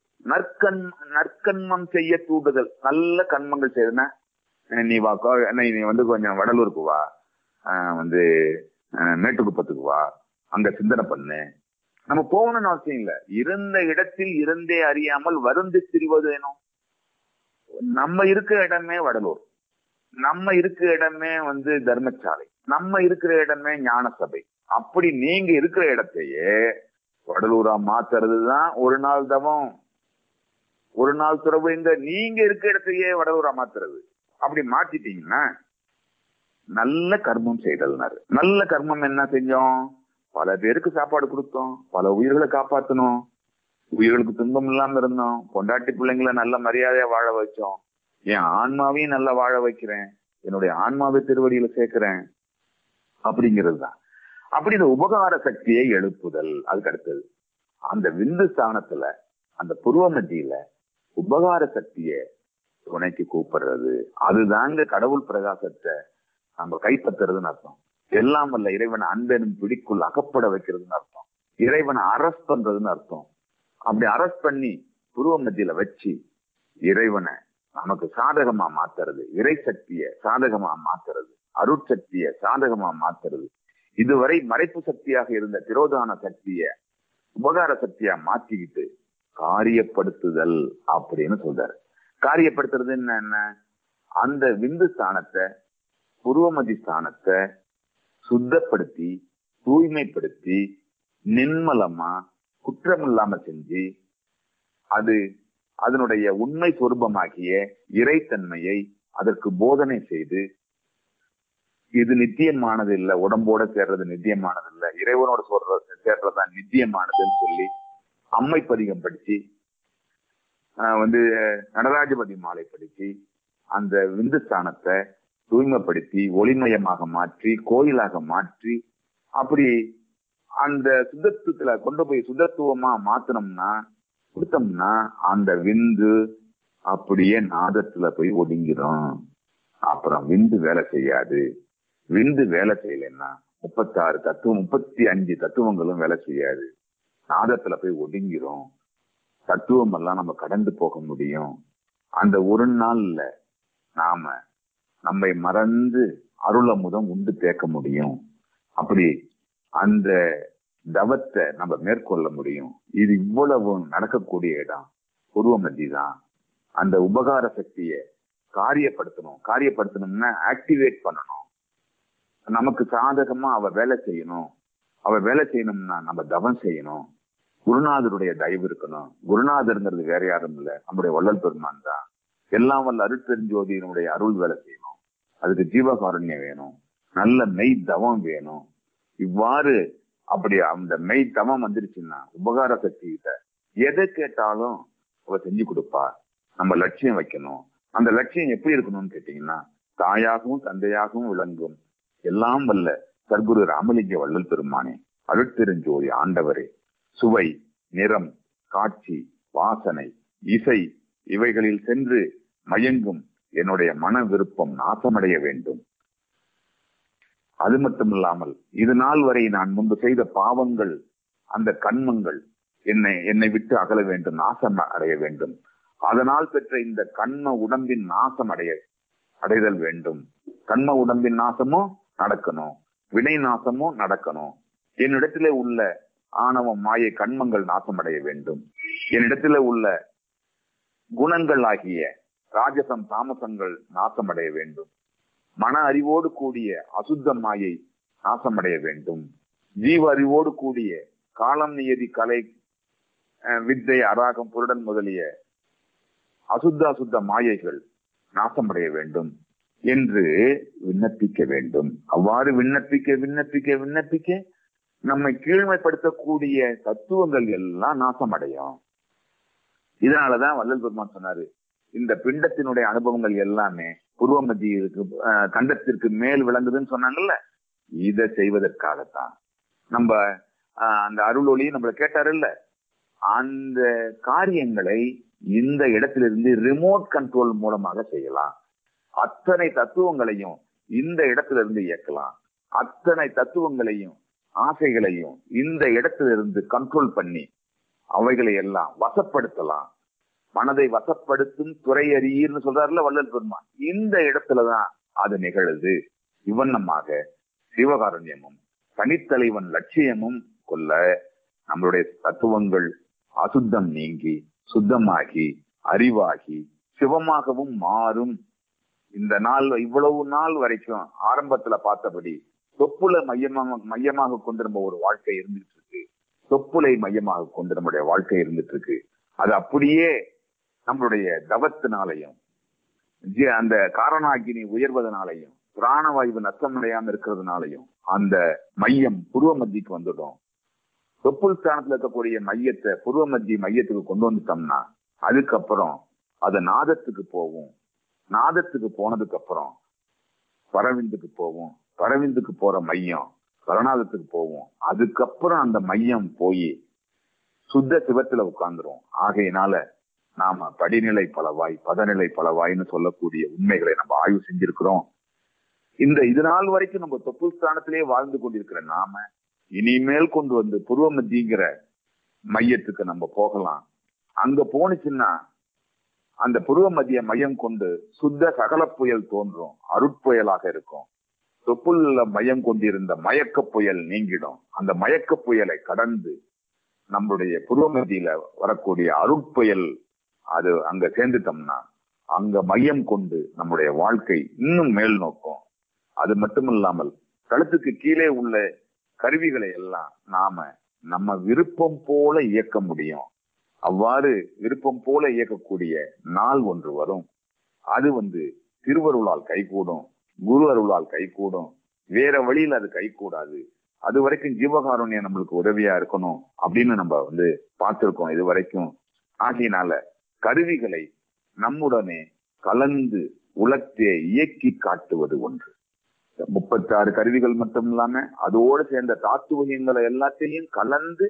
நற்கண்மம் செய்ய தூண்டுதல். நல்ல கண்மங்கள் செய்யுதுன்னா, நீ வா, நீ கொஞ்சம் வடலூருக்கு வா, மேட்டுக்குப்பத்துக்கு வா, அங்க சிந்தனை பண்ணு. நம்ம போகணும்னு அவசியம் இல்ல. இருந்த இடத்தில் இருந்தே அறியாமல் வருந்து திரிவது வேணும். நம்ம இருக்கிற இடமே வடலூர், நம்ம இருக்கிற இடமே தர்மசாலை, நம்ம இருக்கிற இடமே ஞான சபை. அப்படி நீங்க இருக்கிற இடத்தையே வடலூரா மாத்துறதுதான் ஒரு நாள் தவம், ஒரு நாள் துறவு. நீங்க இருக்கிற இடத்தையே வடலூரா மாத்துறது. அப்படி மாத்திட்டீங்கன்னா நல்ல கர்மம் செய்தல்னாரு. நல்ல கர்மம் என்ன செஞ்சோம்? பல பேருக்கு சாப்பாடு கொடுத்தோம், பல உயிர்களை காப்பாத்தணும், உயிர்களுக்கு துன்பம் இல்லாம இருந்தோம், பொண்டாட்டி பிள்ளைங்களை நல்ல மரியாதையா வாழ வச்சோம், என் ஆன்மாவையும் நல்லா வாழ வைக்கிறேன், என்னுடைய ஆன்மாவை திருவடியில சேர்க்கிறேன் அப்படிங்கிறது தான். அப்படி இந்த உபகார சக்தியை எழுப்புதல். அதுக்கு அடுத்தது அந்த விந்து ஸ்தானத்துல அந்த புருவ மத்தியில உபகார சக்தியை துணைக்கு கூப்பிடுறது. அதுதாங்க கடவுள் பிரகாசத்தை நம்ம கைப்பற்றுறதுன்னு அர்த்தம். எல்லாம் வல்ல இறைவனை அன்பெனும் பிடிக்குள் அகப்பட வைக்கிறதுன்னு அர்த்தம். இறைவனை அரஸ்ட் பண்றதுன்னு அர்த்தம். அப்படி அரஸ்ட் பண்ணி புருவ மத்தியில வச்சு இறைவனை நமக்கு சாதகமா மாத்துறது, இறை சக்திய சாதகமா மாத்துறது, அருட்சக்திய சாதகமா மாத்துறது. இதுவரை மறைப்பு சக்தியாக இருந்த திரோதான சக்திய உபகார சக்தியா மாத்திக்கிட்டு காரியப்படுத்துதல் அப்படின்னு சொல்றாரு. காரியப்படுத்துறது என்ன? அந்த விந்து ஸ்தானத்தை, புருவமதி ஸ்தானத்தை சுத்தப்படுத்தி தூய்மைப்படுத்தி நின்மலமா குற்றமில்லாம செஞ்சு அதனுடைய உண்மை சொரூபமாகிய இறைத்தன்மையை அதற்கு போதனை செய்து, இது நித்தியமானது இல்ல, உடம்போட சேர்றது நித்தியமானது இல்ல, இறைவனோட சேர்றதுதான் நித்தியமானதுன்னு சொல்லி அம்மை பதிகம் படிச்சு நடராஜபதி மாலை படிச்சு அந்த விந்து ஸ்தானத்தை தூய்மைப்படுத்தி ஒளிமயமாக மாற்றி கோயிலாக மாற்றி அப்படி அந்த சுத்தத்துவத்துல கொண்டு போய் சுத்தத்துவமா மாத்தினோம்னா கொடுத்தோம்னா அந்த விந்து அப்படியே நாதத்துல போய் ஒடுங்கிடும். அப்புறம் விந்து வேலை செய்யாது. விந்து வேலை செய்யலைன்னா 36 தத்துவம் 35 தத்துவங்களும் வேலை செய்யாது. நாதத்துல போய் ஒடுங்கிரும். தத்துவம் எல்லாம் நம்ம கடந்து போக முடியும். அந்த ஒரு நாள்ல நாம நம்மை மறந்து அருளமுதம் உண்டு தேக்க முடியும். அப்படி அந்த தவத்தை நம்ம மேற்கொள்ள முடியும். இது இவ்வளவு நடக்கக்கூடிய இடம் பூர்வ மத்தி தான். அந்த உபகார சக்தியை காரியப்படுத்தணும்னா ஆக்டிவேட் பண்ணணும். நமக்கு சாதகமா அவ வேலை செய்யணும்னா நம்ம தவம் செய்யணும். குருநாதருடைய தயவு இருக்கணும். குருநாதருங்கிறது வேற யாரும் இல்லை, நம்முடைய வள்ளல் பெருமான் தான். எல்லாம் வல்ல அருட்பெருஞ்சோதியினுடைய அருள் வேலை செய்யணும். அதுக்கு ஜீவகாருண்யம் வேணும், நல்ல மெய் தவம் வேணும். இவ்வாறு அப்படி அந்த மெய் தவம் வந்துருச்சுன்னா உபகார சக்தி கிட்ட எதை கேட்டாலும் அவ செஞ்சு கொடுப்பா. நம்ம லட்சியம் வைக்கணும். அந்த லட்சியம் எப்படி இருக்கணும்னு கேட்டீங்கன்னா, தாயாகவும் தந்தையாகவும் விளங்கும் எல்லாம் வல்ல சர்க்குரு ராமலிங்க வள்ளல் பெருமானே, அருட்பெருஞ்சோதி ஆண்டவரே, சுவை, நிறம், காட்சி, வாசனை, இசை இவைகளில் சென்று மயங்கும் என்னுடைய மன விருப்பம் நாசமடைய வேண்டும். அது மட்டுமில்லாமல் இது நாள் வரை நான் முன்பு செய்த பாவங்கள், அந்த கண்மங்கள் என்னை விட்டு அகல வேண்டும், நாசம் அடைய வேண்டும். அதனால் பெற்ற இந்த கண்ம உடம்பின் நாசம் அடைதல் வேண்டும். கண்ம உடம்பின் நாசமும் நடக்கணும், வினை நாசமும் நடக்கணும். என்னிடத்திலே உள்ள ஆணவம், மாயை, கண்மங்கள் நாசமடைய வேண்டும். என்னிடத்திலே உள்ள குணங்கள் ஆகிய ராஜசம், தாமசங்கள் நாசமடைய வேண்டும். மன அறிவோடு கூடிய அசுத்த மாயை நாசமடைய வேண்டும். ஜீவ அறிவோடு கூடிய காலம், நியதி, கலை, வித்தை, அராகம், புருடன் முதலிய அசுத்த மாயைகள் நாசமடைய வேண்டும் என்று விண்ணப்பிக்க வேண்டும். அவ்வாறு விண்ணப்பிக்க நம்மை கீழ்மைப்படுத்தக்கூடிய தத்துவங்கள் எல்லாம் நாசமடையும். இதனாலதான் வள்ளல் பெருமான் சொன்னாரு, இந்த பிண்டத்தினுடைய அனுபவங்கள் எல்லாமே பூர்வ மத்தியிற்கு கண்டத்திற்கு மேல் விளங்குதுன்னு சொன்னாங்கல்ல. இதை செய்வதற்காகத்தான் நம்ம அந்த அருள் ஒளி நம்மளை கேட்டாரு இல்ல, அந்த காரியங்களை இந்த இடத்திலிருந்து ரிமோட் கண்ட்ரோல் மூலமாக செய்யலாம். அத்தனை தத்துவங்களையும் இந்த இடத்திலிருந்து இயக்கலாம். அத்தனை தத்துவங்களையும் ஆசைகளையும் இந்த இடத்திலிருந்து கண்ட்ரோல் பண்ணி அவைகளை எல்லாம் வசப்படுத்தலாம். மனதை வசப்படுத்தும் துறை அறியீர்னு சொல்றாருல வள்ளல் பெருமான். இந்த இடத்துலதான் அது நிகழுது. இவ்வண்ணமாக சிவகாருண்யமும் தனித்தலைவன் லட்சியமும் கொள்ள நம்மளுடைய தத்துவங்கள் அசுத்தம் நீங்கி சுத்தமாகி அறிவாகி சிவமாகவும் மாறும். இந்த நாள், இவ்வளவு நாள் வரைக்கும் ஆரம்பத்துல பார்த்தபடி தொப்புளை மையமாக கொண்டு நம்ம ஒரு வாழ்க்கை இருந்துட்டு இருக்கு. தொப்புளை மையமாக கொண்டு நம்முடைய வாழ்க்கை இருந்துட்டு இருக்கு. அது அப்படியே நம்மளுடைய தவத்தினாலையும் அந்த காரணாகினி உயர்வதனாலையும் பிராணவாயு நஷ்டமடையாம இருக்கிறதுனாலையும் அந்த மையம் புருவ மத்திக்கு வந்துடும். தொப்புள் ஸ்தானத்துல இருக்கக்கூடிய மையத்தை புருவ மத்திய மையத்துக்கு கொண்டு வந்துட்டோம்னா அதுக்கப்புறம் அது நாதத்துக்கு போகும். நாதத்துக்கு போனதுக்கு அப்புறம் பரவிந்துக்கு போகும். பரவிந்துக்கு போற மையம் கரணாதத்துக்கு போகும். அதுக்கப்புறம் அந்த மையம் போய் சுத்த சிவத்துல உட்கார்ந்துரும். ஆகையினால நாம படிநிலை பலவாய் பதநிலை பலவாய்ன்னு சொல்லக்கூடிய உண்மைகளை நம்ம ஆய்வு செஞ்சிருக்கிறோம். இது நாள் வரைக்கும் நம்ம தொப்புள் ஸ்தானத்திலேயே வாழ்ந்து கொண்டிருக்கிற நாம இனிமேல் கொண்டு வந்து பூர்வ மத்திங்கிற மையத்துக்கு நம்ம போகலாம். அங்க போனுச்சுன்னா அந்த பூர்வ மத்திய மையம் கொண்டு சுத்த சகல புயல் தோன்றும், அருட்புயலாக இருக்கும். தொப்புள்ள மையம் கொண்டிருந்த மயக்க புயல் நீங்கிடும். அந்த மயக்க புயலை கடந்து நம்முடைய பூர்வ மத்தியில வரக்கூடிய அருட்புயல் அது அங்க சேர்ந்துட்டோம்னா அங்க மையம் கொண்டு நம்முடைய வாழ்க்கை இன்னும் மேல் நோக்கும். அது மட்டுமில்லாமல் கழுத்துக்கு கீழே உள்ள கருவிகளை எல்லாம் நம்ம விருப்பம் போல இயக்க முடியும். அவ்வாறு விருப்பம் போல இயக்கக்கூடிய நாள் ஒன்று வரும். அது திருவருளால் கைகூடும், குரு அருளால் கைகூடும். வேற வழியில் அது கைகூடாது. அது வரைக்கும் ஜீவகாருண்யம் நம்மளுக்கு உதவியா இருக்கணும் அப்படின்னு நம்ம பார்த்திருக்கோம் இது வரைக்கும். ஆகையினால கருவிகளை நம்முடனே கலந்து உலகத்தை இயக்கி காட்டுவது ஒன்று. 36 கருவிகள் மட்டும் இல்லாம அதோடு சேர்ந்த தாத்துவங்களை எல்லாத்தையும் கலந்து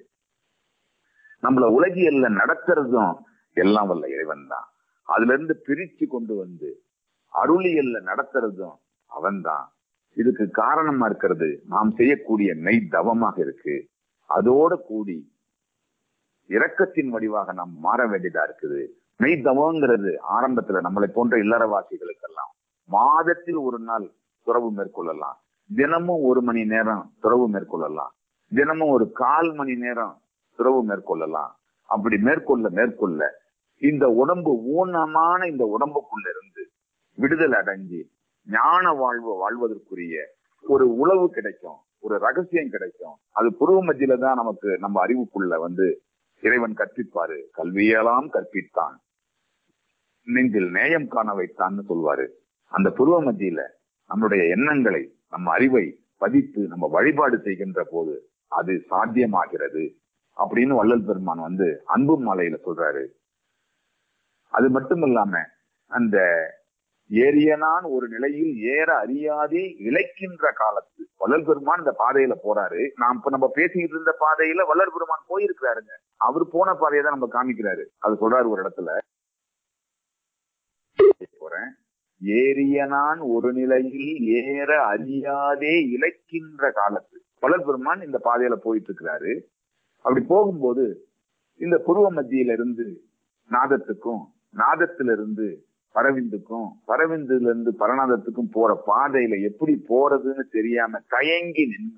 நம்மள உலகியல்ல நடத்துறதும் எல்லாம் வல்ல இறைவன் தான். அதுல இருந்து பிரிச்சு கொண்டு வந்து அருளியல்ல நடத்துறதும் அவன்தான். இதுக்கு காரணமா இருக்கிறது நாம் செய்யக்கூடிய நெய் தவமாக இருக்கு. அதோட கூடி இரக்கத்தின் வடிவாக நாம் மாற வேண்டியதா இருக்குது. நெய் தவங்கிறது ஆரம்பத்துல நம்மளை போன்ற இல்லறவாசிகளுக்கெல்லாம் மாதத்தில் ஒரு நாள் துறவு மேற்கொள்ளலாம், தினமும் 1 மணி நேரம் துறவு மேற்கொள்ளலாம், தினமும் ஒரு 1/4 மணி நேரம் துறவு மேற்கொள்ளலாம். அப்படி மேற்கொள்ள இந்த உடம்பு ஊனமான இந்த உடம்புக்குள்ள இருந்து விடுதலை அடைஞ்சு ஞான வாழ்வதற்குரிய ஒரு உளவு கிடைக்கும், ஒரு ரகசியம் கிடைக்கும். அது புருவ மத்தியில தான் நமக்கு நம்ம அறிவுக்குள்ள வந்து இறைவன் கற்பிப்பாரு. கல்வியெல்லாம் கற்பித்தான், நெஞ்சில் நேயம் காண வைத்தான்னு சொல்வாரு. அந்த புருவ மத்தியில நம்முடைய எண்ணங்களை, நம்ம அறிவை பதித்து நம்ம வழிபாடு செய்கின்ற போது அது சாத்தியமாகிறது அப்படின்னு வள்ளல் பெருமான் வந்து அன்பு மாலையில சொல்றாரு. அது மட்டும் இல்லாம அந்த ஏரியனான் ஒரு நிலையில் ஏற அறியாதே இழைக்கின்ற காலத்து வள்ளல் பெருமான் இந்த பாதையில போறாரு. நம்ம பேசிக்கிட்டு இருந்த பாதையில வள்ளல் பெருமான் போயிருக்கிறாருங்க. அவர் போன பாதையை தான் நம்ம காமிக்கிறாரு. அது சொல்றாரு ஒரு இடத்துல, போறேன் ஏரியனான் ஒரு நிலையில் ஏற அறியாதே இழைக்கின்ற காலத்து வள்ளல் பெருமான் இந்த பாதையில போயிட்டு இருக்கிறாரு. அப்படி போகும்போது இந்த புருவ மத்தியில இருந்து நாதத்துக்கும், நாதத்திலிருந்து பரவிந்துக்கும், பரவிந்துல இருந்து பரநாதத்துக்கும் போற பாதையில எப்படி போறதுன்னு தெரியாம தயங்கி நின்று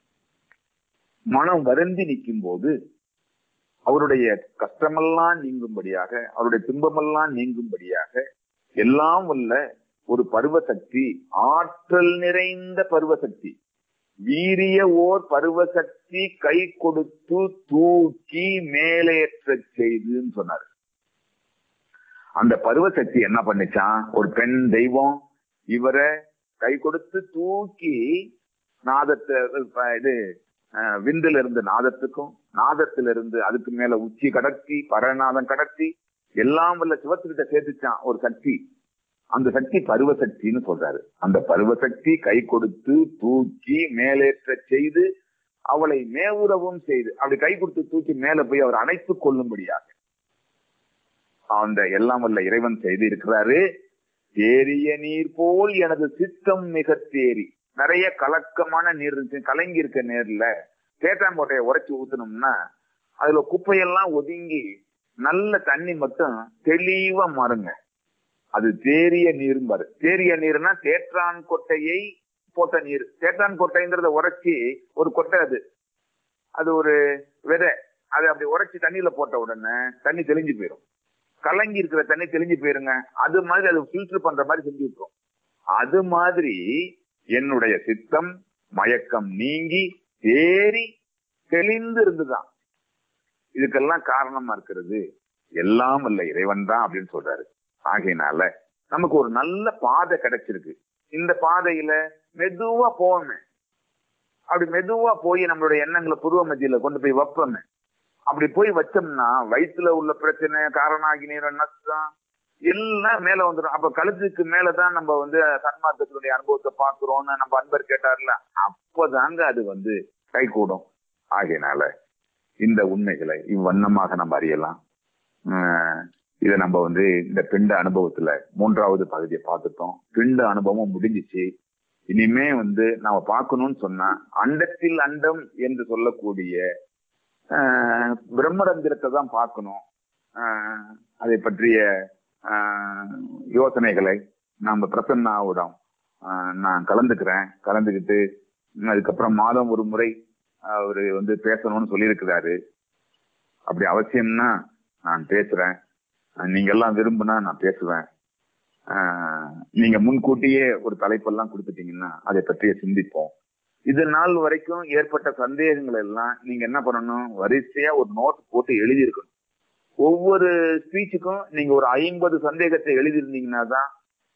மனம் வருந்தி நிற்கும் போது அவருடைய கஷ்டமெல்லாம் நீங்கும்படியாக, அவருடைய துன்பமெல்லாம் நீங்கும்படியாக எல்லாம் வல்ல ஒரு பருவசக்தி, ஆற்றல் நிறைந்த பருவசக்தி, வீரிய ஓர் பருவசக்தி கை கொடுத்து தூக்கி மேலேற்ற செய்துன்னு சொன்னார். அந்த பருவசக்தி என்ன பண்ணிச்சான்? ஒரு பெண் தெய்வம் இவரை கை கொடுத்து தூக்கி நாதத்தை விந்துல இருந்து நாதத்துக்கும், நாதத்திலிருந்து அதுக்கு மேல உச்சி கடத்தி பரநாதம் கடத்தி எல்லாம் வல்ல சிவத்துக்கிட்ட சேர்த்துச்சான் ஒரு சக்தி. அந்த சக்தி பருவசக்தின்னு சொல்றாரு. அந்த பருவசக்தி கை கொடுத்து தூக்கி மேலேற்ற செய்து அவளை மேவுறவும் செய்து, அப்படி கை கொடுத்து தூக்கி மேல போய் அவர் அணைத்துக் கொள்ளும்படியாக அந்த எல்லாம் வல்ல இறைவன் செய்து இருக்கிறாரு. தேறிய நீர் போல் எனது சித்தம் மிக தேறி, நிறைய கலக்கமான நீர் இருக்கு, கலங்கி இருக்க நேர்ல தேட்டாங்கோட்டையை உரைச்சி ஊத்தணும்னா அதுல குப்பையெல்லாம் ஒதுங்கி நல்ல தண்ணி மட்டும் தெளிவா மாறுங்க. அது தேறிய நீர் பாரு. தேறிய நீர்னா தேற்றான் கொட்டையை போட்ட நீர். தேற்றான் கொட்டைங்கிறத உரைச்சி ஒரு கொட்டை, அது ஒரு விதை, அதை அப்படி உரைச்சி தண்ணியில போட்ட உடனே தண்ணி தெளிஞ்சு போயிடும். கலங்கி இருக்கிற தண்ணி தெளிஞ்சு போயிருங்க. அது மாதிரி அது ஃபில்டர் பண்ற மாதிரி செஞ்சு விட்டுரும். அது மாதிரி என்னுடைய சித்தம் மயக்கம் நீங்கி தேறி தெளிந்து இருந்துதான். இதுக்கெல்லாம் காரணமா இருக்கிறது எல்லாம் இல்ல இறைவன் தான் அப்படின்னு சொல்றாரு. ஆகையினால நமக்கு ஒரு நல்ல பாதை கிடைச்சிருக்கு. இந்த பாதையில மெதுவா போவோமே, அப்படி மெதுவா போய் நம்மளுடைய எண்ணங்களை புருவ மத்தியில கொண்டு போய் வைப்போமே. அப்படி போய் வச்சோம்னா வயிற்றுல உள்ள பிரச்சனை, காரணாகி நீர் நஷ்டம் எல்லாம் மேல வந்துடும். அப்ப கழுத்துக்கு மேலதான் நம்ம வந்து சன்மார்க்கத்தினுடைய அனுபவத்தை பார்க்கிறோம்னு நம்ம அன்பர் கேட்டார்ல, அப்பதாங்க அது கை கூடும். ஆகையினால இந்த உண்மைகளை இவ்வண்ணமாக நம்ம அறியலாம். இதை நம்ம இந்த பிண்ட அனுபவத்துல 3வது பகுதியை பார்த்துட்டோம். பிண்ட அனுபவம் முடிஞ்சிச்சு. இனிமே நாம பார்க்கணும்னு சொன்னா அண்டத்தில் அண்டம் என்று சொல்லக்கூடிய பிரம்மரந்திரத்தை தான் பார்க்கணும். அதை பற்றிய யோசனைகளை நாம பிரசன்னாவிடம் நான் கலந்துக்கிட்டு அதுக்கப்புறம் மாதம் ஒரு முறை அவரு பேசணும்னு சொல்லியிருக்கிறாரு. அப்படி அவசியம்னா நான் பேசுறேன். நீங்க எல்லாம் விரும்புனா நான் பேசுவேன். நீங்க முன்கூட்டியே ஒரு தலைப்பெல்லாம் கொடுத்துட்டீங்கன்னா அதை பற்றிய சிந்திப்போம். இது நாள் வரைக்கும் ஏற்பட்ட சந்தேகங்கள் எல்லாம் நீங்க என்ன பண்ணணும், வரிசையா ஒரு நோட் போட்டு எழுதியிருக்கணும். ஒவ்வொரு ஸ்பீச்சுக்கும் நீங்க ஒரு 50 சந்தேகத்தை எழுதியிருந்தீங்கன்னா தான்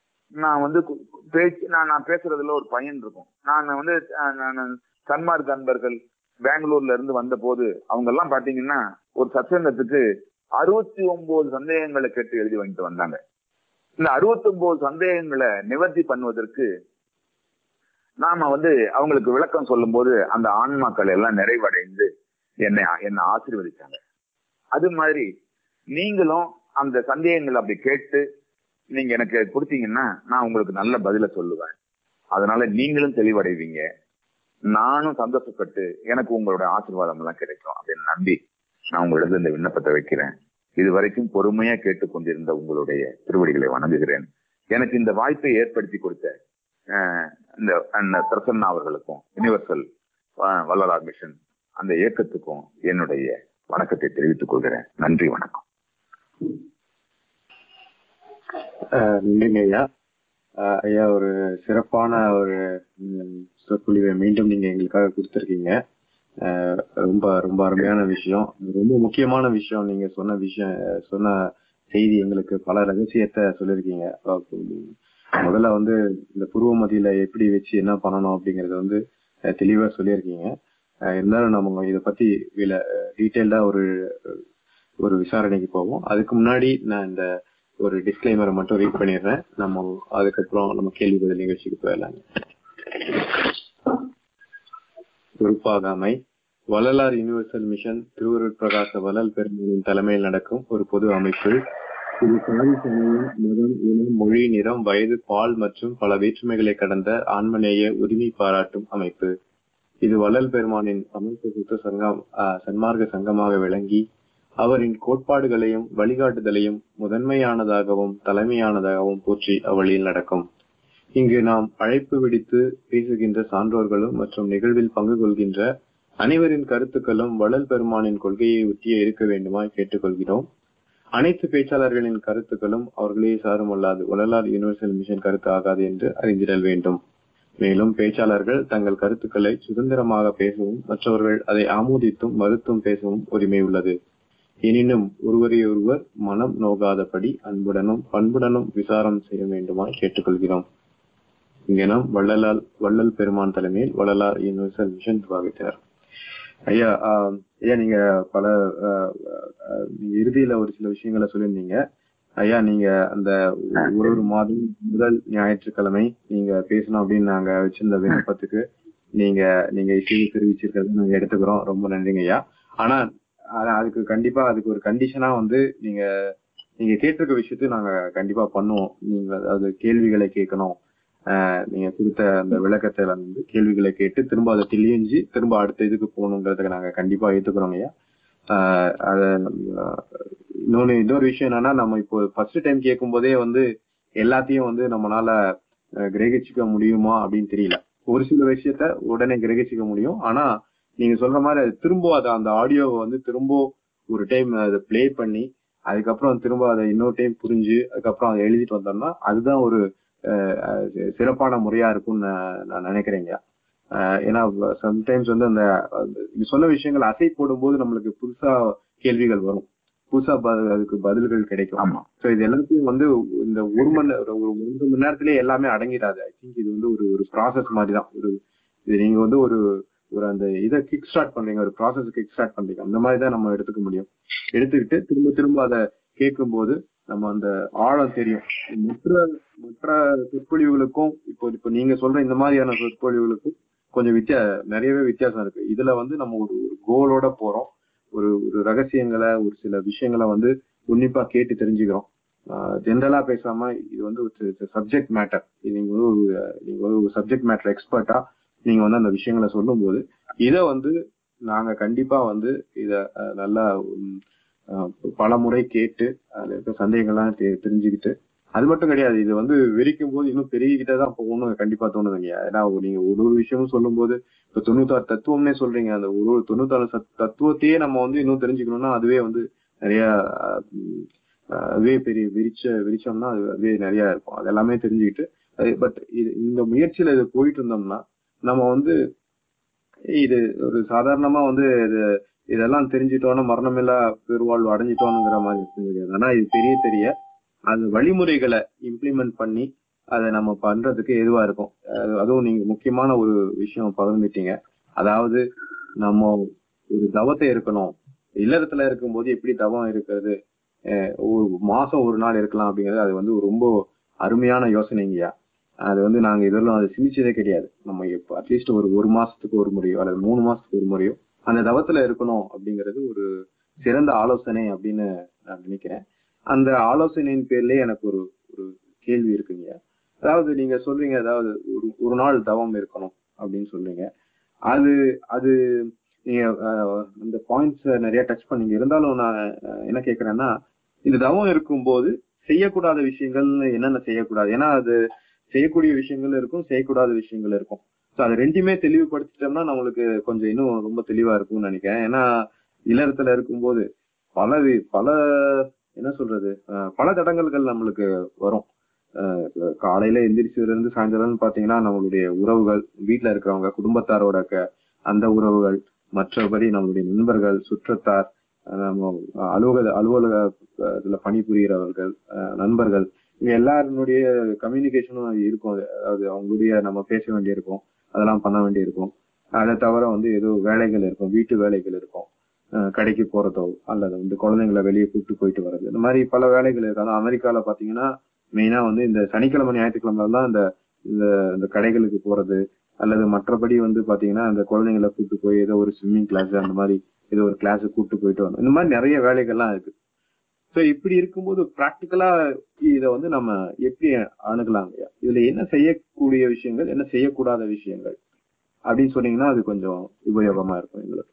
நான் பேசுறதுல ஒரு பயன் இருக்கும். நான் சன்மார்க்க அன்பர்கள் பெங்களூர்ல இருந்து வந்த போது அவங்க எல்லாம் பாத்தீங்கன்னா ஒரு சத்சங்கத்துக்கு 69 சந்தேகங்களை கேட்டு எழுதி வாங்கிட்டு வந்தாங்க. இந்த 69 சந்தேகங்களை நிவர்த்தி பண்ணுவதற்கு நாம அவங்களுக்கு விளக்கம் சொல்லும் போது அந்த ஆன்மாக்கள் எல்லாம் நிறைவடைந்து என்னை ஆசீர்வதிச்சாங்க. அது மாதிரி நீங்களும் அந்த சந்தேகங்களை அப்படி கேட்டு நீங்க எனக்கு கொடுத்தீங்கன்னா நான் உங்களுக்கு நல்ல பதில சொல்லுவேன். அதனால நீங்களும் தெளிவடைவீங்க, நானும் சந்தோஷப்பட்டு எனக்கு உங்களோட ஆசீர்வாதம் எல்லாம் கிடைக்கும் அப்படின்னு நம்பி நான் உங்களிடம் இந்த விண்ணப்பத்தை வைக்கிறேன். இதுவரைக்கும் பொறுமையா கேட்டுக்கொண்டிருந்த உங்களுடைய திருவடிகளை வணங்குகிறேன். எனக்கு இந்த வாய்ப்பை ஏற்படுத்தி கொடுத்த இந்த பிரசன்னா அவர்களுக்கும் யுனிவர்சல் வள்ளலார் மிஷன் அந்த இயக்கத்துக்கும் என்னுடைய வணக்கத்தை தெரிவித்துக் கொள்கிறேன். நன்றி, வணக்கம். நன்றிங்க ஐயா. ஐயா, ஒரு சிறப்பான ஒரு சொற்பொழிவை மீண்டும் நீங்க எங்களுக்காக கொடுத்துருக்கீங்க. ரொம்ப ரொம்ப அருமையான விஷயம், ரொம்ப முக்கியமான விஷயம். நீங்க சொன்ன செய்தி எங்களுக்கு பல ரகசியத்தை சொல்லியிருக்கீங்க. முதல்ல வந்து இந்த புருவ மத்தியில எப்படி வச்சு என்ன பண்ணணும் அப்படிங்கறத தெளிவா சொல்லியிருக்கீங்க. இருந்தாலும் நம்ம இதை பத்தி டீட்டெயில்டா ஒரு விசாரணைக்கு போவோம். அதுக்கு முன்னாடி நான் இந்த ஒரு டிஸ்க்ளைமரை மட்டும் ரீட் பண்ணிடுறேன். அதுக்கப்புறம் நம்ம கேள்வி பதில் நிகழ்ச்சிக்கு போயிடலாங்க. பொறுப்பாகாமை வள்ளலார் யுனிவர்சல் மிஷன் திருவருட்பிரகாச வள்ளல் பெருமானின் தலைமையில் நடக்கும் ஒரு பொது அமைப்பு. இது சாதி, சமயம், மதம், இனம், மொழி, நிறம், வயது, பால் மற்றும் பல வேற்றுமைகளை கடந்த ஆன்மநேய உரிமை பாராட்டும் அமைப்பு. இது வள்ளல் பெருமானின் சமத்துவ சுத்த சன்மார்க்க சங்கமாக விளங்கி அவரின் கோட்பாடுகளையும் வழிகாட்டுதலையும் முதன்மையானதாகவும் தலைமையானதாகவும் போற்றி அவ்வழியில் நடக்கும். இங்கு நாம் அழைப்பு விடுத்து பேசுகின்ற சான்றோர்களும் மற்றும் நிகழ்வில் பங்கு கொள்கின்ற அனைவரின் கருத்துக்களும் வள்ளல் பெருமானின் கொள்கையை ஒட்டியே இருக்க வேண்டுமாய் கேட்டுக்கொள்கிறோம். அனைத்து பேச்சாளர்களின் கருத்துக்களும் அவர்களே சாருமல்லாது வள்ளலார் யுனிவர்சல் மிஷன் கருத்து ஆகாது என்று அறிந்திடல் வேண்டும். மேலும் பேச்சாளர்கள் தங்கள் கருத்துக்களை சுதந்திரமாக பேசவும் மற்றவர்கள் அதை ஆமோதித்தும் மறுத்தும் பேசவும் உரிமை உள்ளது. எனினும் ஒருவரையொருவர் மனம் நோகாதபடி அன்புடனும் பண்புடனும் விசாரம் செய்ய வேண்டுமாய் கேட்டுக்கொள்கிறோம். இங்கே நாம் வள்ளல் பெருமான் தலைமையில் வள்ளலார் யுனிவர்சல் மிஷன் நிர்வாகத்தினர். ஐயா, நீங்க பல இறுதியில ஒரு சில விஷயங்களை சொல்லியிருந்தீங்க. ஐயா, நீங்க அந்த ஒரு மாதம் முதல் ஞாயிற்றுக்கிழமை நீங்க பேசணும் அப்படின்னு நாங்க வச்சிருந்த விண்ணப்பத்துக்கு நீங்க இசைவு தெரிவிச்சிருக்கிறது நாங்க எடுத்துக்கிறோம். ரொம்ப நன்றிங்க ஐயா. ஆனா அதுக்கு கண்டிப்பா அதுக்கு ஒரு கண்டிஷனா நீங்க கேட்டிருக்க விஷயத்தையும் நாங்க கண்டிப்பா பண்ணுவோம். நீங்க அதாவது கேள்விகளை கேட்கணும். நீங்க கொடுத்த அந்த விளக்கத்தை கேள்விகளை கேட்டு திரும்ப அதை தெளிஞ்சு திரும்ப அடுத்த இதுக்கு போகணுங்கிறதுக்கு நாங்க கண்டிப்பா ஏத்துக்கிறோங்க ஐயா. இன்னொரு விஷயம் என்னன்னா, நம்ம இப்போ ஃபர்ஸ்ட் டைம் கேட்கும் போதே எல்லாத்தையும் நம்மளால கிரகிச்சுக்க முடியுமா அப்படின்னு தெரியல. ஒரு சில விஷயத்த உடனே கிரகிச்சுக்க முடியும். ஆனா நீங்க சொல்ற மாதிரி அது திரும்ப அந்த ஆடியோவை திரும்ப ஒரு டைம் அதை பிளே பண்ணி அதுக்கப்புறம் திரும்ப அதை இன்னொரு டைம் புரிஞ்சு அதுக்கப்புறம் அதை எழுதிட்டு வந்தோம்னா அதுதான் ஒரு சிறப்பான முறையா இருக்கும்னு நான் நினைக்கிறேங்க. ஏன்னா சம்டைம்ஸ் அந்த சொன்ன விஷயங்கள் அசை போடும் போது நம்மளுக்கு புதுசா கேள்விகள் வரும், புதுசா அதுக்கு பதில்கள் கிடைக்கும். ஸோ இது எல்லாத்தையும் இந்த ஒரு 1 மணி நேரத்திலேயே எல்லாமே அடங்கிடாது. ஐ திங்க் இது ஒரு ப்ராசஸ் மாதிரி தான். இது நீங்க ஒரு அந்த இதை கிக் ஸ்டார்ட் பண்றீங்க, ஒரு ப்ராசஸ் கிக் ஸ்டார்ட் பண்றீங்க. அந்த மாதிரி தான் நம்ம எடுத்துக்க முடியும். எடுத்துக்கிட்டு திரும்ப திரும்ப அதை கேட்கும் போது நம்ம அந்த ஆழம் தெரியும். மற்ற சொற்பொழிவுகளுக்கும் இப்போ நீங்க சொல்ற இந்த மாதிரியான சொற்பொழிவுகளுக்கும் கொஞ்சம் நிறையவே வித்தியாசம் இருக்கு. இதுல நம்ம ஒரு கோலோட போறோம். ஒரு ரகசியங்களை ஒரு சில விஷயங்களை உன்னிப்பா கேட்டு தெரிஞ்சுக்கிறோம். ஜென்ரலா பேசாம இது சப்ஜெக்ட் மேட்டர். நீங்க ஒரு சப்ஜெக்ட் மேட்டர் எக்ஸ்பர்ட்டா நீங்க அந்த விஷயங்களை சொல்லும் போது இதை நாங்க கண்டிப்பா இத நல்லா பல முறை கேட்டு அதுல இருக்க சந்தேகங்கள்லாம் தெரிஞ்சுக்கிட்டு, அது மட்டும் கிடையாது, இது விரிக்கும் போது இன்னும் பெருகிக்கிட்டதான் போகணும்னு கண்டிப்பா தோணுதுங்க. ஏன்னா நீங்க ஒரு விஷயமும் சொல்லும் போது இப்ப 96 தத்துவம்னே சொல்றீங்க. அந்த ஒரு 96 தத்துவத்தையே நம்ம இன்னும் தெரிஞ்சுக்கணும்னா அதுவே நிறைய அதுவே பெரிய விரிச்சோம்னா அதுவே நிறைய இருக்கும். அது எல்லாமே தெரிஞ்சுக்கிட்டு பட் இந்த முயற்சியில இது போயிட்டு இருந்தோம்னா நம்ம இது ஒரு சாதாரணமா இதெல்லாம் தெரிஞ்சிட்டோம்னா மரணமில்லா பெருவாழ்வு அடைஞ்சிட்டோம்ங்கிற மாதிரி கிடையாது. ஆனா இது தெரிய அது வழிமுறைகளை இம்ப்ளிமெண்ட் பண்ணி அதை நம்ம பண்றதுக்கு எதுவா இருக்கும். அதுவும் நீங்க முக்கியமான ஒரு விஷயம் பகிர்ந்துட்டீங்க. அதாவது நம்ம ஒரு தவத்தை இருக்கணும், இல்லறத்துல இருக்கும்போது எப்படி தவம் இருக்கிறது, ஒரு மாசம் ஒரு நாள் இருக்கலாம் அப்படிங்கிறது அது ரொம்ப அருமையான யோசனைங்கய்யா. அது நாங்க இதெல்லாம் அதை சிந்திச்சதே கிடையாது. நம்ம இப்போ அட்லீஸ்ட் ஒரு மாசத்துக்கு ஒரு முறையோ அல்லது 3 மாசத்துக்கு ஒரு முறையோ அந்த தவத்துல இருக்கணும் அப்படிங்கிறது ஒரு சிறந்த ஆலோசனை அப்படின்னு நான் நினைக்கிறேன். அந்த ஆலோசனையின் பேர்லயே எனக்கு ஒரு கேள்வி இருக்குங்க. அதாவது நீங்க சொல்றீங்க, அதாவது ஒரு நாள் தவம் இருக்கணும் அப்படின்னு சொல்றீங்க. அது அது நீங்க அந்த பாயிண்ட்ஸ் நிறைய டச் பண்ணீங்க. இருந்தாலும் நான் என்ன கேட்கிறேன்னா, இந்த தவம் இருக்கும்போது செய்யக்கூடாத விஷயங்கள் என்னென்ன செய்யக்கூடாது? ஏன்னா அது செய்யக்கூடிய விஷயங்கள் இருக்கும், செய்யக்கூடாத விஷயங்கள் இருக்கும். ஸோ அது ரெண்டுமே தெளிவுபடுத்திட்டோம்னா நம்மளுக்கு கொஞ்சம் இன்னும் ரொம்ப தெளிவா இருக்கும்னு நினைக்கிறேன். ஏன்னா இல்லறத்துல இருக்கும்போது பல என்ன சொல்றது, பல தடங்கல்கள் நம்மளுக்கு வரும். காலையில எந்திரிச்சதுல இருந்து சாயந்தரம் பாத்தீங்கன்னா நம்மளுடைய உறவுகள், வீட்டுல இருக்கிறவங்க, குடும்பத்தாரோட அந்த உறவுகள், மற்றபடி நம்மளுடைய நண்பர்கள், சுற்றத்தார், நம்ம அலுவலகத்துல பணிபுரியறவர்கள், நண்பர்கள், இங்க எல்லாருடைய கம்யூனிகேஷனும் இருக்கும். அதாவது அவங்களுடைய நம்ம பேச வேண்டியிருக்கும், அதெல்லாம் பண்ண வேண்டியிருக்கும். அதை தவிர ஏதோ வேலைகள் இருக்கும், வீட்டு வேலைகள் இருக்கும், கடைக்கு போறதோ அல்லது குழந்தைங்களை வெளியே கூப்பிட்டு போயிட்டு வர்றது, இந்த மாதிரி பல வேலைகள் இருக்கு. அதான் அமெரிக்கால பாத்தீங்கன்னா மெயினா இந்த சனிக்கிழமை ஞாயிற்றுக்கிழமை தான் இந்த கடைகளுக்கு போறது, அல்லது மற்றபடி பாத்தீங்கன்னா இந்த குழந்தைங்களை கூப்பிட்டு போய் ஏதோ ஒரு ஸ்விம்மிங் கிளாஸ் அந்த மாதிரி ஏதோ ஒரு கிளாஸ் கூப்பிட்டு போயிட்டு வரணும். இந்த மாதிரி நிறைய வேலைகள்லாம் இருக்கு. ஸோ இப்படி இருக்கும்போது பிராக்டிக்கலா இதை நம்ம எப்படி அணுகலாம்? இதுல என்ன செய்யக்கூடிய விஷயங்கள், என்ன செய்யக்கூடாத விஷயங்கள் அப்படின்னு சொன்னீங்கன்னா அது கொஞ்சம் உபயோகமா இருக்கும் எங்களுக்கு.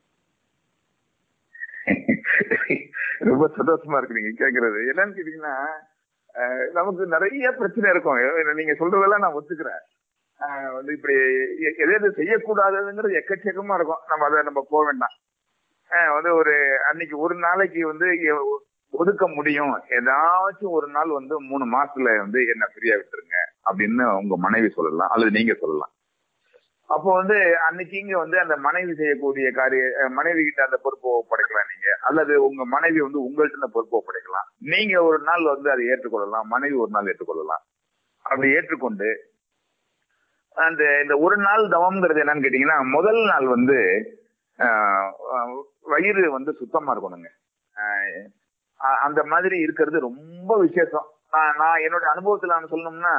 ரொம்ப சந்தோஷமா இருக்கு நீங்க கேக்குறது. என்னன்னு கேட்டீங்கன்னா, நமக்கு நிறைய பிரச்சனை இருக்கும். நீங்க சொல்றதெல்லாம் நான் ஒத்துக்கிறேன். இப்படி எது செய்யக்கூடாதுங்கிறது எக்கச்சக்கமா இருக்கும். நம்ம போக வேண்டாம். ஒரு அன்னைக்கு ஒரு நாளைக்கு ஒதுக்க முடியும், ஏதாச்சும் ஒரு நாள் 3 மாசத்துல என்ன ஃப்ரீயா விட்டுருங்க அப்படின்னு உங்க மனைவி சொல்லலாம், அல்லது நீங்க சொல்லலாம். அப்போ அன்னைக்கு இங்க அந்த மனைவி செய்யக்கூடிய மனைவி கிட்ட அந்த பொறுப்பை ஒப்படைக்கலாம் நீங்க, அல்லது உங்க மனைவி உங்கள்கிட்ட அந்த பொறுப்பை ஒப்படைக்கலாம். நீங்க ஒரு நாள் அதை ஏற்றுக்கொள்ளலாம், மனைவி ஒரு நாள் ஏற்றுக்கொள்ளலாம். அப்படி ஏற்றுக்கொண்டு இந்த ஒரு நாள் தவம்ங்கிறது என்னன்னு கேட்டீங்கன்னா, முதல் நாள் வயிறு சுத்தமா இருக்கணுங்க. அந்த மாதிரி இருக்கிறது ரொம்ப விசேஷம். நான் என்னோட அனுபவத்துல சொல்லணும்னா,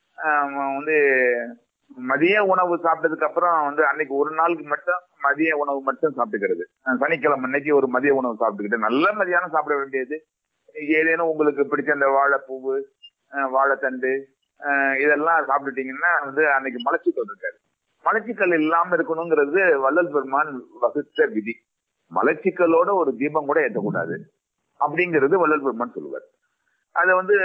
மதிய உணவு சாப்பிட்டதுக்கு அப்புறம் அன்னைக்கு ஒரு நாளுக்கு மட்டும் மதிய உணவு மட்டும் சாப்பிட்டுக்கிறது. சனிக்கிழமை அன்னைக்கு ஒரு மதிய உணவு சாப்பிட்டுக்கிட்டு நல்ல மதியானம் சாப்பிட வேண்டியது. ஏதேனும் உங்களுக்கு பிடிச்ச அந்த வாழைப்பூவு, வாழைத்தண்டு, இதெல்லாம் சாப்பிட்டுட்டீங்கன்னா அன்னைக்கு மலச்சிக்கல் இருக்காது. மலச்சிக்கல் இல்லாம இருக்கணுங்கிறது வள்ளல் பெருமான் வகுத்த விதி. மலச்சிக்கலோட ஒரு தீபம் கூட ஏற்றக்கூடாது அப்படிங்கிறது வள்ளல் பெருமான் சொல்லுவார். அது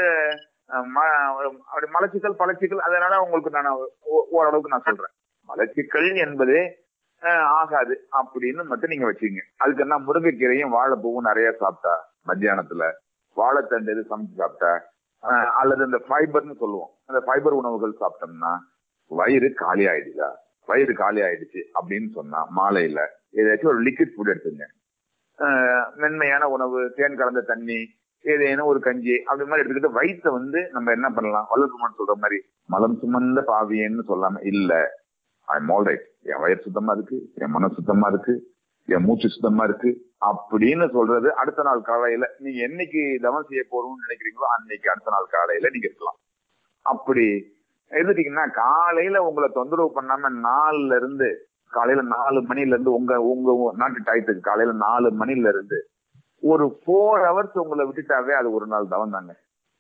மலச்சிக்கல் பழச்சிக்கல், அதனால உங்களுக்கு நான் ஓரளவுக்கு நான் சொல்றேன். மலச்சிக்கல் என்பது ஆகாது அப்படின்னு மட்டும் நீங்க வச்சுக்கீங்க. அதுக்கு என்ன, முருங்கைக்கீரையும் வாழைப்பூவும் நிறைய சாப்பிட்டா, மத்தியானத்துல வாழைத்தண்டு இது சமைச்சு சாப்பிட்டா, அல்லது இந்த ஃபைபர்னு சொல்லுவோம், அந்த ஃபைபர் உணவுகள் சாப்பிட்டோம்னா வயிறு காலி ஆயிடுதா, வயிறு காலி ஆயிடுச்சு அப்படின்னு சொன்னா மாலையில ஏதாச்சும் ஒரு லிக்விட் ஃபுட் எடுத்துங்க. மென்மையான உணவு, தேன் கலந்த தண்ணி, ஏதேனும் ஒரு கஞ்சி அப்படி மாதிரி எடுத்துக்கிட்டு வயிற்றை நம்ம என்ன பண்ணலாம், வல்லபெருமான் சொல்ற மாதிரி மலம் சுமந்த பாவியன்னு சொல்லாம, இல்ல ஐம் ஆல் ரைட், என் வயிறு சுத்தமா இருக்கு, என் மனம் சுத்தமா இருக்கு, என் மூச்சு சுத்தமா இருக்கு அப்படின்னு சொல்றது. அடுத்த நாள் காலையில நீங்க என்னைக்கு தவம் செய்ய போறோம்னு நினைக்கிறீங்களோ அன்னைக்கு அடுத்த நாள் காலையில நீங்க இருக்கலாம். அப்படி இருந்துட்டீங்கன்னா காலையில உங்களை தொந்தரவு பண்ணாம காலையில 4 மணில இருந்து உங்க நாட்டு டயத்துக்கு காலையில 4 மணில இருந்து ஒரு 4 hours உங்களை விட்டுட்டாவே அது ஒரு நாள் தவம் தாங்க.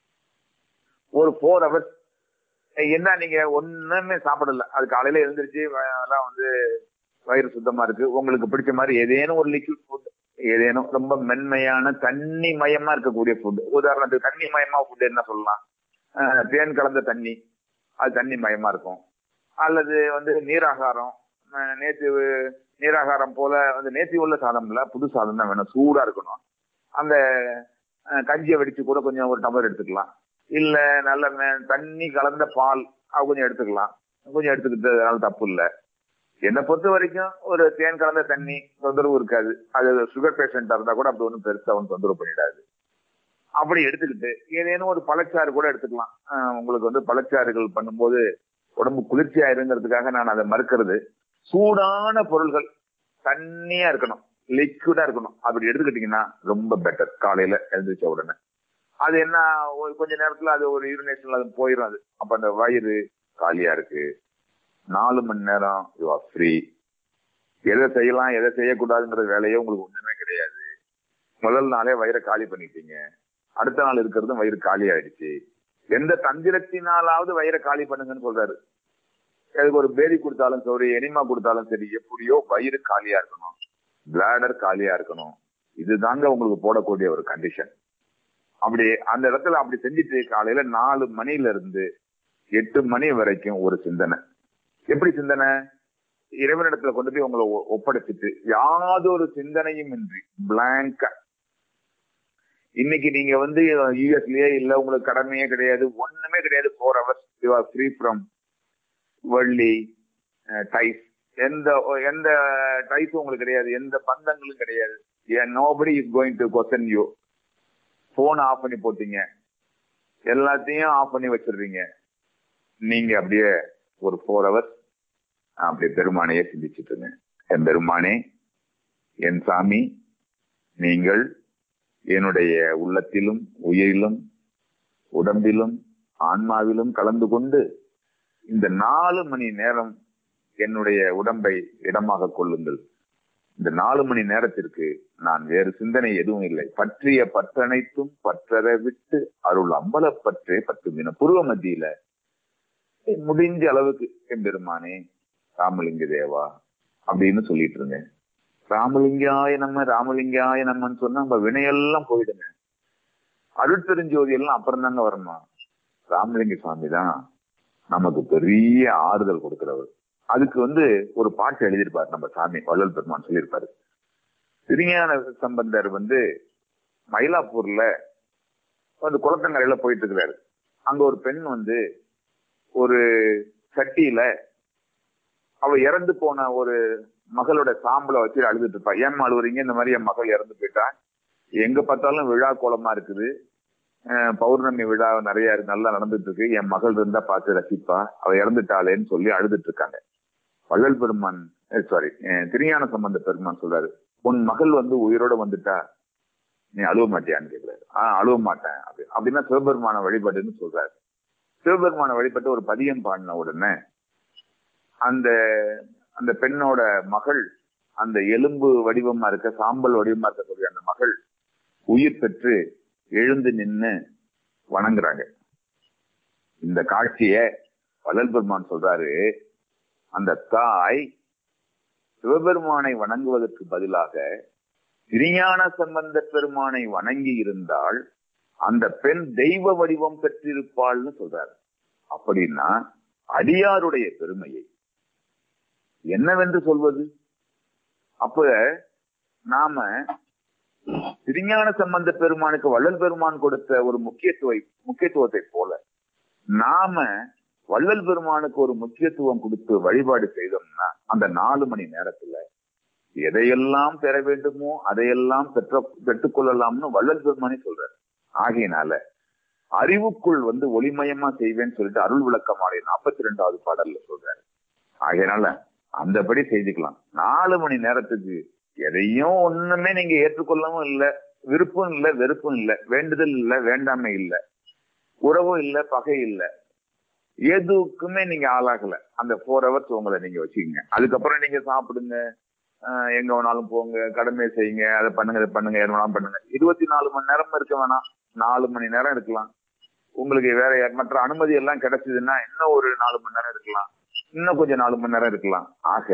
ஒரு 4 hours என்ன, நீங்க ஒண்ணுமே சாப்பிடல, அது காலையில எழுந்திருச்சு எல்லாம் வயிறு சுத்தமா இருக்கு, உங்களுக்கு பிடிச்ச மாதிரி ஏதேனும் ஒரு லிக்விட் ஃபுட், ஏதேனும் ரொம்ப மென்மையான தண்ணி மயமா இருக்கக்கூடிய ஃபுட். உதாரணத்துக்கு தண்ணி மயமா ஃபுட் என்ன சொல்லலாம், தேன் கலந்த தண்ணி, அது தண்ணி மயமா இருக்கும். அல்லது நீராகாரம், நேற்று நீராகாரம் போல நேற்று உள்ள சாதம் இல்ல, புது சாதம் தான் வேணும், சூடா இருக்கணும். அந்த கஞ்சியை வெடிச்சு கூட கொஞ்சம் ஒரு டம்ளர் எடுத்துக்கலாம். இல்ல நல்ல தண்ணி கலந்த பால் கொஞ்சம் எடுத்துக்கலாம், கொஞ்சம் எடுத்துக்கிட்டதுனால தப்பு இல்லை. என்னை பொறுத்த வரைக்கும் ஒரு தேன் கலந்த தண்ணி தொந்தரவு இருக்காது. அது சுகர் பேஷண்டா இருந்தா கூட அப்படி ஒன்றும் பெருசா தொந்தரவு பண்ணிடாது. அப்படி எடுத்துக்கிட்டு ஏதேனும் ஒரு பழச்சாறு கூட எடுத்துக்கலாம். உங்களுக்கு பழச்சாறுகள் பண்ணும்போது உடம்பு குளிர்ச்சி ஆயிருங்கிறதுக்காக நான் அதை மறுக்கிறது. சூடான பொருள்கள் தண்ணியா இருக்கணும், லிக்விடா இருக்கணும், அப்படி எடுத்துக்கிட்டீங்கன்னா ரொம்ப பெட்டர். காலையில எழுந்திரிச்ச உடனே அது என்ன, கொஞ்ச நேரத்துல அது ஒரு யூரினேஷன்ல அது போயிடும். அது அப்ப அந்த வயிறு காலியா இருக்கு. 4 மணி நேரம் யூ ஆர் ஃப்ரீ. எதை செய்யலாம் எதை செய்யக்கூடாதுங்கிற வேலையே உங்களுக்கு ஒண்ணுமே கிடையாது. முதல் நாளே வயிறை காலி பண்ணிட்டீங்க, அடுத்த நாள் இருக்கிறதும் வயிறு காலி ஆயிடுச்சு. எந்த தந்திரத்தினாலாவது வயிறை காலி பண்ணுங்கன்னு சொல்றாரு. அதுக்கு ஒரு பேதி கொடுத்தாலும் சரி, எனிமா கொடுத்தாலும் சரி, எப்படியோ வயிறு காலியா இருக்கணும், பிளாடர் காலியா இருக்கணும். இதுதாங்க உங்களுக்கு போடக்கூடிய ஒரு கண்டிஷன். அப்படி அந்த இடத்துல அப்படி செஞ்சுட்டு காலையில 4 மணில இருந்து 8 மணி வரைக்கும் ஒரு சிந்தனை. எப்படி சிந்தனை? இறைவனிடத்துல கொண்டு போய் உங்களை ஒப்படைச்சிட்டு யாதொரு சிந்தனையும் இன்றி பிளாங்கா. இன்னைக்கு நீங்க வந்து யூஎஸ்லயே இல்ல, உங்களுக்கு கடமையே கிடையாது, ஒண்ணுமே கிடையாது. 4 hours you are free from worldly ties. எந்த எந்த டைஸும் உங்களுக்கு கிடையாது, எந்த பந்தங்களும் கிடையாது. nobody is going to question you. Phone off பண்ணி போட்டீங்க, எல்லாத்தையும் ஆஃப் பண்ணி வச்சிடுறீங்க. நீங்க அப்படியே ஒரு 4 hours அப்படியே பெருமானையே சிந்திச்சுட்டு இருங்க. என் பெருமானே, என் சாமி, நீங்கள் என்னுடைய உள்ளத்திலும் உயிரிலும் உடம்பிலும் ஆன்மாவிலும் கலந்து கொண்டு இந்த 4 மணி நேரம் என்னுடைய உடம்பை இடமாக கொள்ளுங்கள். இந்த 4 மணி நேரத்திற்கு நான் வேறு சிந்தனை எதுவும் இல்லை. பற்றிய பற்றனைத்தும் பற்றற விட்டு அருள் அம்பலப்பற்றே பற்றுமின. புருவ மத்தியில முடிஞ்ச அளவுக்கு என் பெருமானே ராமலிங்க தேவா அப்படின்னு சொல்லிட்டு இருங்க. ராமலிங்காய நம்ம ராமலிங்காய நம்மன்னு சொன்னா நம்ம வினையெல்லாம் போயிடுங்க. அருட்பெருஞ்சோதி எல்லாம் அப்புறம் தாங்க வரணும். ராமலிங்க சுவாமி தான் நமக்கு பெரிய ஆறுதல் கொடுக்கிறவர். அதுக்கு வந்து ஒரு பாட்டு எழுதியிருப்பாரு நம்ம சாமி வள்ளல் பெருமான் சொல்லியிருப்பாரு. திருஞான சம்பந்தர் வந்து மயிலாப்பூர்ல வந்து குளத்தங்கரையில போயிட்டு இருக்கிறாரு. அங்க ஒரு பெண் வந்து ஒரு சட்டியில அவ இறந்து போன ஒரு மகளோட சாம்பலை வச்சு அழுதுட்டு இருப்பா. ஏன் அழுவுறீங்க? இந்த மாதிரி என் மகள் இறந்து போயிட்டா, எங்க பார்த்தாலும் விழா கோலமா இருக்குது, பௌர்ணமி விழா நிறைய நல்லா நடந்துட்டு இருக்கு, என் மகள் இருந்தா பார்த்து ரசிப்பா, அவ இறந்துட்டாளேன்னு சொல்லி அழுதுட்டு இருக்காங்க. வள்ளல் பெருமான் திருஞான சம்பந்த பெருமான் சொல்றாரு, உன் மகள் வந்து உயிரோட வந்துட்டா நீ அழுவ மாட்டியான்னு கேட்கிறாரு. அழுவ மாட்டேன் அப்படின்னா சிவபெருமான வழிபாடுன்னு சொல்றாரு. சிவபெருமான வழிபட்டு ஒரு பதியம் பாடின உடனே அந்த அந்த பெண்ணோட மகள், அந்த எலும்பு வடிவமா இருக்க சாம்பல் வடிவமா இருக்கக்கூடிய அந்த மகள் உயிர் பெற்று எழுந்து நின்னு வணங்குறாங்க. இந்த காட்சிய வள்ளல் பெருமான் சொல்றாரு, அந்த தாய் சிவபெருமானை வணங்குவதற்கு பதிலாக திருஞான சம்பந்த பெருமானை வணங்கி இருந்தால் அந்த பெண் தெய்வ வடிவம் பெற்றிருப்பாள்னு சொல்றாரு. அப்படின்னா அடியாருடைய பெருமையை என்னவென்று சொல்வது? அப்ப நாம திருஞான சம்பந்த பெருமானுக்கு வள்ளல் பெருமான் கொடுத்த ஒரு முக்கியத்துவத்தை போல நாம வள்ளல் பெருமானுக்கு ஒரு முக்கியத்துவம் கொடுத்து வழிபாடு செய்தோம்னா அந்த 4 மணி நேரத்துல எதையெல்லாம் பெற வேண்டுமோ அதையெல்லாம் பெற்றுக்கொள்ளலாம்னு வள்ளல் பெருமானே சொல்றாரு. ஆகையினால அறிவுக்குள் வந்து ஒளிமயமா செய்வேன்னு சொல்லிட்டு அருள் விளக்கமாலை 42வது பாடல்ல சொல்றாரு. ஆகையினால அந்தபடி செய்துக்கலாம். 4 மணி நேரத்துக்கு எதையும் ஒண்ணுமே நீங்க ஏற்றுக்கொள்ளவும் இல்லை, விருப்பம் இல்லை, வெறுப்பும் இல்லை, வேண்டுதல் இல்லை, வேண்டாமை இல்லை, உறவும் இல்லை, பகை இல்லை, எதுக்குமே நீங்க ஆளாகல. அந்த 4 hours உங்களை நீங்க வச்சுக்கீங்க. அதுக்கப்புறம் நீங்க சாப்பிடுங்க, எங்க வேணாலும் போங்க, கடமை செய்யுங்க, அதை பண்ணுங்க, இதை பண்ணுங்க, எது வேணாலும் பண்ணுங்க. 24 மணி நேரம் இருக்க வேணாம், 4 மணி நேரம் இருக்கலாம். உங்களுக்கு வேற மற்ற அனுமதி எல்லாம் கிடைச்சதுன்னா இன்னும் ஒரு 4 மணி நேரம் இருக்கலாம், இன்னும் கொஞ்சம் 4 மணி நேரம் இருக்கலாம். ஆக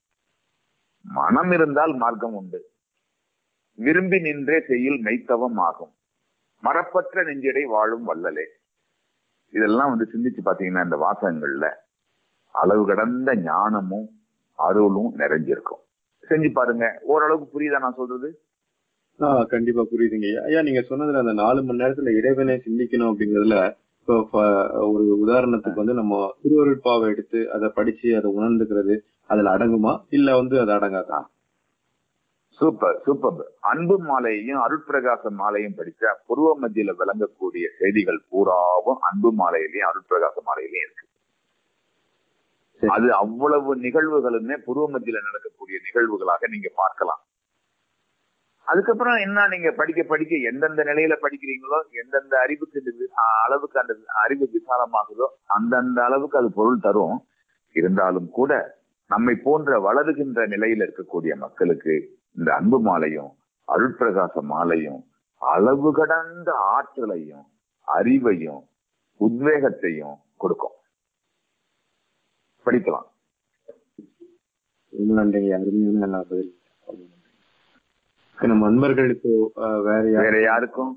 மனம் இருந்தால் மார்க்கம் உண்டு. விரும்பி நின்றே செய்யில் மெய்த்தவம் ஆகும், மரப்பற்ற நெஞ்சடை வாழும் வள்ளலே. இதெல்லாம் வந்து சிந்திச்சு பாத்தீங்கன்னா இந்த வாசகங்கள்ல அளவு கடந்த ஞானமும் அருளும் நிறைஞ்சிருக்கும். செஞ்சு பாருங்க, ஓரளவுக்கு புரியுதா நான் சொல்றது? கண்டிப்பா புரியுதுங்க ஐயா. நீங்க சொன்னதுல அந்த 4 மணி நேரத்துல இறைவனை சிந்திக்கணும் அப்படிங்கிறதுல இப்போ ஒரு உதாரணத்துக்கு வந்து நம்ம திருவருட்பாவை எடுத்து அதை படிச்சு அதை உணர்ந்துக்கிறது அதுல அடங்குமா இல்ல வந்து அது அடங்காதா? Super super. அன்பு மாலையையும் அருட்பிரகாச மாலையும் படிச்சா புருவ மத்தியில விளங்கக்கூடிய செய்திகள் பூராவும் அன்பு மாலையிலையும் அருட்பிரகாச மாலையிலையும் இருக்கு. அது அவ்வளவு நிகழ்வுகளுமே புருவ மத்தியில நடக்கக்கூடிய நிகழ்வுகளாக நீங்க பார்க்கலாம். அதுக்கப்புறம் என்ன, நீங்க படிக்க படிக்க எந்தெந்த நிலையில படிக்கிறீங்களோ, எந்தெந்த அறிவுக்கு அளவுக்கு அந்த அறிவு விசாலமாகுதோ அந்தந்த அளவுக்கு அது பொருள் தரும். இருந்தாலும் கூட நம்மை போன்ற வளருகின்ற நிலையில இருக்கக்கூடிய மக்களுக்கு இந்த அன்பு மாலையும் அருட்பிரகாச மாலையும் அளவு கடந்த ஆற்றலையும் அறிவையும் உத்வேகத்தையும் கொடுக்கும். படிக்கலாம். நன்றிங்க, அருமையான பதில். நம்ம நண்பர்கள் இப்போ வேற யாருக்கும்?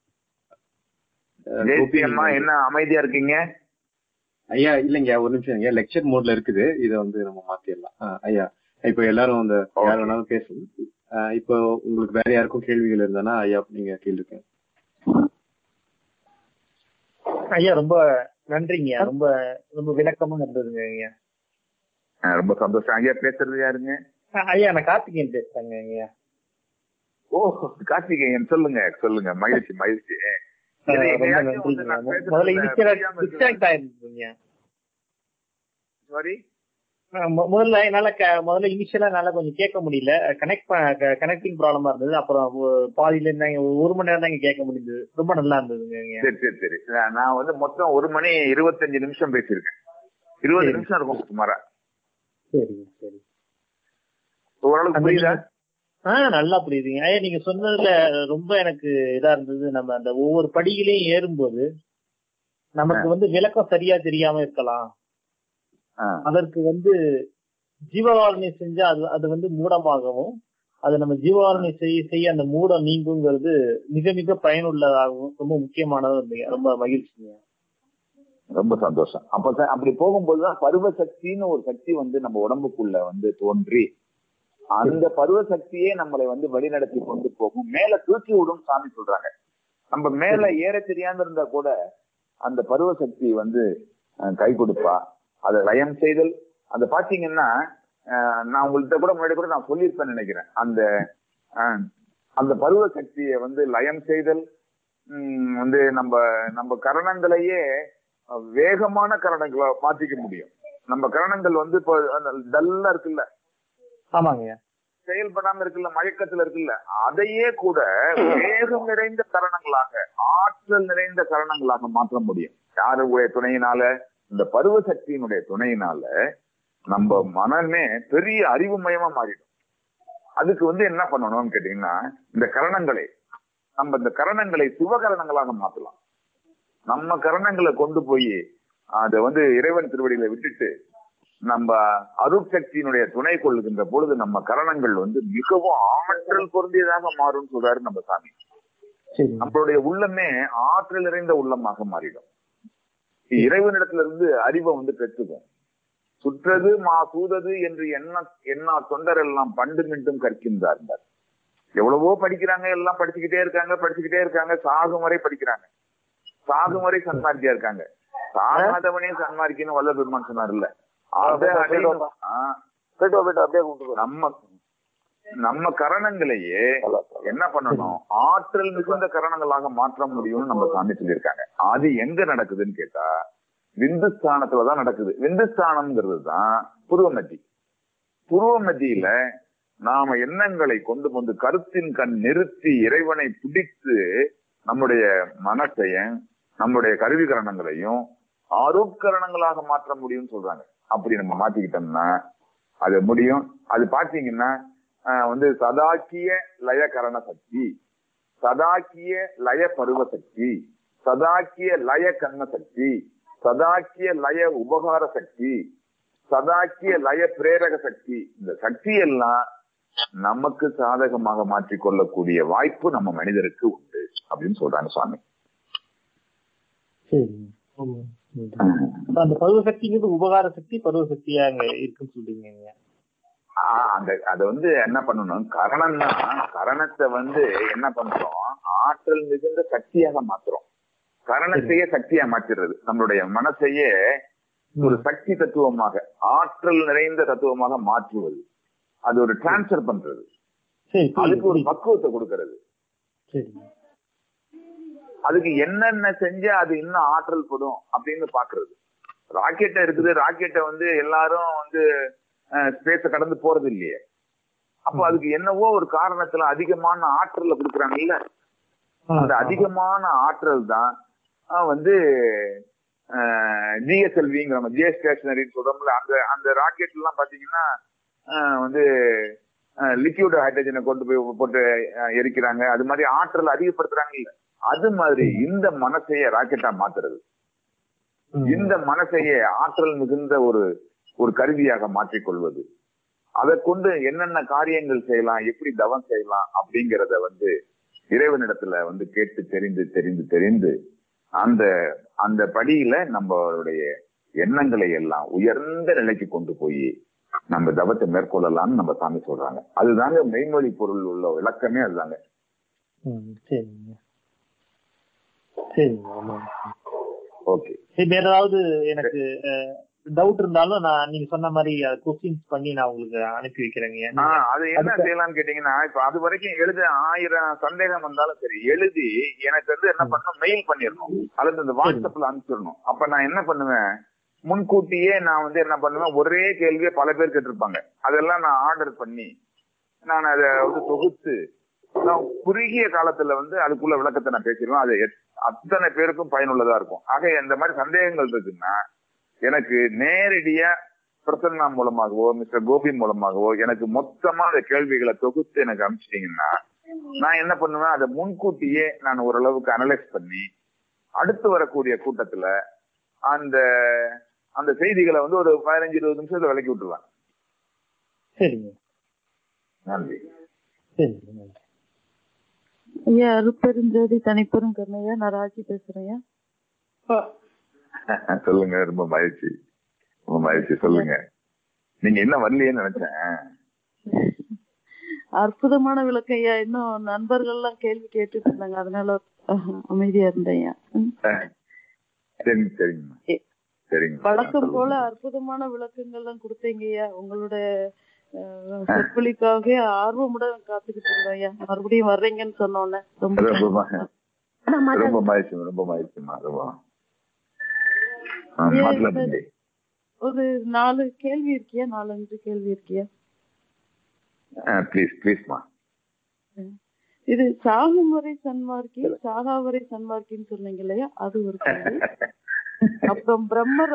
தேசியம்மா என்ன அமைதியா இருக்கீங்க? ஐயா இல்லைங்க, ஒரு நிமிஷம் ஐயா, லெக்சர் மோட்ல இருக்குது, இதை வந்து நம்ம மாத்திடலாம். ஐயா இப்போ எல்லாரும் அந்த யார் வேணாலும் பேசணும். இப்போ உங்களுக்கு வேற யாருக்கும் கேள்விகள் இருந்தானா ஐயா நீங்க கேள்விங்க. ஐயா ரொம்ப நன்றிங்க, ரொம்ப ரொம்ப விளக்கமா இருந்ததுங்க ஐயா. ரொம்ப சந்தோஷம். ஐயா பேசுறது யாருங்க? ஐயா நான் கார்த்திகேயன் பேசுறேங்க ஐயா. ஓ கார்த்திகேயன், சொல்லுங்க சொல்லுங்க. மகிழ்ச்சி மகிழ்ச்சி. முதல்ல டிஸ்ட்ராக்ட் ஆயிருந்தீங்க. சாரி, முதல்ல என்னால இனிஷியலா என்னால கொஞ்சம் கேட்க முடியல, கனெக்டிங் ப்ராப்ளமா இருந்தது. அப்புறம் பாதியில இருந்தாங்க, 1 மணி நேரம் தான் கேட்க முடிஞ்சது. ரொம்ப நல்லா இருந்ததுங்க. சரி சரி சரி. நான் வந்து மொத்தம் 1 மணி 25 நிமிஷம் பேசியிருக்கேன். 20 நிமிஷம் இருக்கும் சுமாரா. சரிங்க சரி. ஓரளவுக்கு புரியுதா? நல்லா புரியுதுங்க ஐயா. நீங்க சொன்னதுல ரொம்ப எனக்கு இதா இருந்தது, நம்ம அந்த ஒவ்வொரு படிகளையும் ஏறும்போது நமக்கு வந்து விளக்கம் சரியா தெரியாம இருக்கலாம். அதற்கு வந்து ஜீவவாரணை செஞ்சா அது வந்து மூடமாகவும், அது நம்ம ஜீவவாரணை செய்ய அந்த மூடம் நீங்குங்கிறது மிக மிக பயனுள்ளதாகவும் ரொம்ப முக்கியமானதும் இருந்தீங்க. ரொம்ப மகிழ்ச்சிங்க. ரொம்ப சந்தோஷம். அப்படி போகும்போதுதான் பருவ சக்தின்னு ஒரு சக்தி வந்து நம்ம உடம்புக்குள்ள வந்து தோன்றி, அந்த பருவ சக்தியே நம்மளை வந்து வழிநடத்தி கொண்டு போகும், மேல தூக்கி விடும் சாமி சொல்றாங்க. நம்ம மேல ஏற தெரியாம இருந்தா கூட அந்த பருவ சக்தி வந்து கை கொடுப்பா. அதை லயம் செய்தல், அந்த பாத்தீங்கன்னா நான் உங்கள்கிட்ட கூட முன்னாடி கூட நான் சொல்லியிருப்பேன்னு நினைக்கிறேன். அந்த பருவ சக்தியை வந்து லயம் செய்தல் வந்து நம்ம கரணங்களையே வேகமான கரணங்களை மாத்திக்க முடியும். நம்ம கரணங்கள் வந்து இப்போ டல்லா இருக்குல்ல, ஆமாங்க, செயல்படாம இருக்குல்ல, மயக்கத்துல இருக்குல்ல, அதையே கூட வேகம் நிறைந்த கரணங்களாக, ஆற்றல் நிறைந்த கரணங்களாக மாற்ற முடியும். யாருடைய துணையினால? இந்த பருவ சக்தியினுடைய துணையினால நம்ம மனமே பெரிய அறிவுமயமா மாறிடும். அதுக்கு வந்து என்ன பண்ணணும்னு கேட்டீங்கன்னா, இந்த கரணங்களை சிவகரணங்களாக மாத்தலாம். நம்ம கரணங்களை கொண்டு போய் அதை வந்து இறைவன் திருவடியில விட்டுட்டு நம்ம அருட்சக்தியினுடைய துணை கொள்ளுகின்ற பொழுது நம்ம கரணங்கள் வந்து மிகவும் ஆற்றல் பொருந்தியதாக மாறும் சொல்றாரு நம்ம சாமி. நம்மளுடைய உள்ளமே ஆற்றல் நிறைந்த உள்ளமாக மாறிடும். இறைவனிடத்திலிருந்து அறிவை வந்து பெற்றுக்கும். சுற்றது சூதது என்று எண்ணா தொண்டர் எல்லாம் பண்டு மீண்டும் கற்கின்றார். எவ்வளவோ படிக்கிறாங்க, எல்லாம் படிச்சுக்கிட்டே இருக்காங்க, சாகும் வரை படிக்கிறாங்க, சாகும் வரை சன்மார்க்கியா இருக்காங்க. சாகாதவனே சன்மார்க்கின்னு வல்ல பெருமான் சொன்னார் இல்ல. நம்ம கரணங்களையே என்ன பண்ணணும், ஆற்றல் மிகுந்த கரணங்களாக மாற்ற முடியும்னு நம்ம சாமி சொல்லியிருக்காங்க. அது எங்க நடக்குதுன்னு கேட்டா விந்துஸ்தானத்துலதான் நடக்குது. விந்துஸ்தானம்ங்கிறது தான் புருவமத்தி. புருவமத்தியில நாம எண்ணங்களை கொண்டு வந்து கருத்தின் கண் நிறுத்தி இறைவனை பிடித்து நம்முடைய மனத்தையும் நம்முடைய கருவிகரணங்களையும் ஆரோக்கரணங்களாக மாற்ற முடியும்னு சொல்றாங்க. அப்படி நம்ம மாத்திக்கிட்டோம்னா அது முடியும். அது பாத்தீங்கன்னா வந்து சதாக்கிய லய கரண சக்தி, சதாக்கிய லய பருவ சக்தி, சதாக்கிய லய கண்ண சக்தி, சதாக்கிய லய உபகார சக்தி, சதாக்கிய லய பிரேரக சக்தி. இந்த சக்தி எல்லாம் நமக்கு சாதகமாக மாற்றிக்கொள்ளக்கூடிய வாய்ப்பு நம்ம மனிதருக்கு உண்டு அப்படின்னு சொல்றாங்க சுவாமி. அந்த பருவ சக்திங்கிறது உபகார சக்தி, பருவ சக்தியா இருக்குன்னு சொல்றீங்க. அத வந்து என்ன பண்ணணும், கரணத்தை வந்து என்ன பண்றோம், ஆற்றல் மிகுந்த சக்தியாக மாத்துறோம். கரணத்தையே சக்தியா மாற்றிடுறது. நம்மளுடைய மனசையே ஒரு சக்தி தத்துவமாக, ஆற்றல் நிறைந்த தத்துவமாக மாற்றுவது. அது ஒரு டிரான்ஸ்பர் பண்றது, அதுக்கு ஒரு பக்குவத்தை கொடுக்கறது. அதுக்கு என்னென்ன செஞ்சா அது இன்னும் ஆற்றல் படும் அப்படின்னு பாக்குறது. ராக்கெட்டை இருக்குது, ராக்கெட்டை வந்து எல்லாரும் வந்து ஸ்பேஸ கடந்து போறது இல்லையே. அப்போ அதுக்கு என்னவோ ஒரு காரணத்துல அதிகமான ஆற்றல கொடுக்குறாங்க இல்ல. அந்த அதிகமான ஆற்றல் தான் வந்து ஜிஎஸ்எல்விங்கிற ஜிஎஸ் ஸ்டேஷனரின்னு சொல்றோம்ல. அந்த ராக்கெட் எல்லாம் பாத்தீங்கன்னா வந்து லிக்விட் ஹைட்ரஜனை கொண்டு போய் போட்டு எரிக்கிறாங்க. அது மாதிரி ஆற்றல் அதிகப்படுத்துறாங்க இல்ல. அது மாதிரி இந்த மனசைய ராக்கெட்டா மாத்துறது. இந்த மனசையே ஆற்றல் மிகுந்த ஒரு கருவியாக மாற்றிக்கொள்வது, அதை கொண்டு என்னென்ன காரியங்கள் செய்யலாம், எப்படி தவம் செய்யலாம் அப்படிங்கிறத இறைவனிடத்துல கேட்டு தெரிந்து அந்த அந்த படியில நம்மளுடைய எண்ணங்களை எல்லாம் உயர்ந்த நிலைக்கு கொண்டு போய் நம்ம தவத்தை மேற்கொள்ளலாம்னு நம்ம சாமி சொல்றாங்க. அதுதாங்க மெய்மொழி பொருள் உள்ள விளக்கமே அதுதாங்க. சரிங்க சரிங்க. ஓகே. வேற ஏதாவது எனக்கு டவுட் இருந்தாலும் நான் நீங்க சொன்ன மாதிரி கொஸ்டின்ஸ் பண்ணி நான் உங்களுக்கு அனுப்பி வைக்கிறேங்க. அது என்ன செய்யலாம்னு கேட்டீங்கன்னா, இப்ப அது வரைக்கும் எழுத 1000 சந்தேகம் வந்தாலும் சரி, எழுதி எனக்கு என்ன பண்ணணும், மெயில் பண்ணிடணும் அல்லது இந்த வாட்ஸ்அப்ல அனுப்பிச்சிடணும். அப்ப நான் என்ன பண்ணுவேன், முன்கூட்டியே நான் என்ன பண்ணுவேன், ஒரே கேள்வியை பல பேர் கேட்டிருப்பாங்க, அதெல்லாம் நான் ஆர்டர் பண்ணி நான் அதை தொகுத்து நான் குறுகிய காலத்துல அதுக்குள்ள விளக்கத்தை நான் பேசிடுவேன். அது அத்தனை பேருக்கும் பயனுள்ளதா இருக்கும். ஆக இந்த மாதிரி சந்தேகங்கள் இருக்குன்னா எனக்கு நேரடியா பிரசன்னா மூலமாகவோ மிஸ்டர் கோபி மூலமாகவோ எனக்கு மொத்தமா அந்த கேள்விகளை தொகுத்து எனக்கு அனுப்பிச்சிட்டீங்கன்னா நான் என்ன பண்ணுவேன், அதை முன்கூட்டியே நான் ஓரளவுக்கு அனலைஸ் பண்ணி அடுத்து வரக்கூடிய கூட்டத்துல அந்த அந்த செய்திகளை ஒரு 15-20 நிமிஷத்துல விளக்கி விட்டுருவேன். சரிங்க, நன்றி. ஐயா அருப்பெருஞ்சோதி தனிப்பெரும் கருணையா, நான் ராஜி பேசுறேன். சொல்லுங்க. ரொம்ப மகிழ்ச்சி சொல்லுங்க. நீங்க என்ன வரலையேன்னு நினைச்சேன். அற்புதமான விளக்கம் ஐயா. இன்னும் நண்பர்கள் எல்லாம் கேள்வி கேட்டுட்டு இருந்தாங்க, அதனால அமைதியா இருந்தேன். சரிங்க. வழக்கம் போல அற்புதமான விளக்கங்கள் எல்லாம் கொடுத்தீங்க ஐயா. உங்களோட சொற்பொழிக்காக ஆர்வமுடன் காத்துக்கிட்டு இருந்தோம் ஐயா. மறுபடியும் வர்றீங்கன்னு சொன்னோன்னே ரொம்ப மகிழ்ச்சிமா. ஒரு 4 கேள்வி இருக்கியா, 4-5 கேள்வி இருக்கியா? ப்ளீஸ்மா. இது சாகும் வரை சன்மார்க்கி சாகாவரை சன்மார்க்கின்னு சொன்னீங்க இல்லையா, அது ஒரு கேள்வி. அப்புறம் பிரம்மர்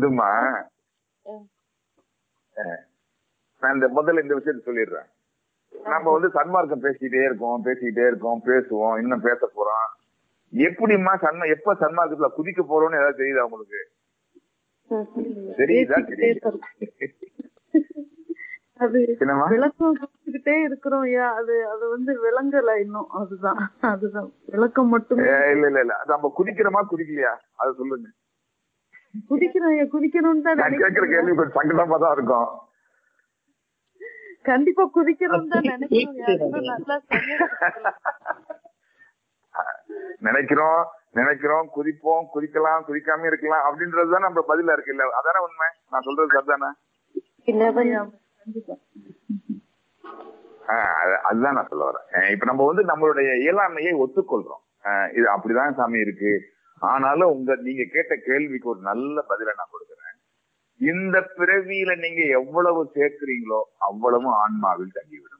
நான் முதல்ல இந்த விஷயத்த சொல்லிடுறேன். நம்ம சன்மார்க்கம் பேசிக்கிட்டே இருக்கோம், பேசுவோம், இன்னும் பேச போறோம். எப்படிமா எப்ப சன்மார்க்கத்துல குதிக்க போறோம்னு ஏதாவது தெரியுதா உங்களுக்கு? தெரியுதா? அது விளக்கம் கொடுத்துக்கிட்டே இருக்கிறோம் ஐயா. அது விளங்கல இன்னும். அதுதான் விளக்கம் மட்டுமே. இல்ல நம்ம குதிக்கிறோமா குதிக்கலையா அதை சொல்லுங்க. குதிக்கிறோம் ஐயா, குதிக்கணும்னு தான் கேட்கிற கேள்வி கொஞ்சம் சங்கடமா தான் இருக்கும். கண்டிப்பா குதிக்கணும் தான் நினைக்கிறோம். நினைக்கிறோம் குதிப்போம், குதிக்கலாம், குதிக்காம இருக்கலாம் அப்படின்றதுதான் நம்ம பதிலா இருக்கு. இல்ல அதானே உண்மை? நான் சொல்றது சரிதானே? அதுதான் நான் சொல்ல வரேன். இப்ப நம்ம நம்மளுடைய இயலாமையை ஒத்துக்கொள்றோம். இது அப்படிதான் சாமி இருக்கு. ஆனாலும் நீங்க கேட்ட கேள்விக்கு ஒரு நல்ல பதிலை நான் கொடுக்குறேன். இந்த பிறவியில நீங்க எவ்வளவு சேர்க்கிறீங்களோ அவ்வளவு ஆன்மாவில் தங்கிவிடும்.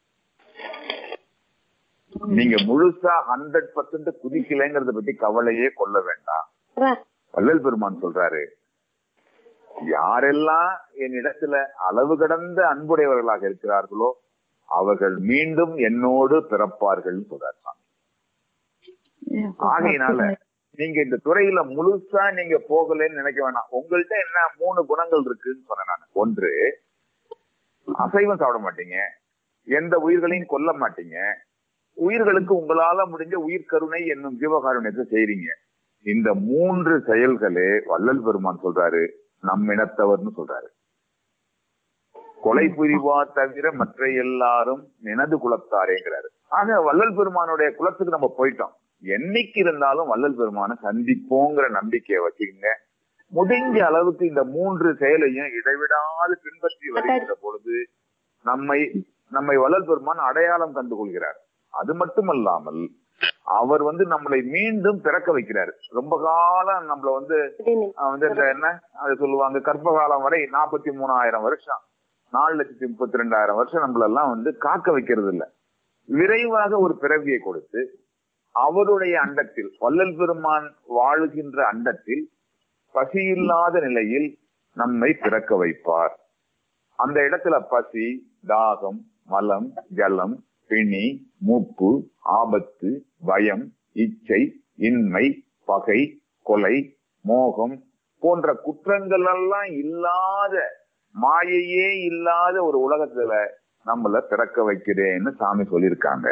நீங்க முழுசா 100% குதிக்கலைங்கிறத பத்தி கவலையே கொள்ள வேண்டாம். வள்ளல் பெருமான் சொல்றாரு, யாரெல்லாம் என்னிடத்துல அளவு கடந்த அன்புடையவர்களாக இருக்கிறார்களோ அவர்கள் மீண்டும் என்னோடு பிறப்பார்கள் சொல்றாரு சாமி. ஆகையினால நீங்க இந்த துறையில முழுசா நீங்க போகலன்னு நினைக்க வேணாம். உங்கள்கிட்ட என்ன 3 குணங்கள் இருக்குன்னு சொன்னேன் நான். 1, அசைவம் சாப்பிட மாட்டீங்க, எந்த உயிர்களையும் கொல்ல மாட்டீங்க, உயிர்களுக்கு உங்களால முடிஞ்ச உயிர் கருணை என்னும் ஜீவகாருண்யத்தை செய்றீங்க. இந்த 3 செயல்களே வள்ளல் பெருமான் சொல்றாரு நம்மினத்தவர்னு சொல்றாரு. கொலை புரிவார் தவிர மற்ற எல்லாரும் எனது குலத்தாரேங்கிறாரு. ஆக வள்ளல் பெருமானுடைய குலத்துக்கு நம்ம போயிட்டோம். என்னைக்கு இருந்தாலும் வள்ளல் பெருமான சந்திப்போங்கிற நம்பிக்கையை வச்சுக்கோங்க. முடிஞ்ச அளவுக்கு இந்த 3 செயலையும் இடைவிடாது பின்பற்றி வருகின்ற பொழுது நம்மை வள்ளல் பெருமான் அடையாளம் கண்டு கொள்கிறார். அது மட்டுமல்லாமல் அவர் நம்மளை மீண்டும் பிறக்க வைக்கிறாரு. ரொம்ப காலம் நம்மள என்ன அது சொல்லுவாங்க, கர்ப்ப காலம் வரை 43,000 வருஷம், 4,32,000 வருஷம் நம்மளெல்லாம் காக்க வைக்கிறது இல்ல. விரைவாக ஒரு பிறவியை கொடுத்து அவருடைய அண்டத்தில், வள்ளல் பெருமான் வாழுகின்ற அண்டத்தில் பசியில்லாத நிலையில் நம்மை பிறக்க வைப்பார். அந்த இடத்துல பசி, தாகம், மலம், ஜலம், பிணி, மூப்பு, ஆபத்து, பயம், இச்சை, இன்மை, பகை, கொலை, மோகம், போன்ற குற்றங்கள் எல்லாம் இல்லாத, மாயையே இல்லாத ஒரு உலகத்துல நம்மள பிறக்க வைக்கிறேன்னு சாமி சொல்லியிருக்காங்க.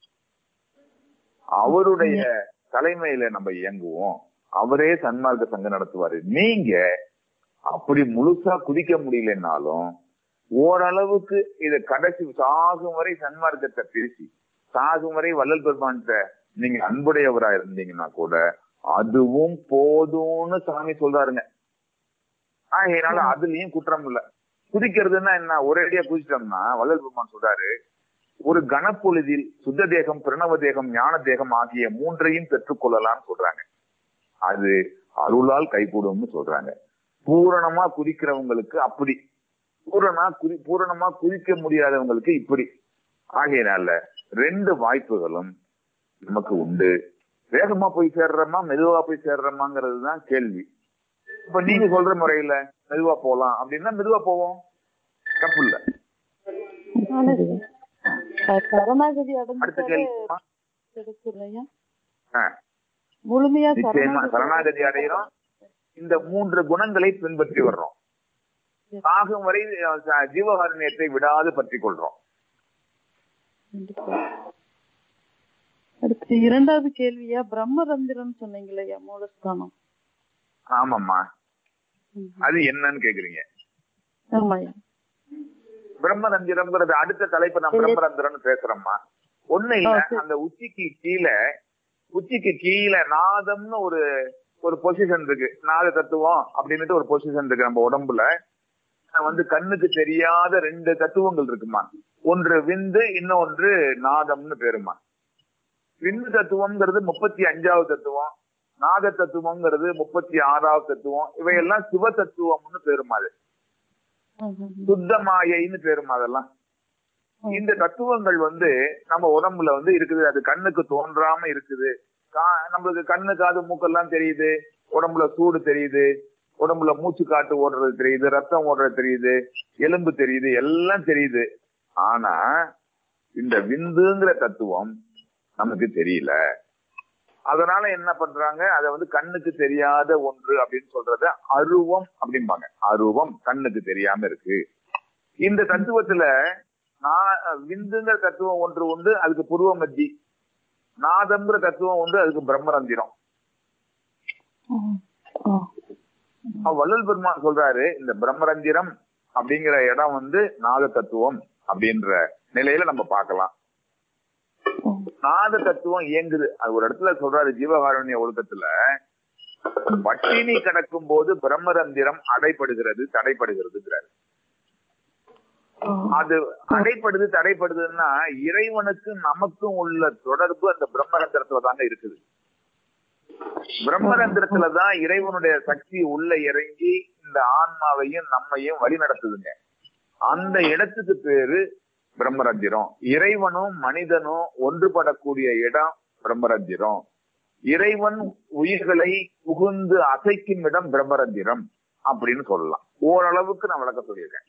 அவருடைய தலைமையில நம்ம இயங்குவோம், அவரே சன்மார்க்க சங்கம் நடத்துவாரு. நீங்க அப்படி முழுசா குதிக்க முடியலன்னாலும் ஓரளவுக்கு இத கடைசி சாகும் வரை சன்மார்க்கத்தை பேசி சாகும் வரை வள்ளல் பெருமான்கிட்ட நீங்க அன்புடையவரா இருந்தீங்கன்னா கூட அதுவும் போதும்னு சாமி சொல்றாருங்க. அதனால அதுலயும் குற்றம் இல்ல. குதிக்கிறதுன்னா என்ன, ஒரேடியா குதிச்சிட்டோம்னா வள்ளல் பெருமான் சொல்றாரு, ஒரு கனப்பொழுதில் சுத்த தேகம், பிரணவ தேகம், ஞான தேகம் ஆகிய மூன்றையும் பெற்றுக்கொள்ளலாம்னு சொல்றாங்க. அது அருளால் கைகூடும்னு சொல்றாங்க. பூரணமா குதிக்கிறவங்களுக்கு அப்படி, பூரணமா குதிக்க முடியாதவங்களுக்கு இப்படி. ஆகையினால 2 வாய்ப்புகளும் நமக்கு உண்டு. வேகமா போய் சேர்றோமா மெதுவா போய் சேர்றோமாங்கிறது தான் கேள்வி. இப்ப நீங்க சொல்ற முறையில மெதுவா போலாம் அப்படின்னா மெதுவா போவோம், தப்பு இல்ல. சரணாகதி அடுத்த கேள்வி. முழுமையா நிச்சயமா சரணாகதி அடைகிறோம். இந்த 3 குணங்களை பின்பற்றி வர்றோம். ஆகும் வரை ஜீவகாருண்யத்தை விடாது பற்றி கொள்றோம். அடுத்து 2வது கேள்வியா, பிரம்மரந்திரம் சொன்னீங்க இல்லையா, மூலஸ்தானம். ஆமாம்மா, அது என்னன்னு கேக்குறீங்க? ஆமாயா. பிரம்மரந்திரம்ங்கிறது அடுத்த தலைப்பு. நான் பிரம்மரந்திரம்னு பேசுறேம்மா. ஒண்ணு இல்ல, அந்த உச்சிக்கு கீழே நாதம்னு ஒரு பொசிஷன் இருக்கு. நாத தத்துவம் அப்படின்னுட்டு ஒரு பொசிஷன் இருக்கு நம்ம உடம்புல. கண்ணுக்கு தெரியாத 2 தத்துவங்கள் இருக்குமா. ஒன்று விந்து, இன்னொன்று நாதம்னு பேருமா. விந்து தத்துவம்ங்கிறது 35வது தத்துவம், நாத தத்துவம்ங்கிறது 36வது தத்துவம். இவையெல்லாம் சிவ தத்துவம்னு பேருமா. அது சுத்த மாயைன்னு பேருமா. அதெல்லாம் இந்த தத்துவங்கள் நம்ம உடம்புல இருக்குது. அது கண்ணுக்கு தோன்றாம இருக்குது. நம்மளுக்கு கண்ணு காது மூக்கெல்லாம் தெரியுது, உடம்புல சூடு தெரியுது, உடம்புல மூச்சு காட்டு ஓடுறது தெரியுது, ரத்தம் ஓடுறது தெரியுது, எலும்பு தெரியுது, எல்லாம் தெரியுது. ஆனா இந்த விந்துங்கிற தத்துவம் நமக்கு தெரியல. அதனால என்ன பண்றாங்க, அதை கண்ணுக்கு தெரியாத ஒன்று அப்படின்னு சொல்றத அருவம் அப்படிம்பாங்க. அருவம் கண்ணுக்கு தெரியாம இருக்கு. இந்த தத்துவத்துல விந்துங்கிற தத்துவம் ஒன்று உண்டு, அதுக்கு புருவ மத்தி. நாதம்ங்கிற தத்துவம் உண்டு, அதுக்கு பிரம்மரந்திரம். வள்ளல் பெருமான் சொல்றாரு, இந்த பிரம்மரந்திரம் அப்படிங்கிற இடம் நாத தத்துவம் அப்படின்ற நிலையில நம்ம பார்க்கலாம். நாத தத்துவம் இயங்குது. அது ஒரு இடத்துல சொல்றாரு, ஜீவகாருண்ய ஒழுக்கத்துல, பட்டினி கிடக்கும் போது பிரம்மரந்திரம் அடைப்படுகிறது, தடைப்படுகிறதுங்கிறாரு. அது அடைப்படுது தடைப்படுதுன்னா இறைவனுக்கு நமக்கும் உள்ள தொடர்பு அந்த பிரம்மரந்திரத்துல தாங்க இருக்குது. பிரம்மரந்திரத்துலதான் இறைவனுடைய சக்தி உள்ள இறங்கி இந்த ஆன்மாவையும் நம்மையும் வழி நடத்துதுங்க. அந்த இடத்துக்கு பேரு பிரம்மரந்திரம். இறைவனும் மனிதனும் ஒன்றுபடக்கூடிய இடம் பிரம்மரந்திரம். இறைவன் உயிர்களை புகுந்து அசைக்கும் இடம் பிரம்மரந்திரம் அப்படின்னு சொல்லலாம். ஓரளவுக்கு நான் விளக்க சொல்லியிருக்கேன்.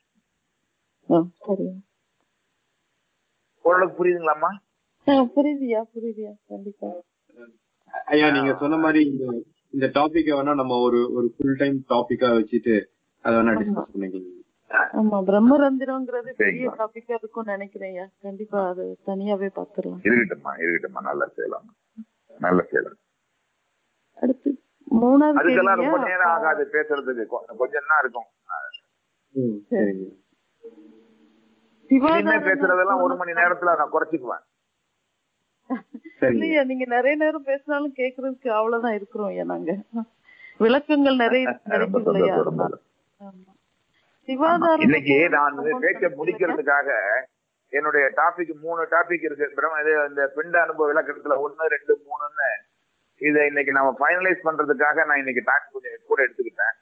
ஓரளவுக்கு புரியுதுங்களாம்மா? புரியுதியா? கண்டிப்பா ஐயா. நீங்க சொன்ன மாதிரி இந்த டாபிக்க வேணா நம்ம ஒரு ஃபுல் டைம் டாபிக்கா வச்சுட்டு அதை வேணா டிஸ்கஸ் பண்ணிக்கலாம். ஆமா, பிரம்மரந்திரம்ங்கிறது பெரிய டாபிக்கா இருக்கும்னு நினைக்கிறேன். கண்டிப்பா அது தனியாவே பாத்துடலாம். இருக்கட்டும்மா, நல்ல செய்யலாம். அடுத்து 3வது அதுக்கெல்லாம் ரொம்ப நேரம் ஆகாது பேசுறதுக்கு, கொஞ்சம் தான் இருக்கும். பேசுறதெல்லாம் 1 மணி நேரத்துல நான் குறைச்சிக்குவேன். இல்லையா, நீங்க நிறைய நேரம் பேசினாலும் கேக்குறதுக்கு அவ்வளவுதான் இருக்கிறோம். நாங்க விளக்கங்கள் நிறைய கிடைக்கும் இல்லையா. இன்னைக்கு நான் பேச்ச முடிக்கிறதுக்காக என்னுடைய டாபிக் 3 டாபிக் இருக்கு. இந்த பிண்ட அனுபவ விளக்கத்துல 1, 2, 3ன்னு இதை இன்னைக்கு நம்ம ஃபைனலைஸ் பண்றதுக்காக நான் இன்னைக்கு டாபிக் கொஞ்சம் கூட எடுத்துக்கிட்டேன்.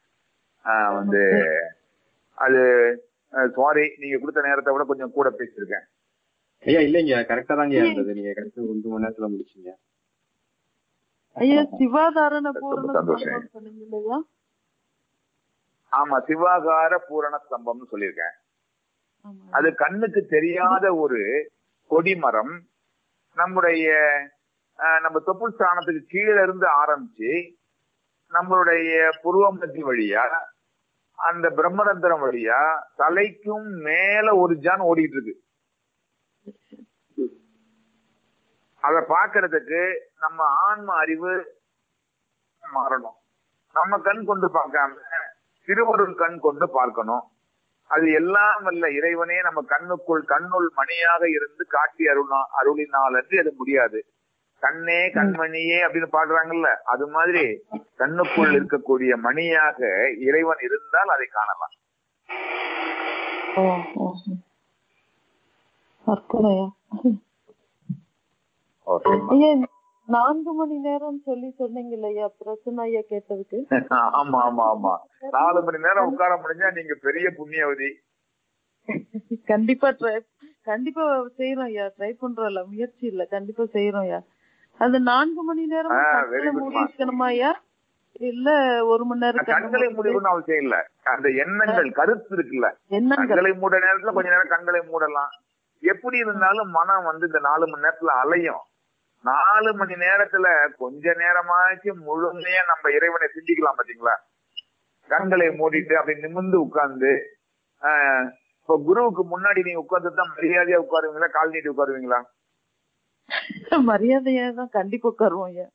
அது சாரி, நீங்க கொடுத்த நேரத்தை விட கொஞ்சம் கூட பேசிருக்கேன். ஐயா இல்லைங்க, கரெக்டா தாங்க இருந்தது. நீங்க கரெக்டா 1 மணி நேரத்துல முடிச்சீங்க. ஐயா சிவாதாரண பூரண சொன்னீங்க இல்லையா? ஆமா, சிவாகார பூரண ஸ்தம்பம்னு சொல்லியிருக்கேன். அது கண்ணுக்கு தெரியாத ஒரு கொடிமரம். நம்ம தொப்புள் ஸ்தானத்துக்கு கீழே இருந்து ஆரம்பிச்சு நம்மளுடைய புருவமத்தி வழியா அந்த பிரம்மரந்திரம் வழியா தலைக்கும் மேல ஒரு ஜான் ஓடிட்டு இருக்கு. அத பாக்குறதுக்கு நம்ம ஆன்ம அறிவு மாறணும். நம்ம கண் கொண்டு பார்க்காம திருவருள் கண் கொண்டு பார்க்கணும். அது எல்லாம் வல்ல இறைவனே நம்ம கண்ணுள் மணியாக இருந்து காட்டி அருளினால் என்று அது முடியாது. கண்ணே கண்மணியே அப்படின்னு பாடுறாங்கல்ல, அது மாதிரி கண்ணுக்குள் இருக்கக்கூடிய மணியாக இறைவன் இருந்தால் அதை காணலாம். ஐயா 4 மணி நேரம் சொன்னீங்க இல்லையா பிரச்சனை ஐயா கேட்டதுக்கு? ஆமா ஆமா ஆமா 4 மணி நேரம் உட்கார முடிஞ்சா நீங்க பெரிய புண்ணியவதி. கண்டிப்பா செய்யறோம் ஐயா. ட்ரை பண்றோம்ல, முயற்சி இல்ல, கண்டிப்பா செய்யறோம் ஐயா. அது 4 மணி நேரம் மூடி இருக்கணுமா ஐயா, இல்ல 1 மணி நேரம்? கண்களை மூடணும்னு அவசியம் இல்ல. அந்த எண்ணங்கள் கருத்து இருக்குல்ல, கண்களை மூட நேரத்துல கொஞ்ச நேரம் கண்களை மூடலாம். எப்படி இருந்தாலும் மனம் இந்த 4 மணி நேரத்துல அலையும். 4 மணி நேரத்துல கொஞ்ச நேரமாச்சு முழுமையா நம்ம இறைவனை சிந்திக்கலாம் பாத்தீங்களா. கண்களை மூடிட்டு அப்படி நிமிர்ந்து உட்கார்ந்து, இப்ப குருவுக்கு முன்னாடி நீங்க உட்கார்ந்துதான் மரியாதையா உட்காருவீங்களா, கால் நீட்டி உட்காருவீங்களா? மரியாதையா தான் கண்டிப்பா உட்காருவோம் ஐயா.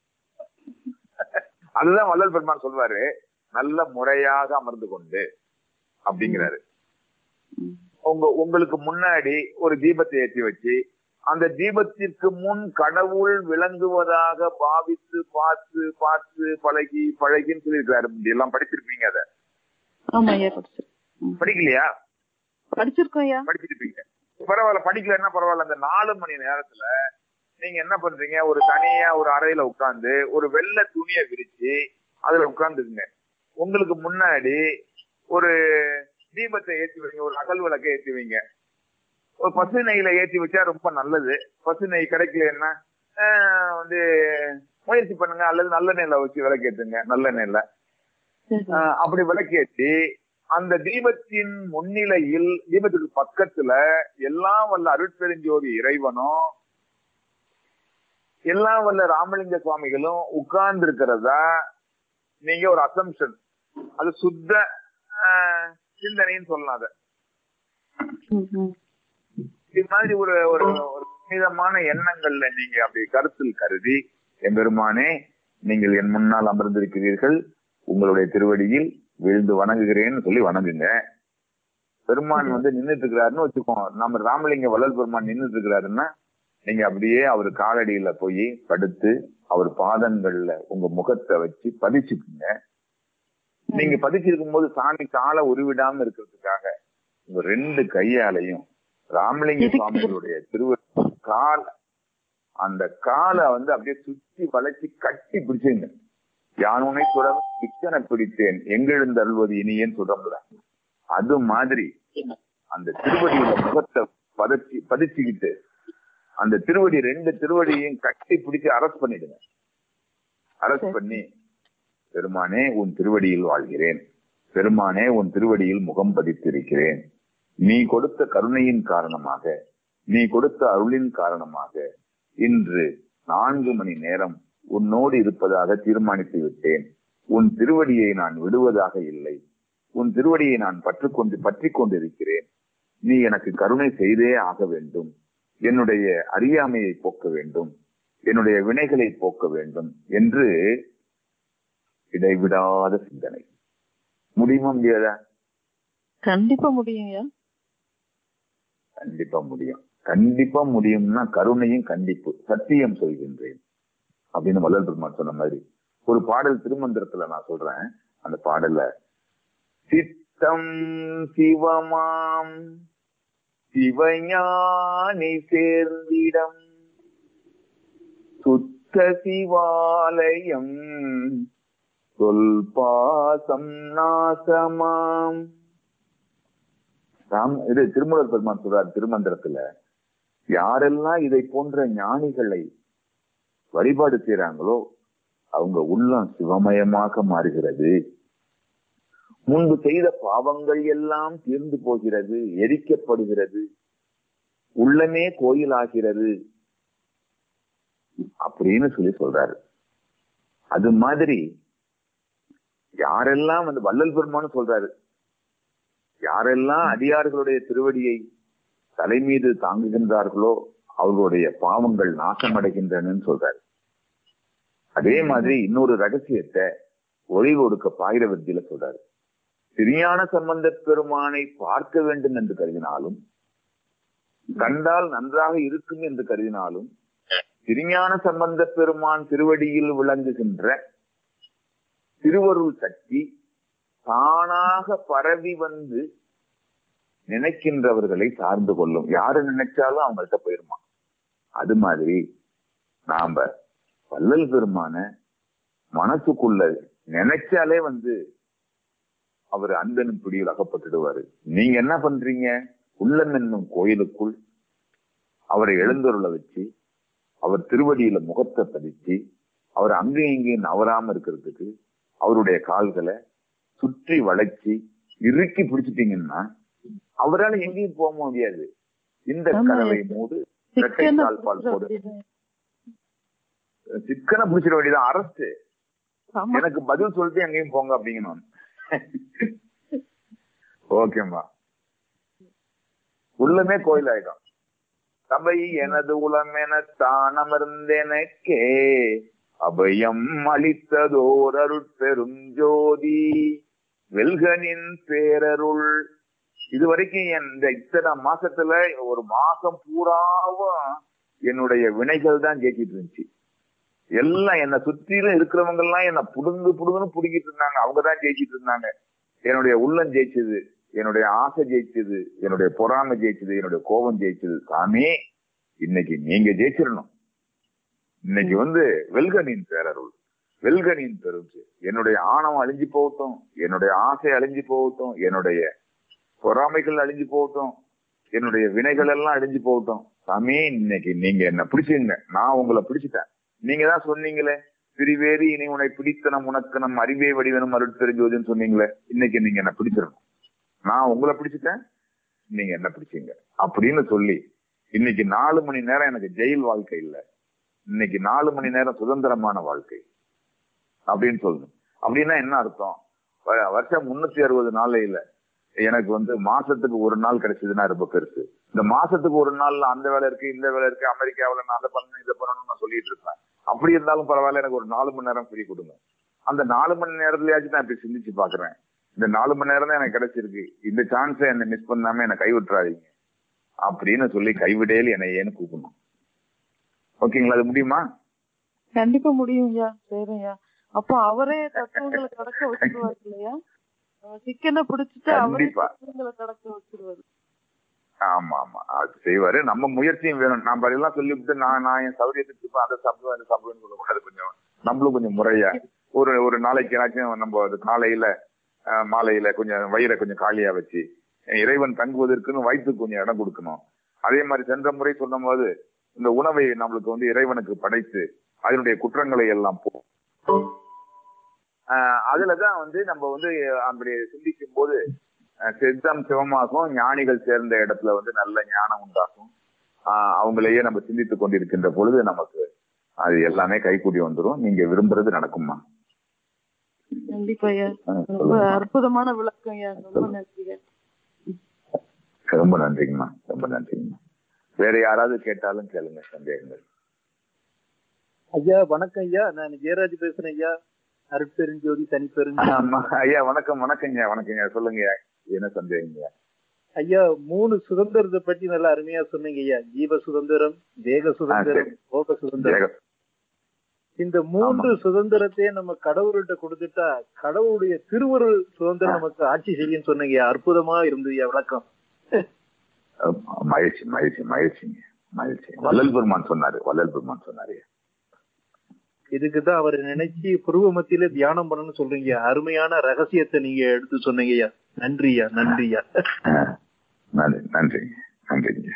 அதுதான் வள்ளல் பெருமான் சொல்வாரு, நல்ல முறையாக அமர்ந்து கொண்டு அப்படிங்கிறாரு. உங்களுக்கு முன்னாடி ஒரு தீபத்தை ஏற்றி வச்சு, அந்த தீபத்திற்கு முன் கடவுள் விளங்குவதாக பாவித்து பார்த்து பார்த்து பழகின்னு சொல்லியிருக்காரு. எல்லாம் படிச்சிருப்பீங்க. அத படிக்கலையா? படிச்சிருக்கோம், படிச்சிருப்பீங்க. பரவாயில்ல, படிக்கலன்னா பரவாயில்ல. அந்த 4 மணி நேரத்துல நீங்க என்ன பண்றீங்க, ஒரு தனியா ஒரு அறையில உட்கார்ந்து ஒரு வெள்ளை துணியை விரிச்சு அதுல உட்கார்ந்துருங்க. உங்களுக்கு முன்னாடி ஒரு தீபத்தை ஏற்றி வைங்க, ஒரு அகல் விளக்கை ஏற்றி வைங்க. ஒரு பசு நெய்யில ஏற்றி வச்சா ரொம்ப நல்லது. பசு நெய் கிடைக்கலன்னா முயற்சி பண்ணுங்க, அல்லது நல்ல நெய்ல வச்சு விளக்கேற்றுங்க. நல்ல நெய்ல அப்படி விளக்கேற்றி அந்த தீபத்தின் முன்னிலையில் தீபத்துக்கு பக்கத்துல எல்லாம் வல்ல அருட்பெருஞ்சோதி இறைவனும் எல்லாம் வல்ல ராமலிங்க சுவாமிகளும் உட்கார்ந்து இருக்கிறதா நீங்க ஒரு அசம்ஷன், அது சுத்த சிந்தனைன்னு சொல்லலாம். அத இது மாதிரி ஒரு ஒரு புனிதமான எண்ணங்கள்ல நீங்க அப்படி கருத்தில் கருதி, எம்பெருமானே நீங்கள் என் முன்னால் அமர்ந்திருக்கிறீர்கள், உங்களுடைய திருவடியில் விழுந்து வணங்குகிறேன்னு சொல்லி வணங்குங்க. பெருமான் நின்றுட்டு இருக்கிறாருன்னு வச்சுக்கோங்க. நம்ம ராமலிங்க வள்ளல் பெருமான் நின்றுட்டு இருக்கிறாருன்னா நீங்க அப்படியே அவர் காலடியில போய் படுத்து அவர் பாதங்கள்ல உங்க முகத்தை வச்சு பதிச்சுக்குங்க. நீங்க பதிச்சிருக்கும் போது சாமி காலை உருவிடாம இருக்கிறதுக்காக உங்க 2 கையாலையும் ராமலிங்க சுவாமிகளுடைய அந்த காலை அப்படியே சுற்றி வளைச்சு கட்டி பிடிச்சுங்க. யானுனை தொடர்ந்து இச்சனை பிடித்தேன் எங்கெழுந்து அருள்வது இனியேன்னு சொல்றோம்ல, அது மாதிரி அந்த திருவடியில முகத்தை பதிச்சுக்கிட்டு அந்த திருவடி 2 திருவடியையும் கட்டி பிடிச்சு அரஸ்ட் பண்ணிடுங்க. அரஸ்ட் பண்ணி, பெருமானே உன் திருவடியில் வாழ்கிறேன், பெருமானே உன் திருவடியில் முகம் பதித்திருக்கிறேன், நீ கொடுத்த கருணையின் காரணமாக, நீ கொடுத்த அருளின் காரணமாக இன்று 4 மணி நேரம் உன்னோடு இருப்பதாக தீர்மானித்து விட்டேன். உன் திருவடியை நான் விடுவதாக இல்லை, உன் திருவடியை நான் பற்றி கொண்டிருக்கிறேன். நீ எனக்கு கருணை செய்தே ஆக வேண்டும், என்னுடைய அறியாமையை போக்க வேண்டும், என்னுடைய வினைகளை போக்க வேண்டும் என்று இடைவிடாத சிந்தனை. முடியுமா முடியாதா? கண்டிப்பா முடியும். கண்டிப்பா முடியும். கண்டிப்பா முடியும்னா கருணையும் கண்டிப்பு, சத்தியம் சொல்கின்றேன் அப்படின்னு வள்ளல் பெருமான் சொன்ன மாதிரி ஒரு பாடல் திருமந்திரத்துல நான் சொல்றேன். அந்த பாடல்ல சித்தம் சிவமாம் சிவஞானி சேர்ந்திடம் சுத்த சிவாலயம் சொல் பாசம் நாசமாம். இது திருமூலர் பெருமான் சொல்றார் திருமந்திரத்துல, யாரெல்லாம் இதை போன்ற ஞானிகளை வழிபாடு செய்யறாங்களோ அவங்க உள்ளம் சிவமயமாக மாறுகிறது, முன்பு செய்த பாவங்கள் எல்லாம் தீர்ந்து போகிறது, எரிக்கப்படுகிறது, உள்ளமே கோயிலாகிறது அப்படின்னு சொல்றாரு. அது மாதிரி யாரெல்லாம் வந்து வள்ளல் பெருமான்னு சொல்றாரு, யாரெல்லாம் அடியார்களுடைய திருவடியை தலை மீது தாங்குகின்றார்களோ அவர்களுடைய பாவங்கள் நாசமடைகின்றன சொல்றாரு. அதே மாதிரி இன்னொரு ரகசியத்தை ஒளிவு ஒடுக்க பாயிரவத்தியில சொல்றாரு. திருஞான சம்பந்த பெருமானை பார்க்க வேண்டும் என்று கருதினாலும், கண்டால் நன்றாக இருக்கும் என்று கருதினாலும், திருஞான சம்பந்த பெருமான் திருவடியில் விளங்குகின்ற திருவருள் சக்தி தானாக பரவி வந்து நினைக்கின்றவர்களை சார்ந்து கொள்ளும். யாரு நினைச்சாலும் அவங்கள்ட்ட போயிருமா. அது மாதிரி நாம வள்ளல் பெருமான மனசுக்குள்ள நினைச்சாலே வந்து அவர் அன்பனும் பிடியில் அகப்பட்டுடுவாரு. நீங்க என்ன பண்றீங்க? உள்ளம் என்னும் கோயிலுக்குள் அவரை எழுந்தருள வச்சு, அவர் திருவடியில முகத்தை பதிச்சு, அவர் அங்கேயும் இங்கேயும் நவராம இருக்கிறதுக்கு அவருடைய கால்களை சுற்றி வளைச்சி இறுக்கி பிடிச்சிட்டீங்கன்னா அவரால் எங்கேயும் போக முடியாது. இந்த கதவை மூடு, இரட்டை கால்பால் போடு, சிக்கனை பிடிச்சிட வேண்டியதான். அரசு எனக்கு பதில் சொல்லிட்டு எங்கேயும் போங்க அப்படிங்கணும். ஓகேம்மா, உள்ளமே கோயில் ஆயிடும். சபை எனது உளம் என தான் அமர்ந்தெனக்கே அபயம் அளித்ததோர் அருட்பெரும் ஜோதி வெல்கனின் பேரருள். இதுவரைக்கும் இந்த இத்தனை மாசத்துல ஒரு மாசம் பூராவும் என்னுடைய வினைகள் தான் ஜெயிச்சிட்டு இருந்துச்சு. எல்லாம் என்னை சுற்றிலும் இருக்கிறவங்க எல்லாம் என்ன புடுங்குன்னு புடுங்கிட்டு இருந்தாங்க. அவங்கதான் ஜெயிச்சிட்டு இருந்தாங்க. என்னுடைய உள்ளம் ஜெயிச்சது, என்னுடைய ஆசை ஜெயிச்சது, என்னுடைய பொறாமை ஜெயிச்சது, என்னுடைய கோபம் ஜெயிச்சது. சாமி, இன்னைக்கு நீங்க ஜெயிச்சிடணும். இன்னைக்கு வந்து வெல்கனின் பேரருள், வெல்கனின் பெரும். என்னுடைய ஆணவம் அழிஞ்சு போகட்டும், என்னுடைய ஆசை அழிஞ்சு போகட்டும், என்னுடைய பொறாமைகள் அழிஞ்சு போகட்டும், என்னுடைய வினைகள் எல்லாம் அழிஞ்சு போகட்டும். சாமி, இன்னைக்கு நீங்க என்ன பிடிச்சிங்க, நான் உங்களை பிடிச்சிட்டேன். நீங்க தான் சொன்னீங்களே, பிரிவேறு இனி உன்னை பிடித்தனம் உனக்கு நம் அறிவே வடிவனும் அருட்பெருஞ்சோதின்னு சொன்னீங்களே. இன்னைக்கு நீங்க என்ன பிடிச்சிடணும். நான் உங்களை பிடிச்சிட்டேன், நீங்க என்ன பிடிச்சீங்க அப்படின்னு சொல்லி, இன்னைக்கு 4 மணி நேரம் எனக்கு ஜெயில் வாழ்க்கை இல்லை, இன்னைக்கு 4 மணி நேரம் சுதந்திரமான வாழ்க்கை அப்படின்னு சொல்லணும். அப்படின்னா என்ன அர்த்தம்? வருஷம் 360 நாளையில எனக்கு வந்து மாசத்துக்கு ஒரு நாள் கிடைச்சதுன்னா ரொம்ப பெருசு. இந்த மாசத்துக்கு ஒரு நாள்ல அந்த வேலை இருக்கு, இந்த வேலை இருக்கு, அமெரிக்காவில நான் அதை பண்ணணும் இதை பண்ணணும்னு நான் சொல்லிட்டு இருப்பேன். அப்படி இருந்தாலும் பரவாயில்ல, எனக்கு ஒரு 4 மணி நேரம் ஃப்ரீ கொடுங்க. அந்த 4 மணி நேரத்துலயாச்சும் நான் இப்படி சிந்திச்சு பாக்குறேன். இந்த 4 மணி நேரம் தான் எனக்கு கிடைச்சிருக்கு, இந்த சான்ஸை என்ன மிஸ் பண்ணாம என்னை கைவிட்டுறாதீங்க அப்படின்னு சொல்லி கைவிடையில் என்னை ஏன்னு கூப்பிடணும். ஓகேங்களா? அது முடியுமா? கண்டிப்பா முடியும் ஐயா. சரியா, அப்போ அவரே தத்துவங்களை கடக்க வச்சிருவாரு இல்லையா? சிக்கனை பிடிச்சிட்டு அவரே தத்துவங்களை கடக்க வச்சிருவாரு. ஆமா ஆமா, அது செய்வாரு. நம்ம முயற்சியும் வேணும். நான் பதிலாம் சொல்லிவிட்டு நான் என் சௌரியத்துக்கு அதை சாப்பிடுவேன் அதை சாப்பிடுவேன்னு சொல்லக்கூடாது. கொஞ்சம் நம்மளும் கொஞ்சம் முறையா ஒரு நாளைக்கு ஏதாச்சும் நம்ம அது காலையில மாலையில கொஞ்சம் வயிறை கொஞ்சம் காலியா வச்சு இறைவன் தங்குவதற்குன்னு வயிற்றுக்கு கொஞ்சம் இடம் கொடுக்கணும். அதே மாதிரி சென்ற முறை சொன்ன போது இந்த உணவை நம்மளுக்கு வந்து இறைவனுக்கு படைத்து அதனுடைய குற்றங்களை எல்லாம் அதுலதான் வந்து நம்ம வந்து அப்படி சிந்திக்கும் போது சித்தம் சிவமாகும், ஞானிகள் சேர்ந்த இடத்துல வந்து நல்ல ஞானம் உண்டாகும். அவங்களையே நம்ம சிந்தித்துக் கொண்டிருக்கின்ற பொழுது நமக்கு அது எல்லாமே கைகூடி வந்துடும். நீங்க விரும்புறது நடக்குமா? கண்டிப்பா ஐயா, ரொம்ப அற்புதமான விளக்கம் ஐயா. ரொம்ப நன்றிங்க. ரொம்ப நன்றிங்கம்மா, ரொம்ப நன்றிங்கம்மா. வேற யாராவது கேட்டாலும் கேளுங்க சந்தேகங்கள். ஐயா வணக்கம் ஐயா, நான் ஜெயராஜ் பேசுறேன் ஐயா, அருட்பெருஞ்சோதி தனிப்பெருஞ்சோதி. ஐயா வணக்கம். வணக்கங்க வணக்கங்க, சொல்லுங்க என்ன சந்தேகங்க? ஐயா 3 சுதந்திரத்தை பற்றி நல்லா அருமையா சொன்னீங்க ஐயா. ஜீவ சுதந்திரம், தேக சுதந்திரம், போக சுதந்திரம். இந்த 3 சுதந்திரத்தையே நம்ம கடவுள்கிட்ட கொடுத்துட்டா கடவுளுடைய திருவருள் சுதந்திரம் நமக்கு ஆட்சி செய்யும் சொன்னீங்க. அற்புதமா இருந்தது ஐயா, விளக்கம். மகிழ்ச்சி மகிழ்ச்சி மகிழ்ச்சிங்க, மகிழ்ச்சி. வள்ளல் பெருமான் சொன்னாரு. இதுக்குதான் அவர் நினைச்சு புருவ மத்தியில தியானம் பண்ணணும்னு சொல்றீங்க. அருமையான ரகசியத்தை நீங்க எடுத்து சொன்னீங்க ஐயா. நன்றியா, நன்றியா. நன்றிங்க.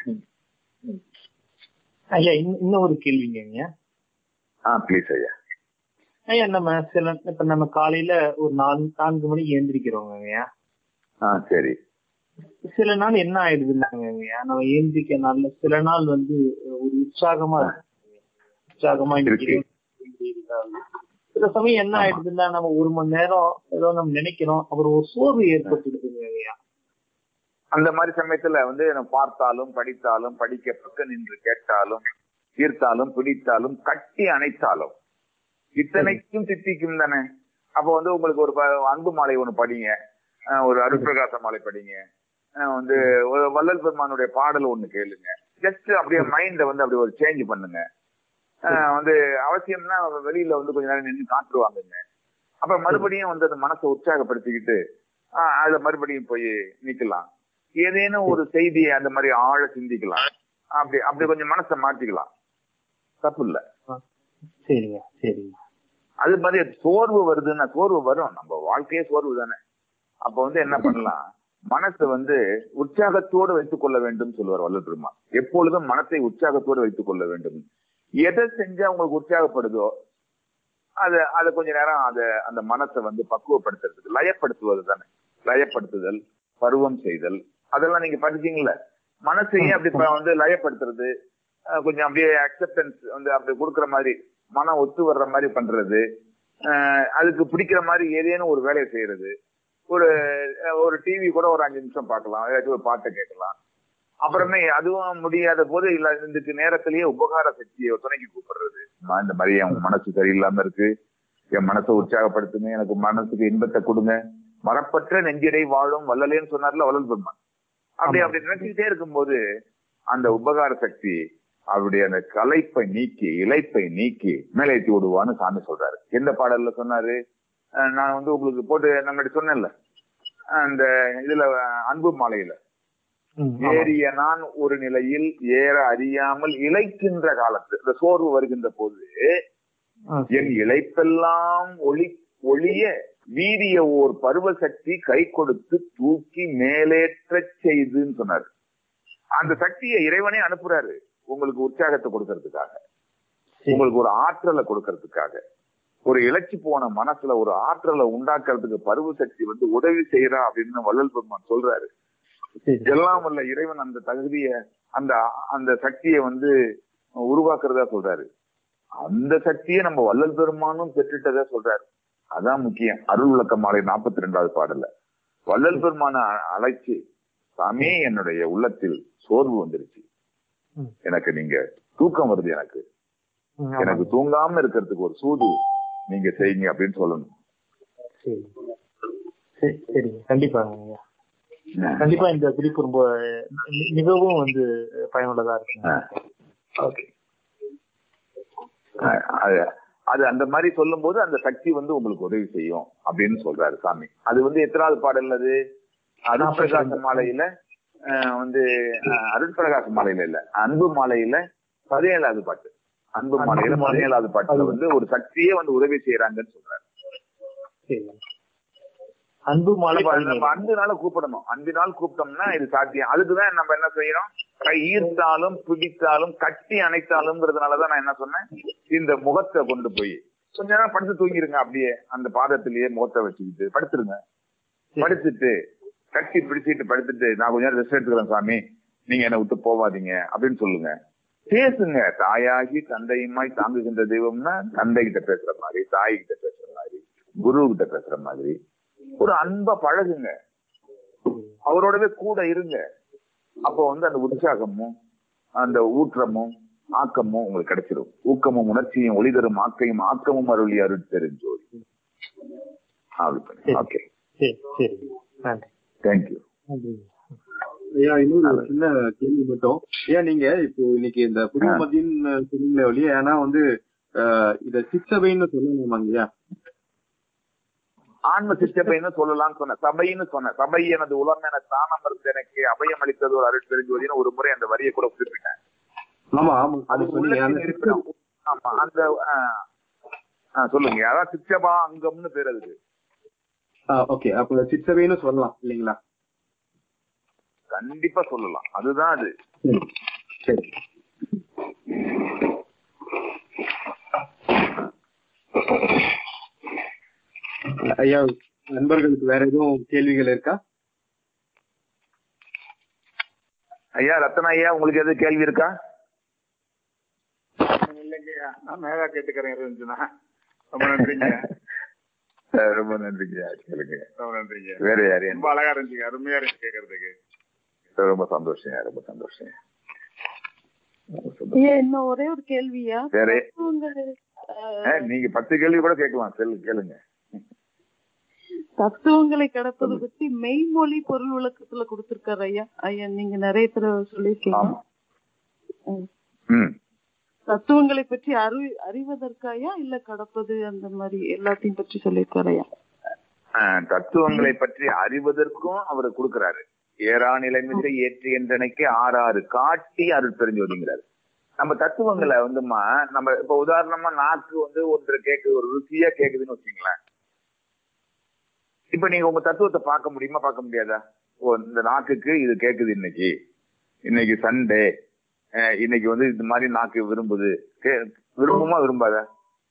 ஐயா இன்னும் ஒரு கேள்விங்க ஐயா. ப்ளீஸ் ஐயா. ஐயா நம்ம காலையில ஒரு 4 மணிக்கு எழுந்திரிக்கிறோங்க ஐயா. சரி. சில நாள் என்ன ஆயிடுதுன்னாங்க ஐயா, நம்ம எழுந்திரிக்க நாள்ல சில நாள் வந்து ஒரு உற்சாகமா இருக்கு. சில சமயம் என்ன ஆயிடுதுன்னா நம்ம 1 மணி நேரம் ஏதோ நம்ம நினைக்கிறோம், அப்புறம் ஒரு சோர்வு ஏற்பட்டுடுதுங்க ஐயா. அந்த மாதிரி சமயத்துல வந்து பார்த்தாலும் படித்தாலும் படிக்க பக்க நின்று கேட்டாலும் ஈர்த்தாலும் பிடித்தாலும் கட்டி அணைத்தாலும் இத்தனைக்கும் தித்திக்கும் தானே. அப்ப வந்து உங்களுக்கு ஒரு அன்பு மாலை ஒண்ணு படிங்க, ஒரு அருட்பிரகாச மாலை படிங்க, வந்து ஒரு வள்ளல் பெருமானுடைய பாடல் ஒண்ணு கேளுங்க. ஜஸ்ட் அப்படியே மைண்ட வந்து அப்படி ஒரு சேஞ்ச் பண்ணுங்க. வந்து அவசியம்னா வெளியில வந்து கொஞ்ச நேரம் நின்று காட்டுருவாங்கங்க. அப்ப மறுபடியும் வந்து அந்த மனசை உற்சாகப்படுத்திக்கிட்டு அதுல மறுபடியும் போய் நிக்கலாம். ஏதேனும் ஒரு செய்தியை அந்த மாதிரி ஆழ சிந்திக்கலாம். அப்படி கொஞ்சம் மனசை மாத்திக்கலாம், தப்பு இல்ல. சரிங்க சரிங்க. அது மாதிரி சோர்வு வருதுன்னா, சோர்வு வரும், நம்ம வாழ்க்கையே சோர்வு தானே. அப்ப வந்து என்ன பண்ணலாம், மனசை வந்து உற்சாகத்தோடு வைத்துக் கொள்ள வேண்டும் சொல்லுவார் வள்ளல் பெருமான். எப்பொழுதும் மனத்தை உற்சாகத்தோடு வைத்துக் கொள்ள வேண்டும். எதை செஞ்சா உங்களுக்கு உற்சாகப்படுதோ அதை கொஞ்ச நேரம் அந்த மனசை வந்து பக்குவப்படுத்துறதுக்கு லயப்படுத்துவது தானே. லயப்படுத்துதல், பருவம் செய்தல், அதெல்லாம் நீங்க படிச்சீங்கல்ல. மனசையே அப்படி வந்து லயப்படுத்துறது, கொஞ்சம் அப்படியே அக்செப்டன்ஸ் வந்து அப்படி கொடுக்குற மாதிரி, மனம் ஒத்து வர்ற மாதிரி பண்றது, அதுக்கு பிடிக்கிற மாதிரி ஏதேனும் ஒரு வேலையை செய்யறது. ஒரு டிவி கூட ஒரு 5 நிமிஷம் பார்க்கலாம், ஏதாச்சும் ஒரு பாட்டை கேட்கலாம். அப்புறமே அதுவும் முடியாத போது இல்ல இதுக்கு நேரத்திலேயே உபகார சக்தியை துணைக்கு கூப்பிடுறது. இந்த மாதிரி என் மனசு சரியில்லாம இருக்கு, என் மனசை உற்சாகப்படுத்துங்க, எனக்கு மனசுக்கு இன்பத்தை கொடுங்க, மரப்பற்ற நெஞ்சிடை வாழும் வள்ளலேன்னு சொன்னார்ல வள்ளல் பெருமான். அப்படி நினைச்சுக்கிட்டே இருக்கும்போது அந்த உபகார சக்தி அவருடைய அந்த களைப்பை நீக்கி இளைப்பை நீக்கி மேலேற்றி விடுவான்னு சாமி சொல்றாரு. எந்த பாடல்ல சொன்னாரு? நான் வந்து உங்களுக்கு போட்டு நம்ம சொன்னேன்ல, அந்த இதுல அன்பு மாலையில, ஏறிய நான் ஒரு நிலையில் ஏற அறியாமல் இளைக்கின்ற காலத்து, இந்த சோர்வு வருகின்ற போது என் இளைப்பெல்லாம் ஒளிய வீரிய ஓர் பருவ சக்தி கை கொடுத்து தூக்கி மேலேற்ற செய்துன்னு சொன்னாரு. அந்த சக்தியை இறைவனே அனுப்புறாரு உங்களுக்கு உற்சாகத்தை கொடுக்கறதுக்காக, உங்களுக்கு ஒரு ஆற்றலை கொடுக்கறதுக்காக. ஒரு இலட்சி போன மனசுல ஒரு ஆற்றலை உண்டாக்குறதுக்கு பருவ சக்தி வந்து உதவி செய்யறா அப்படின்னு வள்ளல் பெருமான் சொல்றாரு. எல்லாம் வல்ல இறைவன் அந்த தகுதியை அந்த சக்தியை வந்து உருவாக்குறதா சொல்றாரு. அந்த சக்தியை நம்ம வள்ளல் பெருமானும் பெற்றுட்டதா சொல்றாரு. அதான் முக்கியம். அருள் விளக்க மாலை 42வது பாடல்ல வள்ளல் பெருமான அழைச்சி, சாமி என்னுடைய உள்ளத்தில் சோர்வு வந்துருச்சு, எனக்கு நீங்க தூக்கம் வருது, எனக்கு தூங்காம இருக்கிறதுக்கு ஒரு சூது நீங்க செய்யுங்க அப்படின்னு சொல்லணும். சரி, கண்டிப்பா கண்டிப்பா இந்த குறிப்பு ரொம்ப மிகவும் வந்து பயனுள்ளதா இருக்கு. அது அந்த மாதிரி சொல்லும் போது அந்த சக்தி வந்து உங்களுக்கு உதவி செய்யும் அப்படின்னு சொல்றாரு சாமி. அது வந்து எத்தனாவது பாடல்? அது அருட்பிரகாச மாலையில வந்து அருட்பிரகாச மாலையில இல்ல, அன்பு மாலையில 17வது பாட்டு. அன்பு மாலையில 17வது பாட்டுல வந்து ஒரு சக்தியே வந்து உதவி செய்யறாங்கன்னு சொல்றாரு. அன்பு மாலை நம்ம அன்பினால கூப்பிடணும். அன்பினால் கூப்பிட்டோம்னா இது சாத்தியம். அதுக்குதான் நம்ம என்ன செய்யறோம், ஈர்த்தாலும் பிடித்தாலும் கட்டி அணைத்தாலும்ங்கிறதுனாலதான் நான் என்ன சொன்னேன், இந்த முகத்தை கொண்டு போய் கொஞ்ச நேரம் படுத்து தூங்கிருங்க. அப்படியே அந்த பாதத்திலேயே முகத்தை வச்சுக்கிட்டு படுத்துருங்க. படுத்துட்டு கட்டி பிடிச்சிட்டு படுத்துட்டு, நான் கொஞ்ச நேரம் ரெஸ்ட் எடுத்துக்கிறேன் சாமி, நீங்க என்னை விட்டு போவாதீங்க அப்படின்னு சொல்லுங்க. பேசுங்க. தாயாகி தந்தையுமாய் தாங்குகின்ற தெய்வம்னா தந்தை கிட்ட பேசுற மாதிரி, தாய் கிட்ட பேசுற மாதிரி, குரு கிட்ட பேசுற மாதிரி ஒரு அன்பா பழகுங்க. அவரோடவே கூட இருங்க. அப்போ வந்து அந்த உற்சாகமும் அந்த ஊற்றமும் ஆக்கமும் உங்களுக்கு கிடைச்சிடும். ஊக்கமும் உணர்ச்சியும் ஒளி தரும் ஆக்கையும் ஆக்கமும் அருளி அருள் தெரிஞ்சோடி. Okay, thank you. ஐயா, இன்னொரு சின்ன கேள்வி மட்டும். ஐயா, நீங்க இப்போ இன்னைக்கு இந்த புதிய மதியின் சொன்னீங்களே வழியா, ஏன்னா வந்து இத சிற்றபைன்னு சொல்லணுமாங்க ஐயா? ஆன்ம சிற்றபைன்னு சொல்லலாம்னு சொன்ன, சபைன்னு சொன்ன. சபை எனது உலகம் என தானம் இருந்து எனக்கு அபயம் அளித்தது ஒரு அருள் தெரிஞ்சோதின்னு ஒரு முறை அந்த வரியை கூட குறிப்பிட்டேன். ஆமா ஆமா, அது இருக்கணும். ஆமா, அந்த சொல்லுங்க. அதான் சிற்றபா அங்கம்னு பேர் அதுக்கு. ஓகே, அப்ப சிற்றபைன்னு சொல்லலாம் இல்லைங்களா? கண்டிப்பா சொல்லலாம். அதுதான் அது. சரி. ஐயா, நண்பர்களுக்கு வேற எதுவும் கேள்விகள் இருக்கா? ஐயா ரத்னா ஐயா, உங்களுக்கு எது கேள்வி இருக்கா? இல்லைங்கய்யா, நான் மேலா கேட்டுக்கிறேன் இருந்துச்சுன்னா. ரொம்ப நன்றிங்க. ரொம்ப நன்றிங்க. ரொம்ப நன்றிங்க. வேற யாரு? ரொம்ப அழகா இருந்துச்சுங்க, அருமையா இருந்துச்சு கேட்கறதுக்கு. ரொம்ப சந்தோஷம், ரொம்ப சந்தோஷம். இன்னும் ஒரே ஒரு கேள்வியா? வேற நீங்க 10 கேள்வி கூட கேட்கலாம், கேளுங்க. தத்துவங்களை கடப்பது பத்தி மெய்மொழி பொருள் விளக்கத்துல கொடுத்திருக்காரு ஐயா. ஐயா நீங்க நிறைய தடவை சொல்லிருக்கீங்க. தத்துவங்களை பற்றி அறிவதற்காயா இல்ல கடப்பது அந்த மாதிரி எல்லாத்தையும் பற்றி சொல்லியிருக்காரு ஐயா. தத்துவங்களை பற்றி அறிவதற்கும் அவர் கொடுக்கிறாரு. ஏறா நிலைமிசை ஏற்றி என்றனைக்கு 6 காட்டி அருள் தெரிஞ்சோடிங்கிறாரு. நம்ம தத்துவங்களை வந்துமா, நம்ம இப்ப உதாரணமா நாக்கு வந்து ஒன்று கேக்குது, ஒரு ருசியா கேக்குதுன்னு வச்சுங்களேன். இப்ப நீங்க உங்க தத்துவத்தை பார்க்க முடியுமா, பார்க்க முடியாதா? இந்த நாக்குக்கு இது கேக்குது, இன்னைக்கு சண்டே, இன்னைக்கு வந்து இந்த மாதிரி நாக்கு விரும்புது, விரும்புமா விரும்பாதா?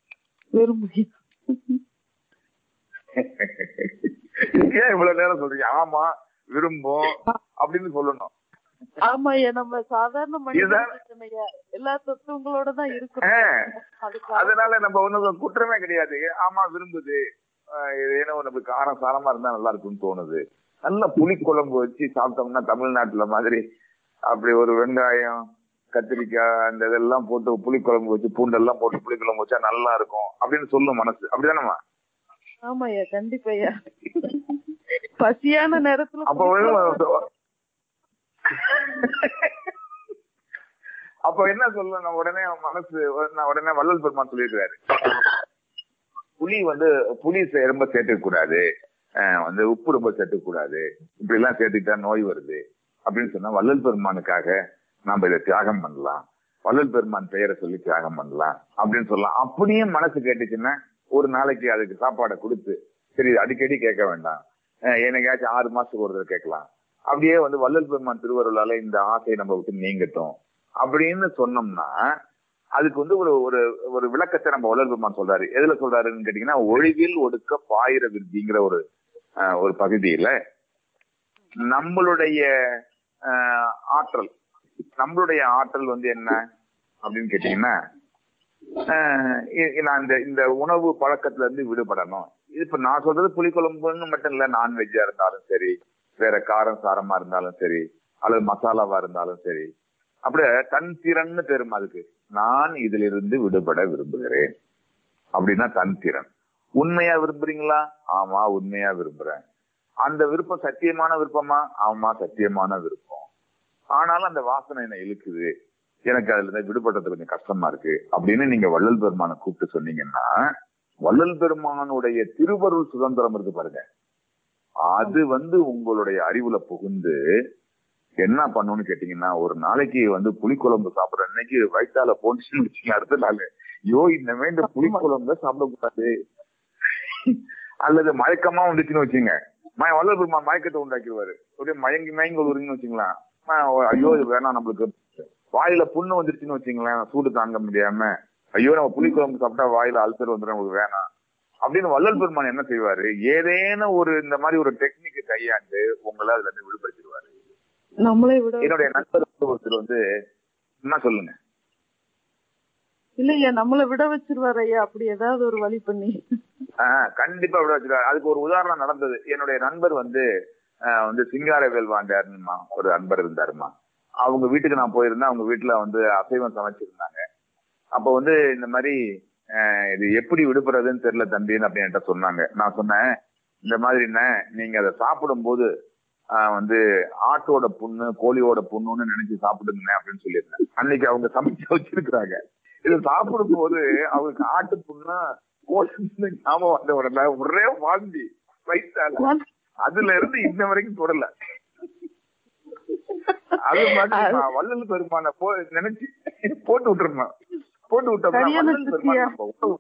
ஏன் இவ்வளவு நேரம் சொல்றீங்க? ஆமா விரும்பும் அப்படின்னு சொல்லணும். ஆமா, நம்ம சாதாரண மனிதன் எல்லா தத்துவங்களோட தான் இருக்கு. அதனால நம்ம ஒண்ணு குற்றமே கிடையாது. ஆமா விரும்புது, ஏன்னா உனக்கு காரம் சாரமா இருந்தா நல்லா இருக்குன்னு தோணுது. நல்ல புளி குழம்பு வச்சு சாப்பிட்டோம்னா தமிழ்நாட்டுல மாதிரி அப்படி ஒரு வெங்காயம் கத்திரிக்காய் அந்த இதெல்லாம் போட்டு புளி குழம்பு வச்சு பூண்டெல்லாம் போட்டு புளி குழம்பு வச்சா நல்லா இருக்கும் அப்படின்னு சொல்லும் மனசு. அப்படிதானம்மா? ஆமாய்யா, கண்டிப்பாய்யா. பசியான நேரத்துல அப்ப என்ன சொல்லணும் உடனே மனசு, உடனே வள்ளல் பெருமான் சொல்லியிருக்காரு, புளி ரொம்ப சேர்த்துக்க கூடாது, உப்பு ரொம்ப சேர்த்துக்க கூடாது, இப்படி எல்லாம் சேர்த்துக்கிட்டா நோய் வருது அப்படின்னு சொன்னா வள்ளல் பெருமானுக்காக நாம இதை தியாகம் பண்ணலாம், வள்ளல் பெருமான் பெயரை சொல்லி தியாகம் பண்ணலாம் அப்படின்னு சொல்லலாம். அப்படியே மனசு கேட்டுச்சுன்னா ஒரு நாளைக்கு அதுக்கு சாப்பாடை கொடுத்து, சரி அடிக்கடி கேட்க வேண்டாம், என்னைக்காச்சும் 6 மாசத்துக்கு ஒரு தடவை கேட்கலாம், அப்படியே வள்ளல் பெருமான் திருவருளால இந்த ஆசையை நம்ம விட்டு நீங்கட்டும் அப்படின்னு சொன்னோம்னா அதுக்கு ஒரு ஒரு ஒரு விளக்கத்தை நம்ம வள்ளல் பெருமான் சொல்றாரு. எதுல சொல்றாருன்னு கேட்டீங்கன்னா, ஒழிவில் ஒடுக்க பாயிர விருத்திங்கிற ஒரு பகுதியில நம்மளுடைய ஆற்றல் என்ன அப்படின்னு கேட்டீங்கன்னா, நான் இந்த உணவு பழக்கத்துல இருந்து விடுபடணும். இப்ப நான் சொல்றது புளிக்குழம்புன்னு மட்டும் இல்ல, நான்வெஜ்ஜா இருந்தாலும் சரி, வேற காரம் சாரமா இருந்தாலும் சரி, அல்லது மசாலாவா இருந்தாலும் சரி, அப்படியே தன் திறன்னு பெரும் அதுக்கு நான் இதுல இருந்து விடுபட விரும்புகிறேன் அப்படின்னா தன் திறன். உண்மையா விரும்புறீங்களா? ஆமா உண்மையா விரும்புறேன். அந்த விருப்பம் சத்தியமான விருப்பமா? ஆமா சத்தியமான விருப்பம். ஆனாலும் அந்த வாசனை என்ன இழுக்குது, எனக்கு அதுல இருந்து விடுபடுறது கொஞ்சம் கஷ்டமா இருக்கு அப்படின்னு நீங்க வள்ளல் பெருமானை கூப்பிட்டு சொன்னீங்கன்னா, வள்ளல் பெருமானுடைய திருவருள் சுதந்திரம் இருக்கு பாருங்க, அது உங்களுடைய அறிவுல புகுந்து என்ன பண்ணணும்னு கேட்டீங்கன்னா, ஒரு நாளைக்கு புளிக்குழம்பு சாப்பிடுற அன்னைக்கு வயிற்றால போச்சுன்னு வச்சுங்க, அடுத்த நாள் ஐயோ இனிமே இந்த புளிக்குழம்பு சாப்பிடக்கூடாது, அல்லது மயக்கமா வந்துச்சுன்னு வச்சுங்க, வள்ளல் பெருமான் மயக்கத்தை உண்டாக்கிடுவாரு. அப்படியே மயங்கி வருவீங்கன்னு வச்சுங்களேன், ஐயோ இது வேணாம், நம்மளுக்கு வாயில புண்ணு வந்துருச்சுன்னு வச்சுங்களேன், சூடு தாங்க முடியாம ஐயோ நம்ம புளிக்குழம்பு சாப்பிட்டா வாயில அல்சர் வந்துடும், நமக்கு வேணாம் அப்படின்னு வள்ளல் பெருமான் என்ன செய்வாரு, ஏதேனும் இந்த மாதிரி ஒரு டெக்னிக் கையாண்டு உங்களை அதுல இருந்து விடுபடுத்திடுவாரு. என்னுடைய நண்பர் ஒருத்தர் என்ன சொல்லுங்க இல்லையா, நம்மளை விட வச்சிருவாரு ஐயா, அப்படி ஏதாவது ஒரு வழி பண்ணி. கண்டிப்பா விட வச்சிருவாரு. அதுக்கு ஒரு உதாரணம் நடந்தது. என்னுடைய நண்பர் சிங்காரவேல் வாண்டாருமா ஒரு நண்பர் இருந்தாருமா. அவங்க வீட்டுக்கு நான் போயிருந்தேன். அவங்க வீட்டுல அசைவம் சமைச்சிருந்தாங்க. அப்ப இந்த மாதிரி இது எப்படி விடுபடுறதுன்னு தெரியல தம்பின்னு அப்படின்னு என்கிட்ட சொன்னாங்க. நான் சொன்னேன், இந்த மாதிரி என்ன, நீங்க அதை சாப்பிடும் போது ஆட்டோட புண்ணு கோழியோட புண்ணுன்னு நினைச்சு சாப்பிடுங்க அப்படின்னு சொல்லியிருந்தேன். அன்னைக்கு அவங்க சமைச்சு வச்சிருக்கிறாங்க. இதை சாப்பிடும் போது அவங்களுக்கு ஆட்டு புண்ணு கோழி புண்ணு ஞாபகம் வந்த உடனே ஒரே வாந்தி வயிற்றால. அதுல இருந்து இன்ன வரைக்கும் தொடல. அது மாதிரி வள்ளல் பெருமான நினைச்சு போட்டு விட்டுருந்தோம். போட்டு விட்டோம்னா வள்ளல் பெருமான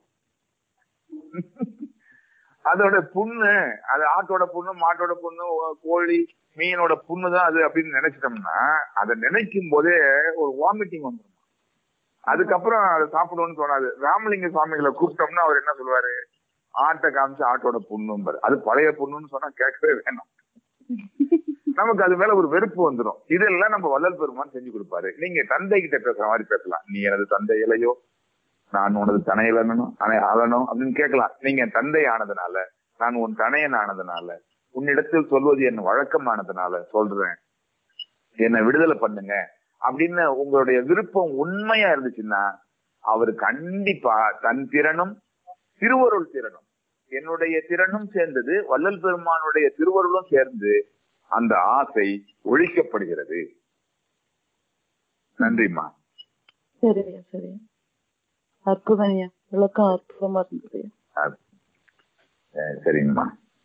அதோட புண்ணு, அது ஆட்டோட புண்ணு மாட்டோட புண்ணு கோழி மீனோட புண்ணுதான் அது அப்படின்னு நினைச்சிட்டோம்னா, அதை நினைக்கும் போதே ஒரு வாமிட்டிங் வந்துடும். அதுக்கப்புறம் அதை சாப்பிடுவோம்னு தோணாது. ராமலிங்க சுவாமிகளை கூப்பிட்டோம்னா அவர் என்ன சொல்லுவாரு, ஆட்டை காமிச்சு ஆட்டோட புண்ணும்பாரு. அது பழைய புண்ணுன்னு சொன்னா கேட்கவே வேணும். நமக்கு அது மேல ஒரு வெறுப்பு வந்துடும். இதெல்லாம் நம்ம வள்ளல் பெருமான் செஞ்சு கொடுப்பாரு. நீங்க தந்தை கிட்ட பேசுற மாதிரி பேசலாம். நீ எனது தந்தை இலையோ நான் உனது தனையலனும் அலனும் அப்படின்னு கேட்கலாம். நீங்க தந்தை ஆனதுனால, நான் உன் தனையன் ஆனதுனால, உன்னிடத்தில் சொல்வது என் வழக்கமானதுனால சொல்றேன், என்னை விடுதலை பண்ணுங்க அப்படின்னு உங்களுடைய விருப்பம் உண்மையா இருந்துச்சுன்னா அவர் கண்டிப்பா தன் திறனும் திருவருள் திறனும், என்னுடைய திறனும் சேர்ந்தது, வள்ளல் பெருமானுடைய திருவருளும் சேர்ந்து அந்த ஆசை ஒழிக்கப்படுகிறது. நன்றிம்மா. சரியா சரியா, அற்புதம்யா, விளக்கம் அற்புதமா இருந்தது. சரிங்கம்மா.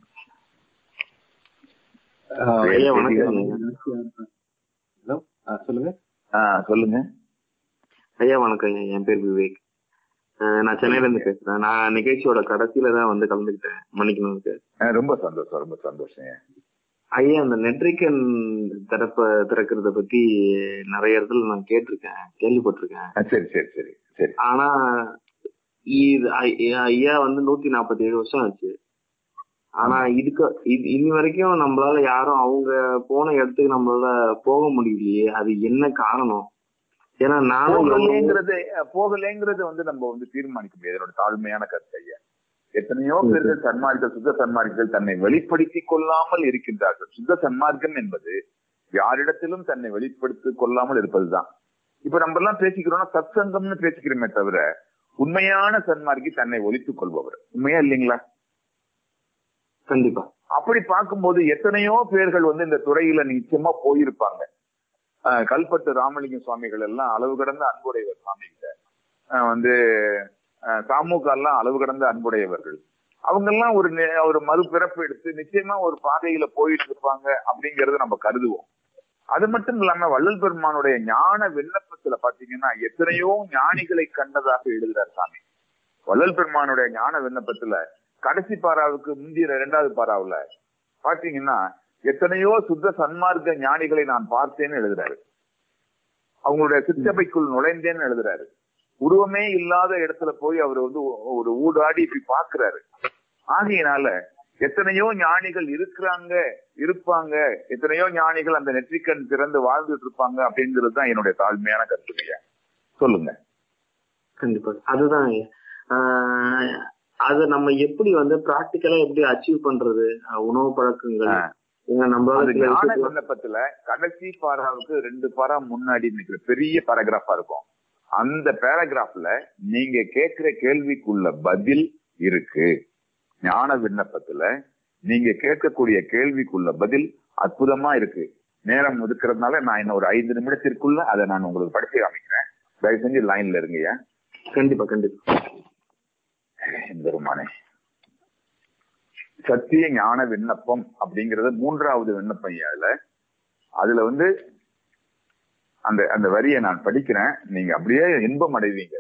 சொல்லுங்க. சொல்லுங்க ஐயா. வணக்கம். என் பேர் விவேக். நான் சென்னையில இருந்து பேசுறேன். நான் நிகழ்ச்சியோட கடைசியில தான் வந்து கலந்துக்கிட்டேன். மன்னிக்கணும் சார். ரொம்ப சந்தோஷம், ரொம்ப சந்தோஷம் ஐயா. அந்த நெற்றிக்கண் திறக்கிறத பத்தி நிறைய இடத்துல நான் கேள்விப்பட்டிருக்கேன். சரி சரி சரி சரி. ஆனா இது ஐயா வந்து 147 வருஷம் ஆச்சு. ஆனா இனி வரைக்கும் நம்மளால யாரும் அவங்க போன இடத்துக்கு நம்மளால போக முடியலையே. அது என்ன காரணம்? ஏன்னா போகலேங்கிறது வந்து நம்ம வந்து தீர்மானிக்க முடியாது. என்னோட தாழ்மையான கருத்து ஐயா. எத்தனையோ பேர்கள் சன்மார்க்கர்கள், சுத்த சன்மார்க்கர்கள் தன்னை வெளிப்படுத்திக் கொள்ளாமல் இருக்கின்றார்கள். சுத்த சன்மார்க்கம் என்பது யாரிடத்திலும் தன்னை வெளிப்படுத்திக் கொள்ளாமல் இருப்பதுதான். இப்ப நம்ம எல்லாம் பேசிக்கிறோம்னா சத்சங்கம்னு பேசிக்கிறோமே தவிர உண்மையான சன்மார்க்கி தன்னை ஒழித்துக் கொள்பவர். உண்மையா இல்லைங்களா? கண்டிப்பா. அப்படி பார்க்கும்போது எத்தனையோ பேர்கள் வந்து இந்த துறையில நிச்சயமா போயிருப்பாங்க. கல்பட்டு ராமலிங்க சுவாமிகள் எல்லாம் அளவு கடந்த அன்புடையவர். சுவாமிகிட்ட வந்து சாமுக எல்லாம் அளவு கடந்த அன்புடையவர்கள். அவங்க எல்லாம் ஒரு மறுபிறப்பு எடுத்து நிச்சயமா ஒரு பாதையில போயிட்டு இருப்பாங்க அப்படிங்கறத நம்ம கருதுவோம். அது மட்டும் இல்லாம வள்ளல் பெருமானுடைய ஞான விண்ணப்பத்துல பாத்தீங்கன்னா எத்தனையோ ஞானிகளை கண்டதாக எழுதுறார் சாமி. வள்ளல் பெருமானுடைய ஞான விண்ணப்பத்துல கடைசி பாராவுக்கு முந்திய 2வது பாராவுல பாத்தீங்கன்னா எத்தனையோ சுத்த சன்மார்க்க ஞானிகளை நான் பார்த்தேன்னு எழுதுறாரு. அவங்களுடைய சிற்றபைக்குள் நுழைந்தேன்னு எழுதுறாரு. உருவமே இல்லாத இடத்துல போய் அவர் வந்து ஒரு ஊடாடி இப்படி பாக்குறாரு. ஆகையினால எத்தனையோ ஞானிகள் இருப்பாங்க, எத்தனையோ ஞானிகள் அந்த நெற்றிக்கண் திறந்து வாழ்ந்துட்டு இருப்பாங்க அப்படிங்கிறது தான் என்னுடைய தாழ்மையான கருத்துமையா. சொல்லுங்க. கண்டிப்பா. அதுதான் அது நம்ம எப்படி வந்து பிராக்டிக்கலா எப்படி அச்சீவ் பண்றது? உணவு பழக்கங்கள் ஞான விண்ணப்பத்துல கடைசி பாராவுக்கு 2 பாரா முன்னாடி நிக்கிற பெரிய பேராகிராஃபா இருக்கும். அந்த பேராகிராஃப்ல நீங்க கேட்கிற கேள்விக்குள்ள பதில் இருக்கு. ஞான விண்ணப்பத்துல நீங்க கேட்கக்கூடிய கேள்விக்குள்ள பதில் அற்புதமா இருக்கு. நேரம் ஒதுக்குறதுனால நான் இன்னும் ஒரு 5 நிமிடத்திற்குள்ள அதை நான் உங்களுக்கு படிச்சு காமிக்கிறேன். தயவு செஞ்சு லைன்ல இருங்கய்யா. கண்டிப்பா கண்டிப்பா. பெருமானே, சத்திய ஞான விண்ணப்பம் அப்படிங்கறது 3வது விண்ணப்பம். அதுல வந்து அந்த வரியை நான் படிக்கிறேன். நீங்க அப்படியே இன்பம் அடைவீங்க.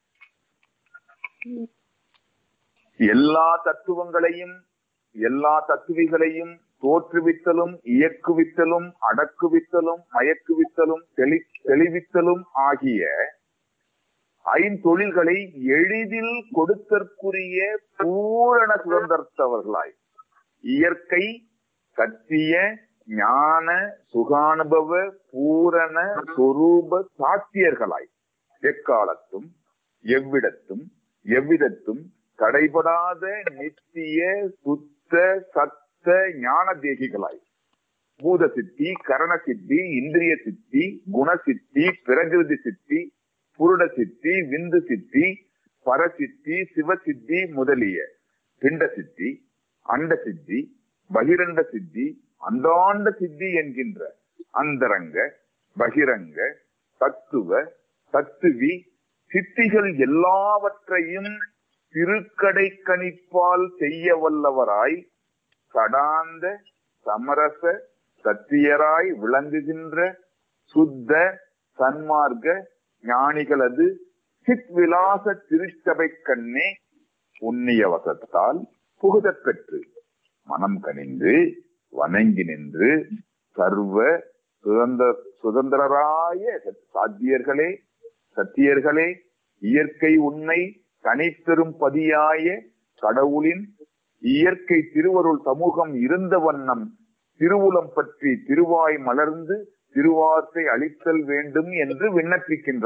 எல்லா தத்துவங்களையும் எல்லா தத்துவிகளையும் தோற்றுவித்தலும் இயக்குவித்தலும் அடக்குவித்தலும் மயக்குவித்தலும் தெளிவித்தலும் ஆகிய 5 தொழில்களை எளிதில் கொடுத்தற்குரிய பூரண சுதந்திரத்தவர்களாய் இயற்கை சத்திய ஞான சுகானுபவ பூரண சொரூப சாத்தியர்களாய் எக்காலத்தும் எவ்விடத்தும் எவ்விதத்தும் தடைபடாத நித்திய சுத்த சத்த ஞான தேகிகளாய் பூத சித்தி, கரண சித்தி, இந்திரிய சித்தி, குணசித்தி, பிரகிருதி சித்தி, புருட சித்தி, விந்து சித்தி, பரசித்தி, சிவசித்தி முதலிய பிண்ட சித்தி, அண்ட சித்தி, பகிரண்ட சித்தி, அண்டாண்ட சித்தி என்கின்ற அந்தரங்க பகிரங்க தத்துவ தத்துவி சித்திகள் எல்லாவற்றையும் திருக்கடை கணிப்பால் செய்ய வல்லவராய் சடாந்த சமரச சத்தியராய் விளங்குகின்ற சுத்த சன்மார்க்க ஞானிகளது சித் விலாச திருச்சபை கண்ணே புண்ணிய வசத்தால் புகுதப் பெற்று மனம் கனிந்து வணங்கி நின்று சர்வ சுதந்திரராய சாத்தியர்களே சத்தியர்களே இயற்கை உண்மை தனிப்பெரும் பதியாய கடவுளின் இயற்கை திருவருள் சமூகம் இருந்த வண்ணம் திருவுளம் பற்றி திருவாய் மலர்ந்து திருவார்த்தை அளித்தல் வேண்டும் என்று விண்ணப்பிக்கின்றார்கள்.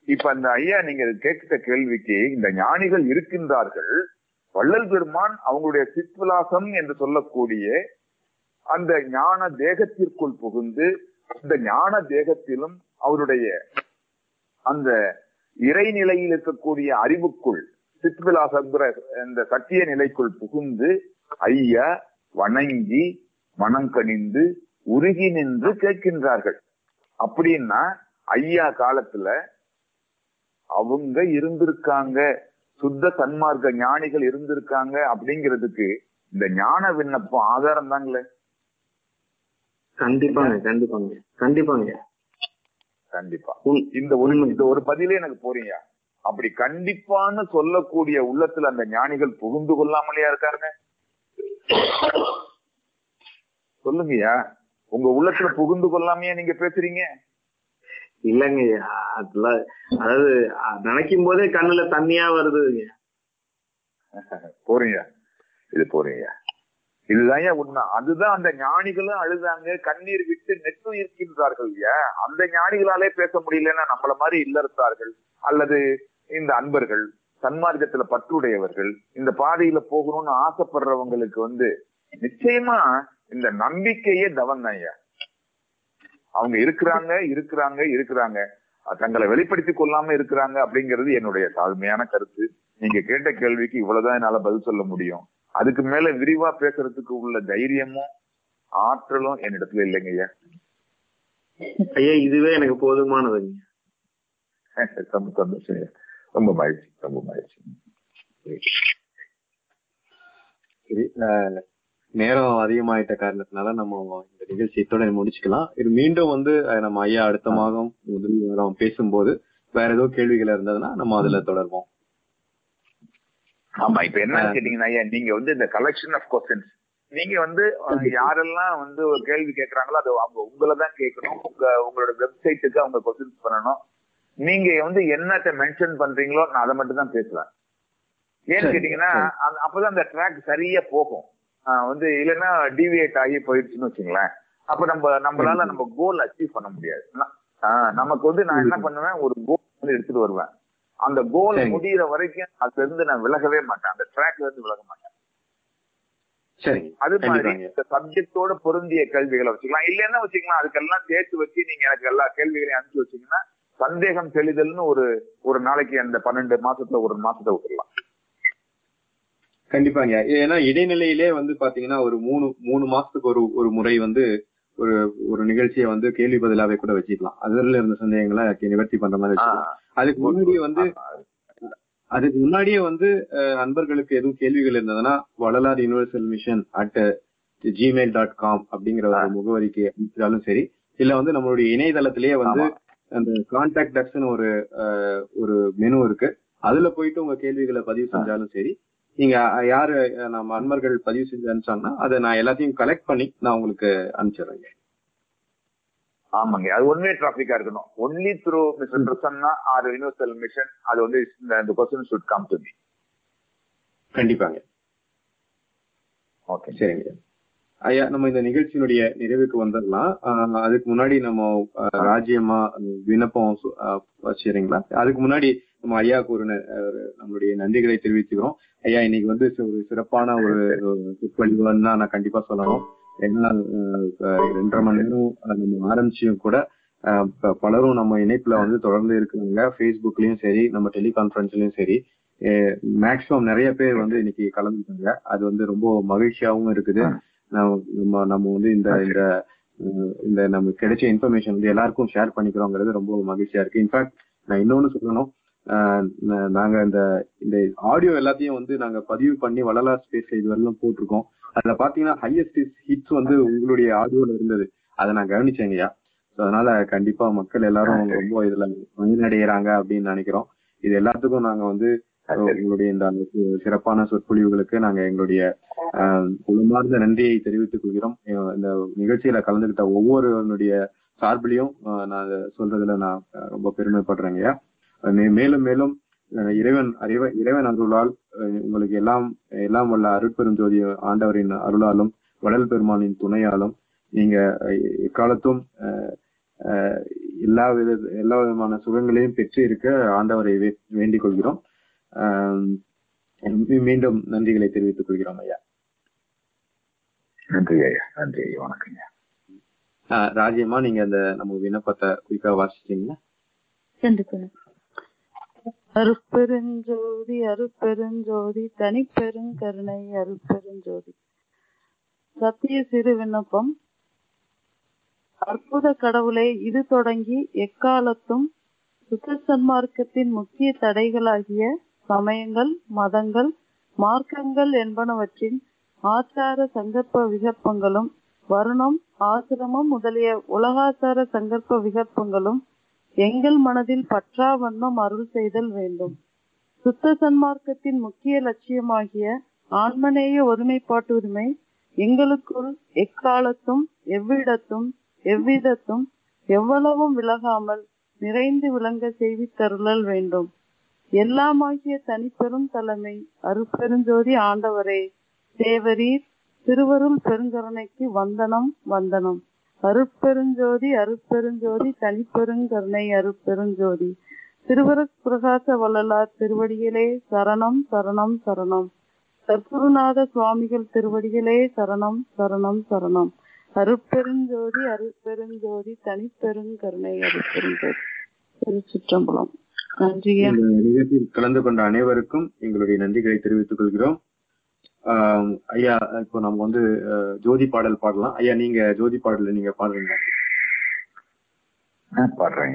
இப்ப அந்த ஐயா நீங்க கேட்கிற கேள்விக்கு இந்த ஞானிகள் இருக்கின்றார்கள். வள்ளல் பெருமான் அவங்களுடைய சித்விலாசம் என்று சொல்லக்கூடிய அந்த ஞான தேகத்திற்குள் புகுந்து இந்த ஞான தேகத்திலும் அவருடைய அந்த இறைநிலையில் இருக்கக்கூடிய அறிவுக்குள் சித்விலாசங்கிற இந்த சத்திய நிலைக்குள் புகுந்து ஐயா வணங்கி மனம் கனிந்து உருகி நின்று கேட்கின்றார்கள். அப்படின்னா ஐயா காலத்துல அவங்க இருந்திருக்காங்க, சுத்த சன்மார்க்க ஞானிகள் இருந்திருக்காங்க அப்படிங்கிறதுக்கு இந்த ஞான விண்ணப்பம் ஆதாரம் தாங்களே. கண்டிப்பாங்க கண்டிப்பாங்க கண்டிப்பாங்க கண்டிப்பா இந்த ஒரு பதிலே எனக்கு போறீங்க. அப்படி கண்டிப்பான்னு சொல்லக்கூடிய உள்ளத்துல அந்த ஞானிகள் புகுந்து கொள்ளாமலையா இருக்காங்க? சொல்லுங்கய்யா, உங்க உள்ளத்துல புகுந்து கொள்ளாமையா நீங்க பேசுறீங்க? இல்லைங்கய்யா, அதெல்லாம் அதாவது நினைக்கும் போதே கண்ணுல தண்ணியா வருதுங்க. போறீங்க, இது போறீங்க, இதுதான் உண்மை. அதுதான் அந்த ஞானிகளும் அழுதாங்க, கண்ணீர் விட்டு நெட்டு இருக்கின்றார்கள். அந்த ஞானிகளாலே பேச முடியலன்னா நம்மள மாதிரி இல்லறத்தார்கள் அல்லது இந்த அன்பர்கள் சன்மார்க்கத்துல பற்றுடையவர்கள் இந்த பாதையில போகணும்னு ஆசைப்படுறவங்களுக்கு நிச்சயமா இந்த நம்பிக்கையே தவம் தான் ஐயா. அவங்க இருக்கிறாங்க இருக்கிறாங்க இருக்கிறாங்க தங்களை வெளிப்படுத்திக் கொள்ளாம இருக்கிறாங்க அப்படிங்கிறது என்னுடைய தாழ்மையான கருத்து. நீங்க கேட்ட கேள்விக்கு இவ்வளவுதான் என்னால பதில் சொல்ல முடியும். அதுக்கு மேல விரிவா பேசுறதுக்கு உள்ள தைரியமும் ஆற்றலும் என்னிடத்துல இல்லைங்க ஐயா. ஐயா இதுவே எனக்கு போதுமானதுங்க. சந்தோஷம், ரொம்ப மகிழ்ச்சி, ரொம்ப மகிழ்ச்சி. சரி, நேரம் அதிகமாயிட்ட காரணத்தினால நம்ம இந்த நிகழ்ச்சி இத்தோட முடிச்சுக்கலாம். இது மீண்டும் நம்ம ஐயா அடுத்த மாதம் முதல் வாரம் பேசும்போது வேற ஏதோ கேள்விகள் இருந்ததுன்னா நம்ம அதுல தொடர்வோம். ஆமா, இப்ப என்னன்னு கேட்டீங்கன்னா ஐயா, நீங்க இந்த கலெக்ஷன் ஆஃப் கொஸ்டின்ஸ் நீங்க யாரெல்லாம் ஒரு கேள்வி கேட்கறாங்களோ அது அவங்க உங்களதான் கேட்கணும். உங்களோட வெப்சைட்டுக்கு அவங்க கொஸ்டின்ஸ் பண்ணணும். நீங்க என்னத்த மென்ஷன் பண்றீங்களோ நான் அதை மட்டும் தான் பேசுவேன். ஏன்னு கேட்டீங்கன்னா அப்பதான் அந்த ட்ராக் சரியா போகும். இல்லைன்னா டிவியேட் ஆகி போயிடுச்சுன்னு வச்சுங்களேன், அப்ப நம்மளால நம்ம கோல் அச்சீவ் பண்ண முடியாது. நமக்கு நான் என்ன பண்ணுவேன், ஒரு கோல் எடுத்துட்டு வருவேன். அந்த கோல் முடிகிற வரைக்கும் அதுல இருந்து நான் விலகவே மாட்டேன், அந்த ட்ராக்ல இருந்து விலக மாட்டேன். அது மாதிரி இந்த சப்ஜெக்டோட பொருந்திய கேள்விகளை வச்சுக்கலாம். இல்லைன்னா வச்சுக்கலாம், அதுக்கெல்லாம் சேர்த்து வச்சு நீங்க எனக்கு எல்லா கேள்விகளையும் அனுப்பிச்சு வச்சீங்கன்னா சந்தேகம் தெளிதல்னு ஒரு நாளைக்கு அந்த 12 மாசத்துல ஒரு மாசத்தை விட்டுடலாம். கண்டிப்பாங்க. ஏன்னா இடைநிலையிலே பாத்தீங்கன்னா ஒரு மூணு மாசத்துக்கு ஒரு முறை ஒரு நிகழ்ச்சியை கேள்வி பதிலாவே கூட வச்சுக்கலாம். அதுல இருந்த சந்தேகங்களை நிவர்த்தி பண்ற மாதிரி வச்சுக்கலாம். அதுக்கு முன்னாடியே அன்பர்களுக்கு எதுவும் கேள்விகள் இருந்ததுன்னா வள்ளலார் யுனிவர்சல் மிஷன் @gmail.com அப்படிங்கிற ஒரு முகவரிக்கு அனுப்பிச்சாலும் சரி, இல்ல நம்மளுடைய இணையதளத்திலேயே அந்த கான்டாக்ட் அக்ஸ்னு ஒரு மெனு இருக்கு, அதுல போயிட்டு உங்க கேள்விகளை பதிவு செஞ்சாலும் சரி, நீங்க யாரு நம்ம அன்பர்கள் பதிவு செஞ்சு அனுப்பிச்சாங்கன்னா அதை நான் எல்லாத்தையும் கலெக்ட் பண்ணி நான் உங்களுக்கு அனுப்பிச்சிடுறேங்க. ஆமாங்க, அது ஒன்வே டிராபிக்கா இருக்கணும். Only through mister Prasanna or universal mission. அது இந்த question should come to me. கண்டிப்பாங்க. ஓகே, சரிங்க ஐயா, நம்ம இந்த நிகழ்ச்சியினுடைய நிறைவுக்கு வந்துடலாம். அதுக்கு முன்னாடி நம்ம ராஜ்யமா விண்ணப்பம் வச்சுறீங்களா? அதுக்கு முன்னாடி நம்ம ஐயாவுக்கு நம்மளுடைய நன்றிகளை தெரிவிச்சுக்கிறோம். ஐயா இன்னைக்கு ஒரு சிறப்பான ஒரு சொற்பொழிவுன்னு தான் நான் கண்டிப்பா சொல்லணும். ஏன்னா 2.5 மணி நேரம் நம்ம ஆரம்பிச்சும் கூட பலரும் நம்ம இணைப்புல தொடர்ந்து இருக்கிறாங்க. ஃபேஸ்புக்லயும் சரி, நம்ம டெலிகான்ஃபரன்ஸ்லயும் சரி, மேக்சிமம் நிறைய பேர் இன்னைக்கு கலந்துட்டாங்க. அது ரொம்ப மகிழ்ச்சியாவும் இருக்குது. நம்ம இந்த நமக்கு கிடைச்ச இன்ஃபர்மேஷன் எல்லாருக்கும் ஷேர் பண்ணிக்கிறோங்கிறது ரொம்ப மகிழ்ச்சியா இருக்கு. இன்ஃபேக்ட் நான் இன்னொன்னு சொல்லணும், நாங்க இந்த ஆடியோ எல்லாத்தையும் நாங்க பதிவு பண்ணி வள்ளலார் ஸ்பேஸ் இது வரலாம் போட்டிருக்கோம். அதுல பாத்தீங்கன்னா ஹையஸ்ட் ஹிட்ஸ் உங்களுடைய ஆடியோல இருந்தது. அதை நான் கவனிச்சேங்கய்யா. அதனால கண்டிப்பா மக்கள் எல்லாரும் ரொம்ப இதுல பயனடைகிறாங்க அப்படின்னு நினைக்கிறோம். இது எல்லாத்துக்கும் நாங்க உங்களுடைய இந்த சிறப்பான சொற்பொழிவுகளுக்கு நாங்க எங்களுடைய உள்ளமார்ந்த நன்றியை தெரிவித்துக் கொள்கிறோம். இந்த நிகழ்ச்சியில கலந்துகிட்ட ஒவ்வொருவருடைய சார்பிலையும் நான் சொல்றதுல நான் ரொம்ப பெருமைப்படுறேங்கய்யா. மேலும் மேலும் இறைவன் அருளால் உங்களுக்கு எல்லாம் வல்ல அருட்பெரும் ஜோதி ஆண்டவரின் அருளாலும் வள்ளல் பெருமானின் துணையாலும் நீங்க எக்காலத்தும் எல்லா விதமான சுகங்களையும் பெற்று இருக்க ஆண்டவரை வேண்டிக் கொள்கிறோம். மீண்டும் நன்றிகளை தெரிவித்துக் கொள்கிறோம் ஐயா. நன்றி ஐயா. நன்றி ஐயா. வணக்கங்க. ராஜ்யமா நீங்க அந்த நம்ம விண்ணப்பத்தை குயிக்கா வாசிச்சீங்களா? கண்டிப்பா. அருட்பெருஞ்சோதி அருட்பெருஞ்சோதி தனிப்பெருங்கருணை அருட்பெருஞ்சோதி. சத்திய சிறு விண்ணப்பம். அற்புத கடவுளை, இது தொடங்கி எக்காலத்தும் சுத்த சன்மார்க்கத்தின் முக்கிய தடைகளாகிய சமயங்கள், மதங்கள், மார்க்கங்கள் என்பனவற்றின் ஆச்சார சங்கற்ப விகற்பங்களும், வருணம், ஆசிரமம் முதலிய உலகாச்சார சங்கற்ப விகற்பங்களும் எங்கள் மனதில் பற்றா வண்ணம் அருள் செய்தல் வேண்டும். சுத்த சன்மார்க்கத்தின் முக்கிய லட்சியமாகிய ஆன்மநேய ஒருமைப்பாட்டு உரிமை எங்களுக்குள் எக்காலத்தும் எவ்விடத்தும் எவ்விதத்தும் எவ்வளவும் விலகாமல் நிறைந்து விளங்க செய்வித்தருளல் வேண்டும். எல்லாமாகிய தனிப்பெரும் தலைமை அருட்பெருஞ்சோதி ஆண்டவரே, தேவரீர் திருவருள் பெருங்கருணைக்கு வந்தனம் வந்தனம். அருட்பெருஞ்சோதி அருட்பெருஞ்சோதி தனிப்பெருங்கருணை அருட்பெருஞ்சோதி. திருவருட் பிரகாச வள்ளலார் திருவடிகளே சரணம் சரணம் சரணம். சத்குருநாத சுவாமிகள் திருவடிகளே சரணம் சரணம் சரணம். அருட்பெருஞ்சோதி அருட்பெருஞ்சோதி தனிப்பெருங்கருணை அருட்பெருஞ்சோதி. திருச்சிற்றம்பலம். நன்றி. நிகழ்ச்சியில் கலந்து கொண்ட அனைவருக்கும் எங்களுடைய நன்றிகளை தெரிவித்துக் கொள்கிறோம். ஐயா, இப்போ நம்ம வந்து ஜோதி பாடல் பாடலாம். ஐயா, நீங்க ஜோதி பாடல நீங்க பாடுறீங்க? பாடுறேங்க.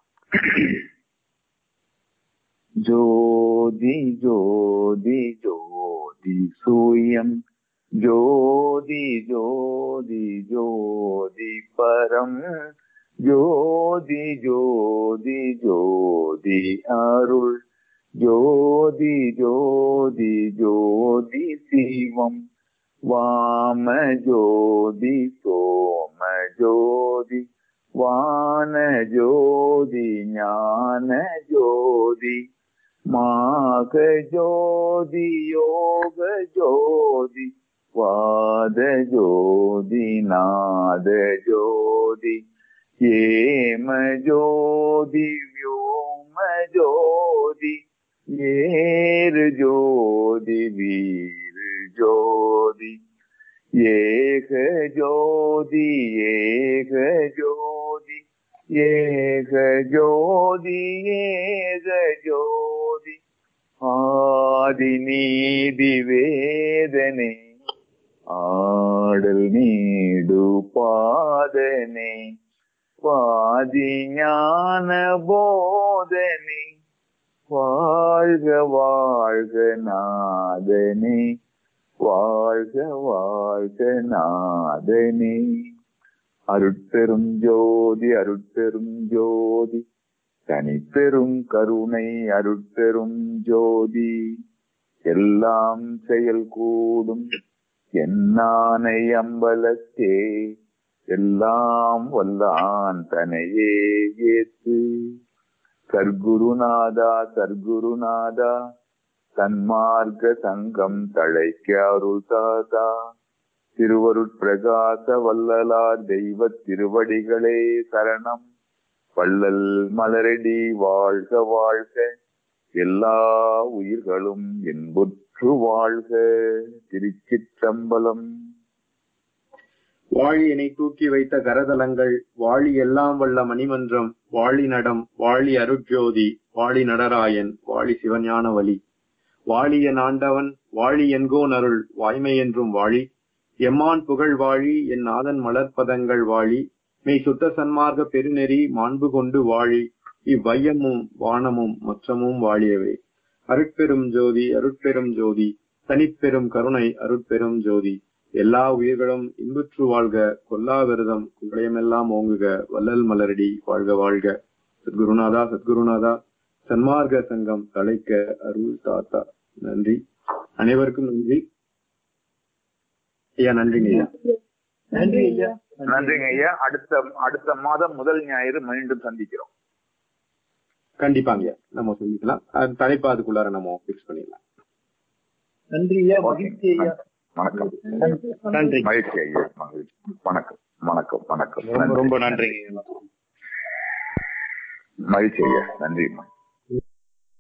ஜோதி ஜோதி ஜோதி சூயம் ஜோதி ஜோதி ஜோதி பரம் ஜோதி ஜோதி ஜோதி அருள் ஜோதி ஜோதி ஜோதி சிவம் வாம ஜோதி சோம ஜோதி வான ஜோதி ஞான ஜோதி மாக ஜோதி யோக ஜோதி வாத ஜோதி நாத ஜோதி ஏம ஜோதி வியோம ஜோதி ஏறு ஜோதி வீரு ஜோதி ஏக ஜோதி ஏக ஜோதி ஏக ஜோதி ஏக ஜோதி ஆதி நீதி வேதனை ஆடல் நீடு பாதனை பாதி ஞான போதனை வாழ்க வாழ்க நாதனே வாழ்க வாழ்க நாதனே. அருட்பெரும் ஜோதி அருட்பெரும் ஜோதி தனிப்பெரும் கருணை அருட்பெரும் ஜோதி. எல்லாம் செயல் கூடும் என்னானை அம்பலத்தே எல்லாம் வல்லான் தனையே ஏத்து. சர்க்குருநாதா சர்க்குருநாதா சன்மார்க்க சங்கம் தழைக்க அருள் தாதா. திருவருட்பிரகாச வள்ளலார் தெய்வ திருவடிகளே சரணம். வள்ளல் மலரடி வாழ்க வாழ்க. எல்லா உயிர்களும் இன்புற்று வாழ்க. திருச்சிற்றம்பலம். வாழி என்னை தூக்கி வைத்த கரதலங்கள் வாழி எல்லாம் வல்ல மணிமன்றம் வாழி நடம் வாழி அருட்ஜோதி வாழி நடராயன் வாழி சிவஞான வழி வாழியன் ஆண்டவன் வாழி என்கோன் அருள் வாய்மை என்றும் வாழி எம்மான் புகழ் வாழி என் நாதன் மலர்பதங்கள் வாழி மெய் சுத்த சன்மார்க்க பெருநெறி மாண்பு கொண்டு வாழி இவ்வையமும் வானமும் மற்றமும் வாழியவே. அருட்பெரும் ஜோதி அருட்பெரும் ஜோதி தனிப்பெரும் கருணை அருட்பெரும் ஜோதி. எல்லா உயிர்களும் இன்புற்று வாழ்க. கொல்லா விரதம் குழையமெல்லாம் ஓங்குக. வள்ளல் மலரடி வாழ்க வாழ்க. சத்குருநாதா சத்குருநாதா சன்மார்க்க சங்கம் தழைக்க அருள் தாத்தா. நன்றி, அனைவருக்கும் நன்றி ஐயா. நன்றிங்க ஐயா. நன்றி ஐயா. நன்றிங்க ஐயா. அடுத்த மாதம் முதல் ஞாயிறு மீண்டும் சந்திக்கிறோம். கண்டிப்பாங்க ஐயா, நம்ம சந்திக்கலாம். தலைப்பா அதுக்குள்ளார நம்ம பிக்ஸ் பண்ணிடலாம். நன்றி ஐயா. மகிழ்ச்சி ஐயா. வணக்கம். நன்றி. மகிழ்ச்சி ஐயா. வணக்கம் வணக்கம் வணக்கம். ரொம்ப நன்றி. மகிழ்ச்சி ஐயா, நன்றிம்மா.